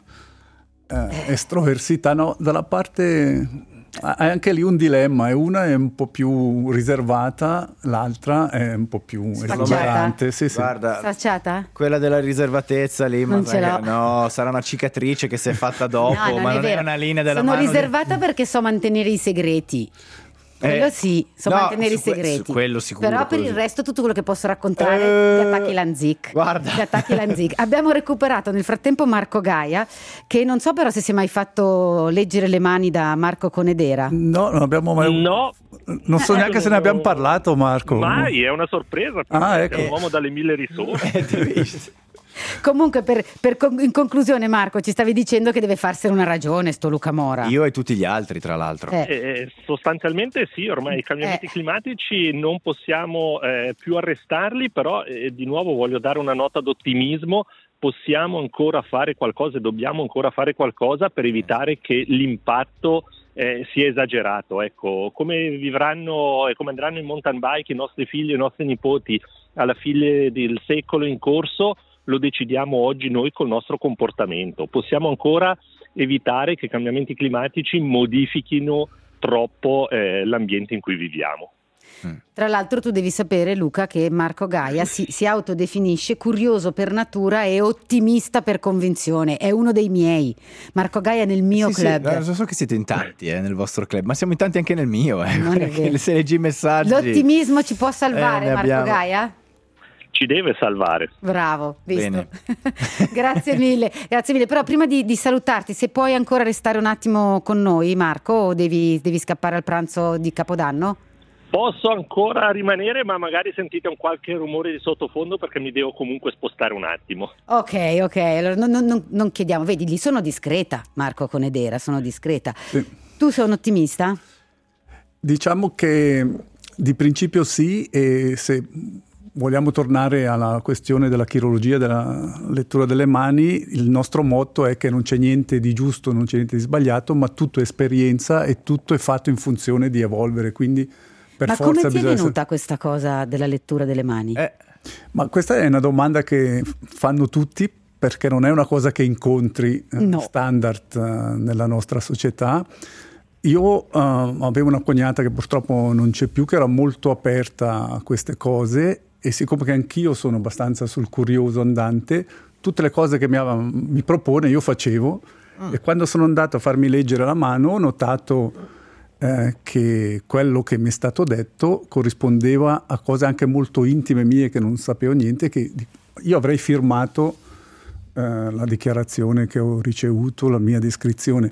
eh, estroversità. No, dalla parte hai anche lì un dilemma, e una è un po' più riservata, l'altra è un po' più Sfacciata? esuberante. Sì, sì. Guarda, Sfacciata? quella della riservatezza lì, ma Non ce sai l'ho. che- no, sarà una cicatrice che si è fatta dopo, No, non ma è non è vero. una linea della Sono mano di- riservata perché so mantenere i segreti. Quello Eh, sì, so no, mantenere i su que- segreti. su quello sicuro, Però per quello il sì. resto tutto quello che posso raccontare Eh, gli attacchi Lanzic. guarda. Gli attacchi Lanzic. Abbiamo recuperato nel frattempo Marco Gaia, che non so però se si è mai fatto leggere le mani da Marco Conedera. No, non abbiamo mai. No, Non so neanche se ne abbiamo parlato, Marco. mai, è una sorpresa. per Ah, me, ecco. È un uomo dalle mille risorse. Comunque per, per con- in conclusione Marco ci stavi dicendo che deve farsene una ragione sto Luca Mora. Io e tutti gli altri, tra l'altro. Eh. Eh, sostanzialmente sì, ormai i cambiamenti Eh. climatici non possiamo eh, più arrestarli, però eh, di nuovo voglio dare una nota d'ottimismo. possiamo ancora fare qualcosa e dobbiamo ancora fare qualcosa per evitare che l'impatto eh, sia esagerato. Ecco, come vivranno e come andranno in mountain bike i nostri figli e i nostri nipoti alla fine del secolo in corso, lo decidiamo oggi noi col nostro comportamento. Possiamo ancora evitare che i cambiamenti climatici modifichino troppo eh, l'ambiente in cui viviamo. Tra l'altro tu devi sapere, Luca, che Marco Gaia si, si autodefinisce curioso per natura e ottimista per convinzione. È uno dei miei. Marco Gaia nel mio sì, club. Sì, so che siete in tanti eh, nel vostro club, ma siamo in tanti anche nel mio. Eh, Non è vero. Se leggi i messaggi. L'ottimismo ci può salvare, eh, Marco abbiamo... Gaia? Ci deve salvare. Bravo, visto? Grazie mille, grazie mille. Però prima di, di salutarti, se puoi ancora restare un attimo con noi, Marco, o devi, devi scappare al pranzo di Capodanno? Posso ancora rimanere, ma magari sentite un qualche rumore di sottofondo perché mi devo comunque spostare un attimo. Ok, ok, allora non, non, non chiediamo, vedi, lì sono discreta, Marco Conedera, sono discreta. Sì. Tu sei un ottimista? Diciamo che di principio sì, e se vogliamo tornare alla questione della chirurgia, della lettura delle mani, il nostro motto è che non c'è niente di giusto, non c'è niente di sbagliato, ma tutto è esperienza e tutto è fatto in funzione di evolvere, quindi per Ma forza come ti è venuta essere... questa cosa della lettura delle mani? Eh, ma questa è una domanda che fanno tutti, perché non è una cosa che incontri eh, No. standard eh, nella nostra società. Io eh, avevo una cognata che purtroppo non c'è più, che era molto aperta a queste cose, e siccome che anch'io sono abbastanza sul curioso andante, tutte le cose che mi, aveva, mi propone io facevo, mm. e quando sono andato a farmi leggere la mano ho notato eh, che quello che mi è stato detto corrispondeva a cose anche molto intime mie che non sapevo niente, che io avrei firmato eh, la dichiarazione che ho ricevuto, la mia descrizione,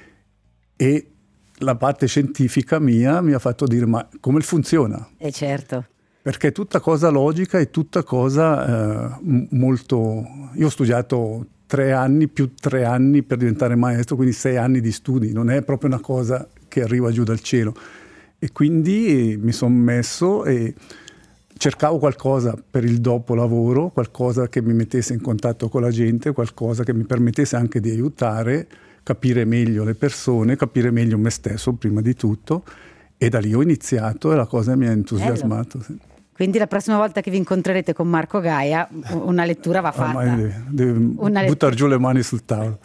e la parte scientifica mia mi ha fatto dire ma come funziona? Eh certo. Perché è tutta cosa logica e tutta cosa eh, m- molto... Io ho studiato tre anni più tre anni per diventare maestro, quindi sei anni di studi, non è proprio una cosa che arriva giù dal cielo. E quindi mi sono messo e cercavo qualcosa per il dopo lavoro, qualcosa che mi mettesse in contatto con la gente, qualcosa che mi permettesse anche di aiutare, capire meglio le persone, capire meglio me stesso prima di tutto, e da lì ho iniziato e la cosa mi ha entusiasmato. Sì. Quindi la prossima volta che vi incontrerete con Marco Gaia una lettura va fatta. Ormai deve, deve Una buttare giù le mani sul tavolo.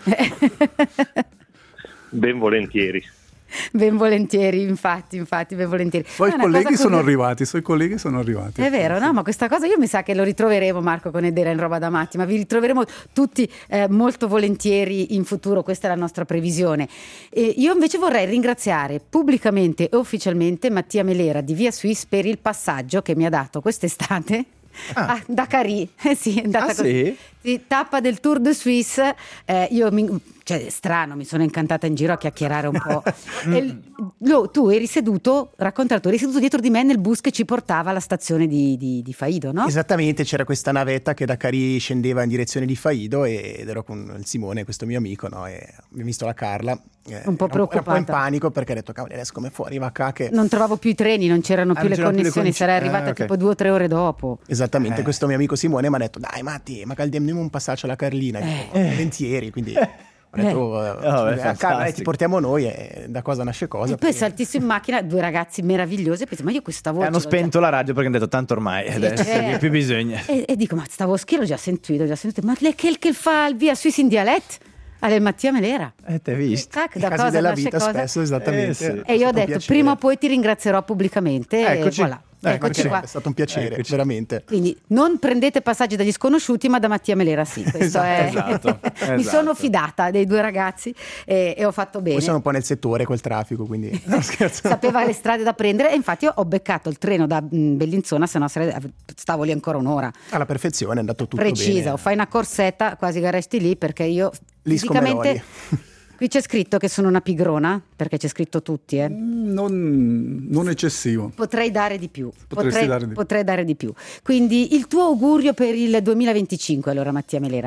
Ben volentieri. Ben volentieri, infatti, infatti, ben volentieri. I suoi colleghi sono arrivati, i suoi colleghi sono arrivati. È vero, no, ma questa cosa io mi sa che lo ritroveremo, Marco Conedera, in Roba da Matti, ma vi ritroveremo tutti eh, molto volentieri in futuro, questa è la nostra previsione. E io invece vorrei ringraziare pubblicamente e ufficialmente Mattia Melera di Via Suisse per il passaggio che mi ha dato quest'estate. Ah. Ah, da Cari, eh sì, è andata ah, così. Sì? Sì, tappa del Tour de Suisse, eh, io mi, cioè strano, mi sono incantata in giro a chiacchierare un po'. E, lo, tu eri seduto, racconta tu, eri seduto dietro di me nel bus che ci portava alla stazione di, di, di Faido, no? Esattamente, c'era questa navetta che da Cari scendeva in direzione di Faido ed ero con il Simone, questo mio amico, no? E mi ha visto la Carla. Eh, un po' preoccupata. Era un po' in panico perché ha detto cavolo, adesso come fuori, arriva qua che... Non trovavo più i treni, non c'erano più ah, le c'erano connessioni, più le sarei arrivata ah, okay. tipo due o tre ore dopo. Esattamente, eh. questo mio amico Simone mi ha detto dai Matti, ma caldiamo un passaggio alla Carlina, eh. volentieri, quindi... Ho detto, eh. Oh, a Carla, eh, ti portiamo noi e da cosa nasce cosa. E poi salti su in macchina, due ragazzi meravigliosi, e penso, ma io questa voce... E hanno spento la radio perché hanno detto tanto ormai, sì, adesso certo. non più bisogna. E, e dico, ma sta voce che l'ho già sentito, l'ho già sentito, ma lei che, che fa il Via Suisse in dialetto? Alle Mattia Melera. Eh, te visto. Tac, da casi cosa della nasce vita cosa. spesso, esattamente. Eh, sì. E io ho detto, prima o poi ti ringrazierò pubblicamente. Eccoci. E voilà. Eccoci qua. È stato un piacere, Eccoci. veramente. Quindi non prendete passaggi dagli sconosciuti, ma da Mattia Melera sì. Questo esatto, è... esatto, Mi esatto. sono fidata dei due ragazzi e, e ho fatto bene. Poi sono un po' nel settore col traffico, quindi no, scherzo. Sapeva le strade da prendere e infatti ho beccato il treno da Bellinzona, se no stavo lì ancora un'ora. Alla perfezione, è andato tutto Precisa, bene. o fai una corsetta quasi che resti lì perché io Lì fisicamente... Qui c'è scritto che sono una pigrona, perché c'è scritto tutti, eh. Non, non eccessivo. Potrei dare di più. Potrei dare di... potrei dare di più. Quindi il tuo augurio per il duemilaventicinque, allora, Mattia Melera?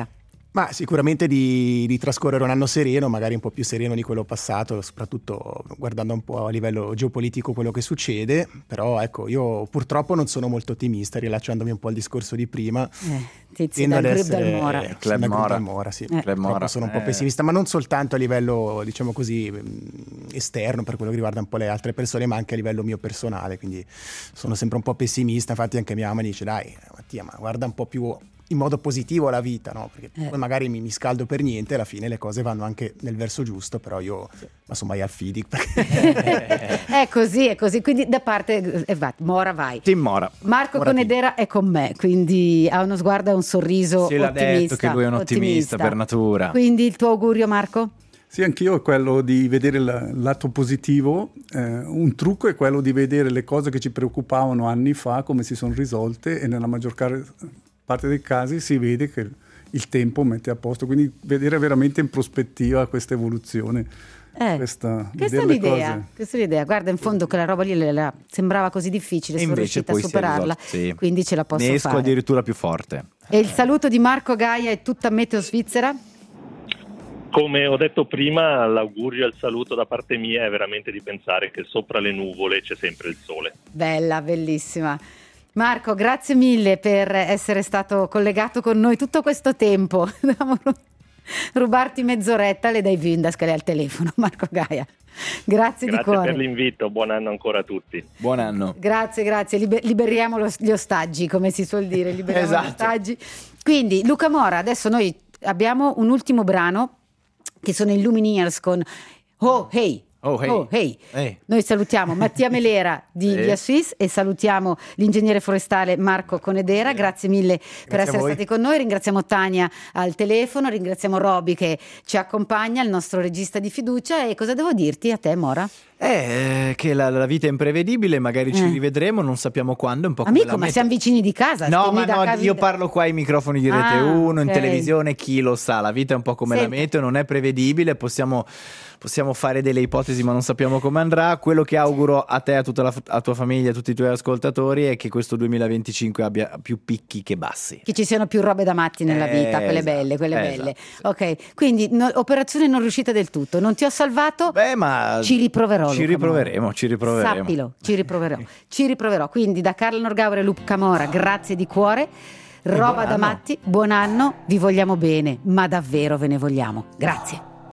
Ma sicuramente di, di trascorrere un anno sereno, magari un po' più sereno di quello passato, soprattutto guardando un po' a livello geopolitico quello che succede, però ecco, io purtroppo non sono molto ottimista, rilasciandomi un po' al discorso di prima. Eh, tizi dal grip dal Mora. Eh, Club Mora. Mora, sì. eh. Club Mora. Sono un po' pessimista, ma non soltanto a livello, diciamo così, esterno, per quello che riguarda un po' le altre persone, ma anche a livello mio personale, quindi sono sempre un po' pessimista. Infatti anche mia mamma dice: dai Mattia, ma guarda un po' più in modo positivo la vita, no? Perché eh. poi magari mi, mi scaldo per niente, alla fine le cose vanno anche nel verso giusto, però io sì. ma sono mai al Fidic perché... è così, è così, quindi da parte eh, va, Mora vai. Team Mora. Marco Mora Conedera team. è con me, quindi ha uno sguardo e un sorriso sì, ottimista. L'ha detto che lui è un ottimista, ottimista per natura. Quindi il tuo augurio, Marco? Sì, anch'io è quello di vedere il lato positivo. Eh, un trucco è quello di vedere le cose che ci preoccupavano anni fa, come si sono risolte, e nella maggior parte dei casi si vede che il tempo mette a posto, quindi vedere veramente in prospettiva questa evoluzione. Eh, questa, questa, è l'idea, questa è l'idea, guarda, in fondo quella roba lì la, la, sembrava così difficile, sono riuscita a superarla, sì. Quindi ce la posso ne esco fare. Addirittura più forte. E il saluto di Marco Gaia è tutta Meteo Svizzera? Come ho detto prima, l'augurio e il saluto da parte mia è veramente di pensare che sopra le nuvole c'è sempre il sole. Bella, bellissima. Marco, grazie mille per essere stato collegato con noi tutto questo tempo. Rubarti mezz'oretta, le dai Vindascale al telefono. Marco Gaia, grazie, grazie di cuore. Grazie per l'invito, buon anno ancora a tutti. Buon anno. Grazie, grazie, Liber- liberiamo lo, gli ostaggi, come si suol dire, liberiamo esatto. gli ostaggi. Quindi Luca Mora, adesso noi abbiamo un ultimo brano che sono i Lumineers con Oh Hey. Oh, hey. Oh, hey. Hey. Noi salutiamo Mattia Melera di hey. Via Suisse e salutiamo l'ingegnere forestale Marco Conedera. Grazie mille Grazie per essere stati con noi. Ringraziamo Tania al telefono, ringraziamo Roby che ci accompagna, il nostro regista di fiducia. E cosa devo dirti a te, Mora? Eh, che la, la vita è imprevedibile, magari ci eh. rivedremo, non sappiamo quando, un po' come amico, ma met- siamo vicini di casa. No, ma no, casa io parlo qua ai microfoni di Rete ah, uno, okay. in televisione, chi lo sa, la vita è un po' come Senti. la meteo, non è prevedibile, possiamo, possiamo fare delle ipotesi ma non sappiamo come andrà. Quello che auguro a te, a tutta la a tua famiglia, a tutti i tuoi ascoltatori è che questo duemilaventicinque abbia più picchi che bassi. Che ci siano più robe da matti nella eh, vita, quelle esatto, belle, quelle esatto, belle. sì. Ok, quindi no, operazione non riuscita del tutto, non ti ho salvato, Beh, ma ci riproverò. Ci Luca riproveremo, Mora. ci riproveremo. Sappilo, ci riproverò. Ci riproverò. Quindi da Carla Norgauer e Luca Mora, grazie di cuore. Roba da matti, buon anno, vi vogliamo bene, ma davvero ve ne vogliamo. Grazie.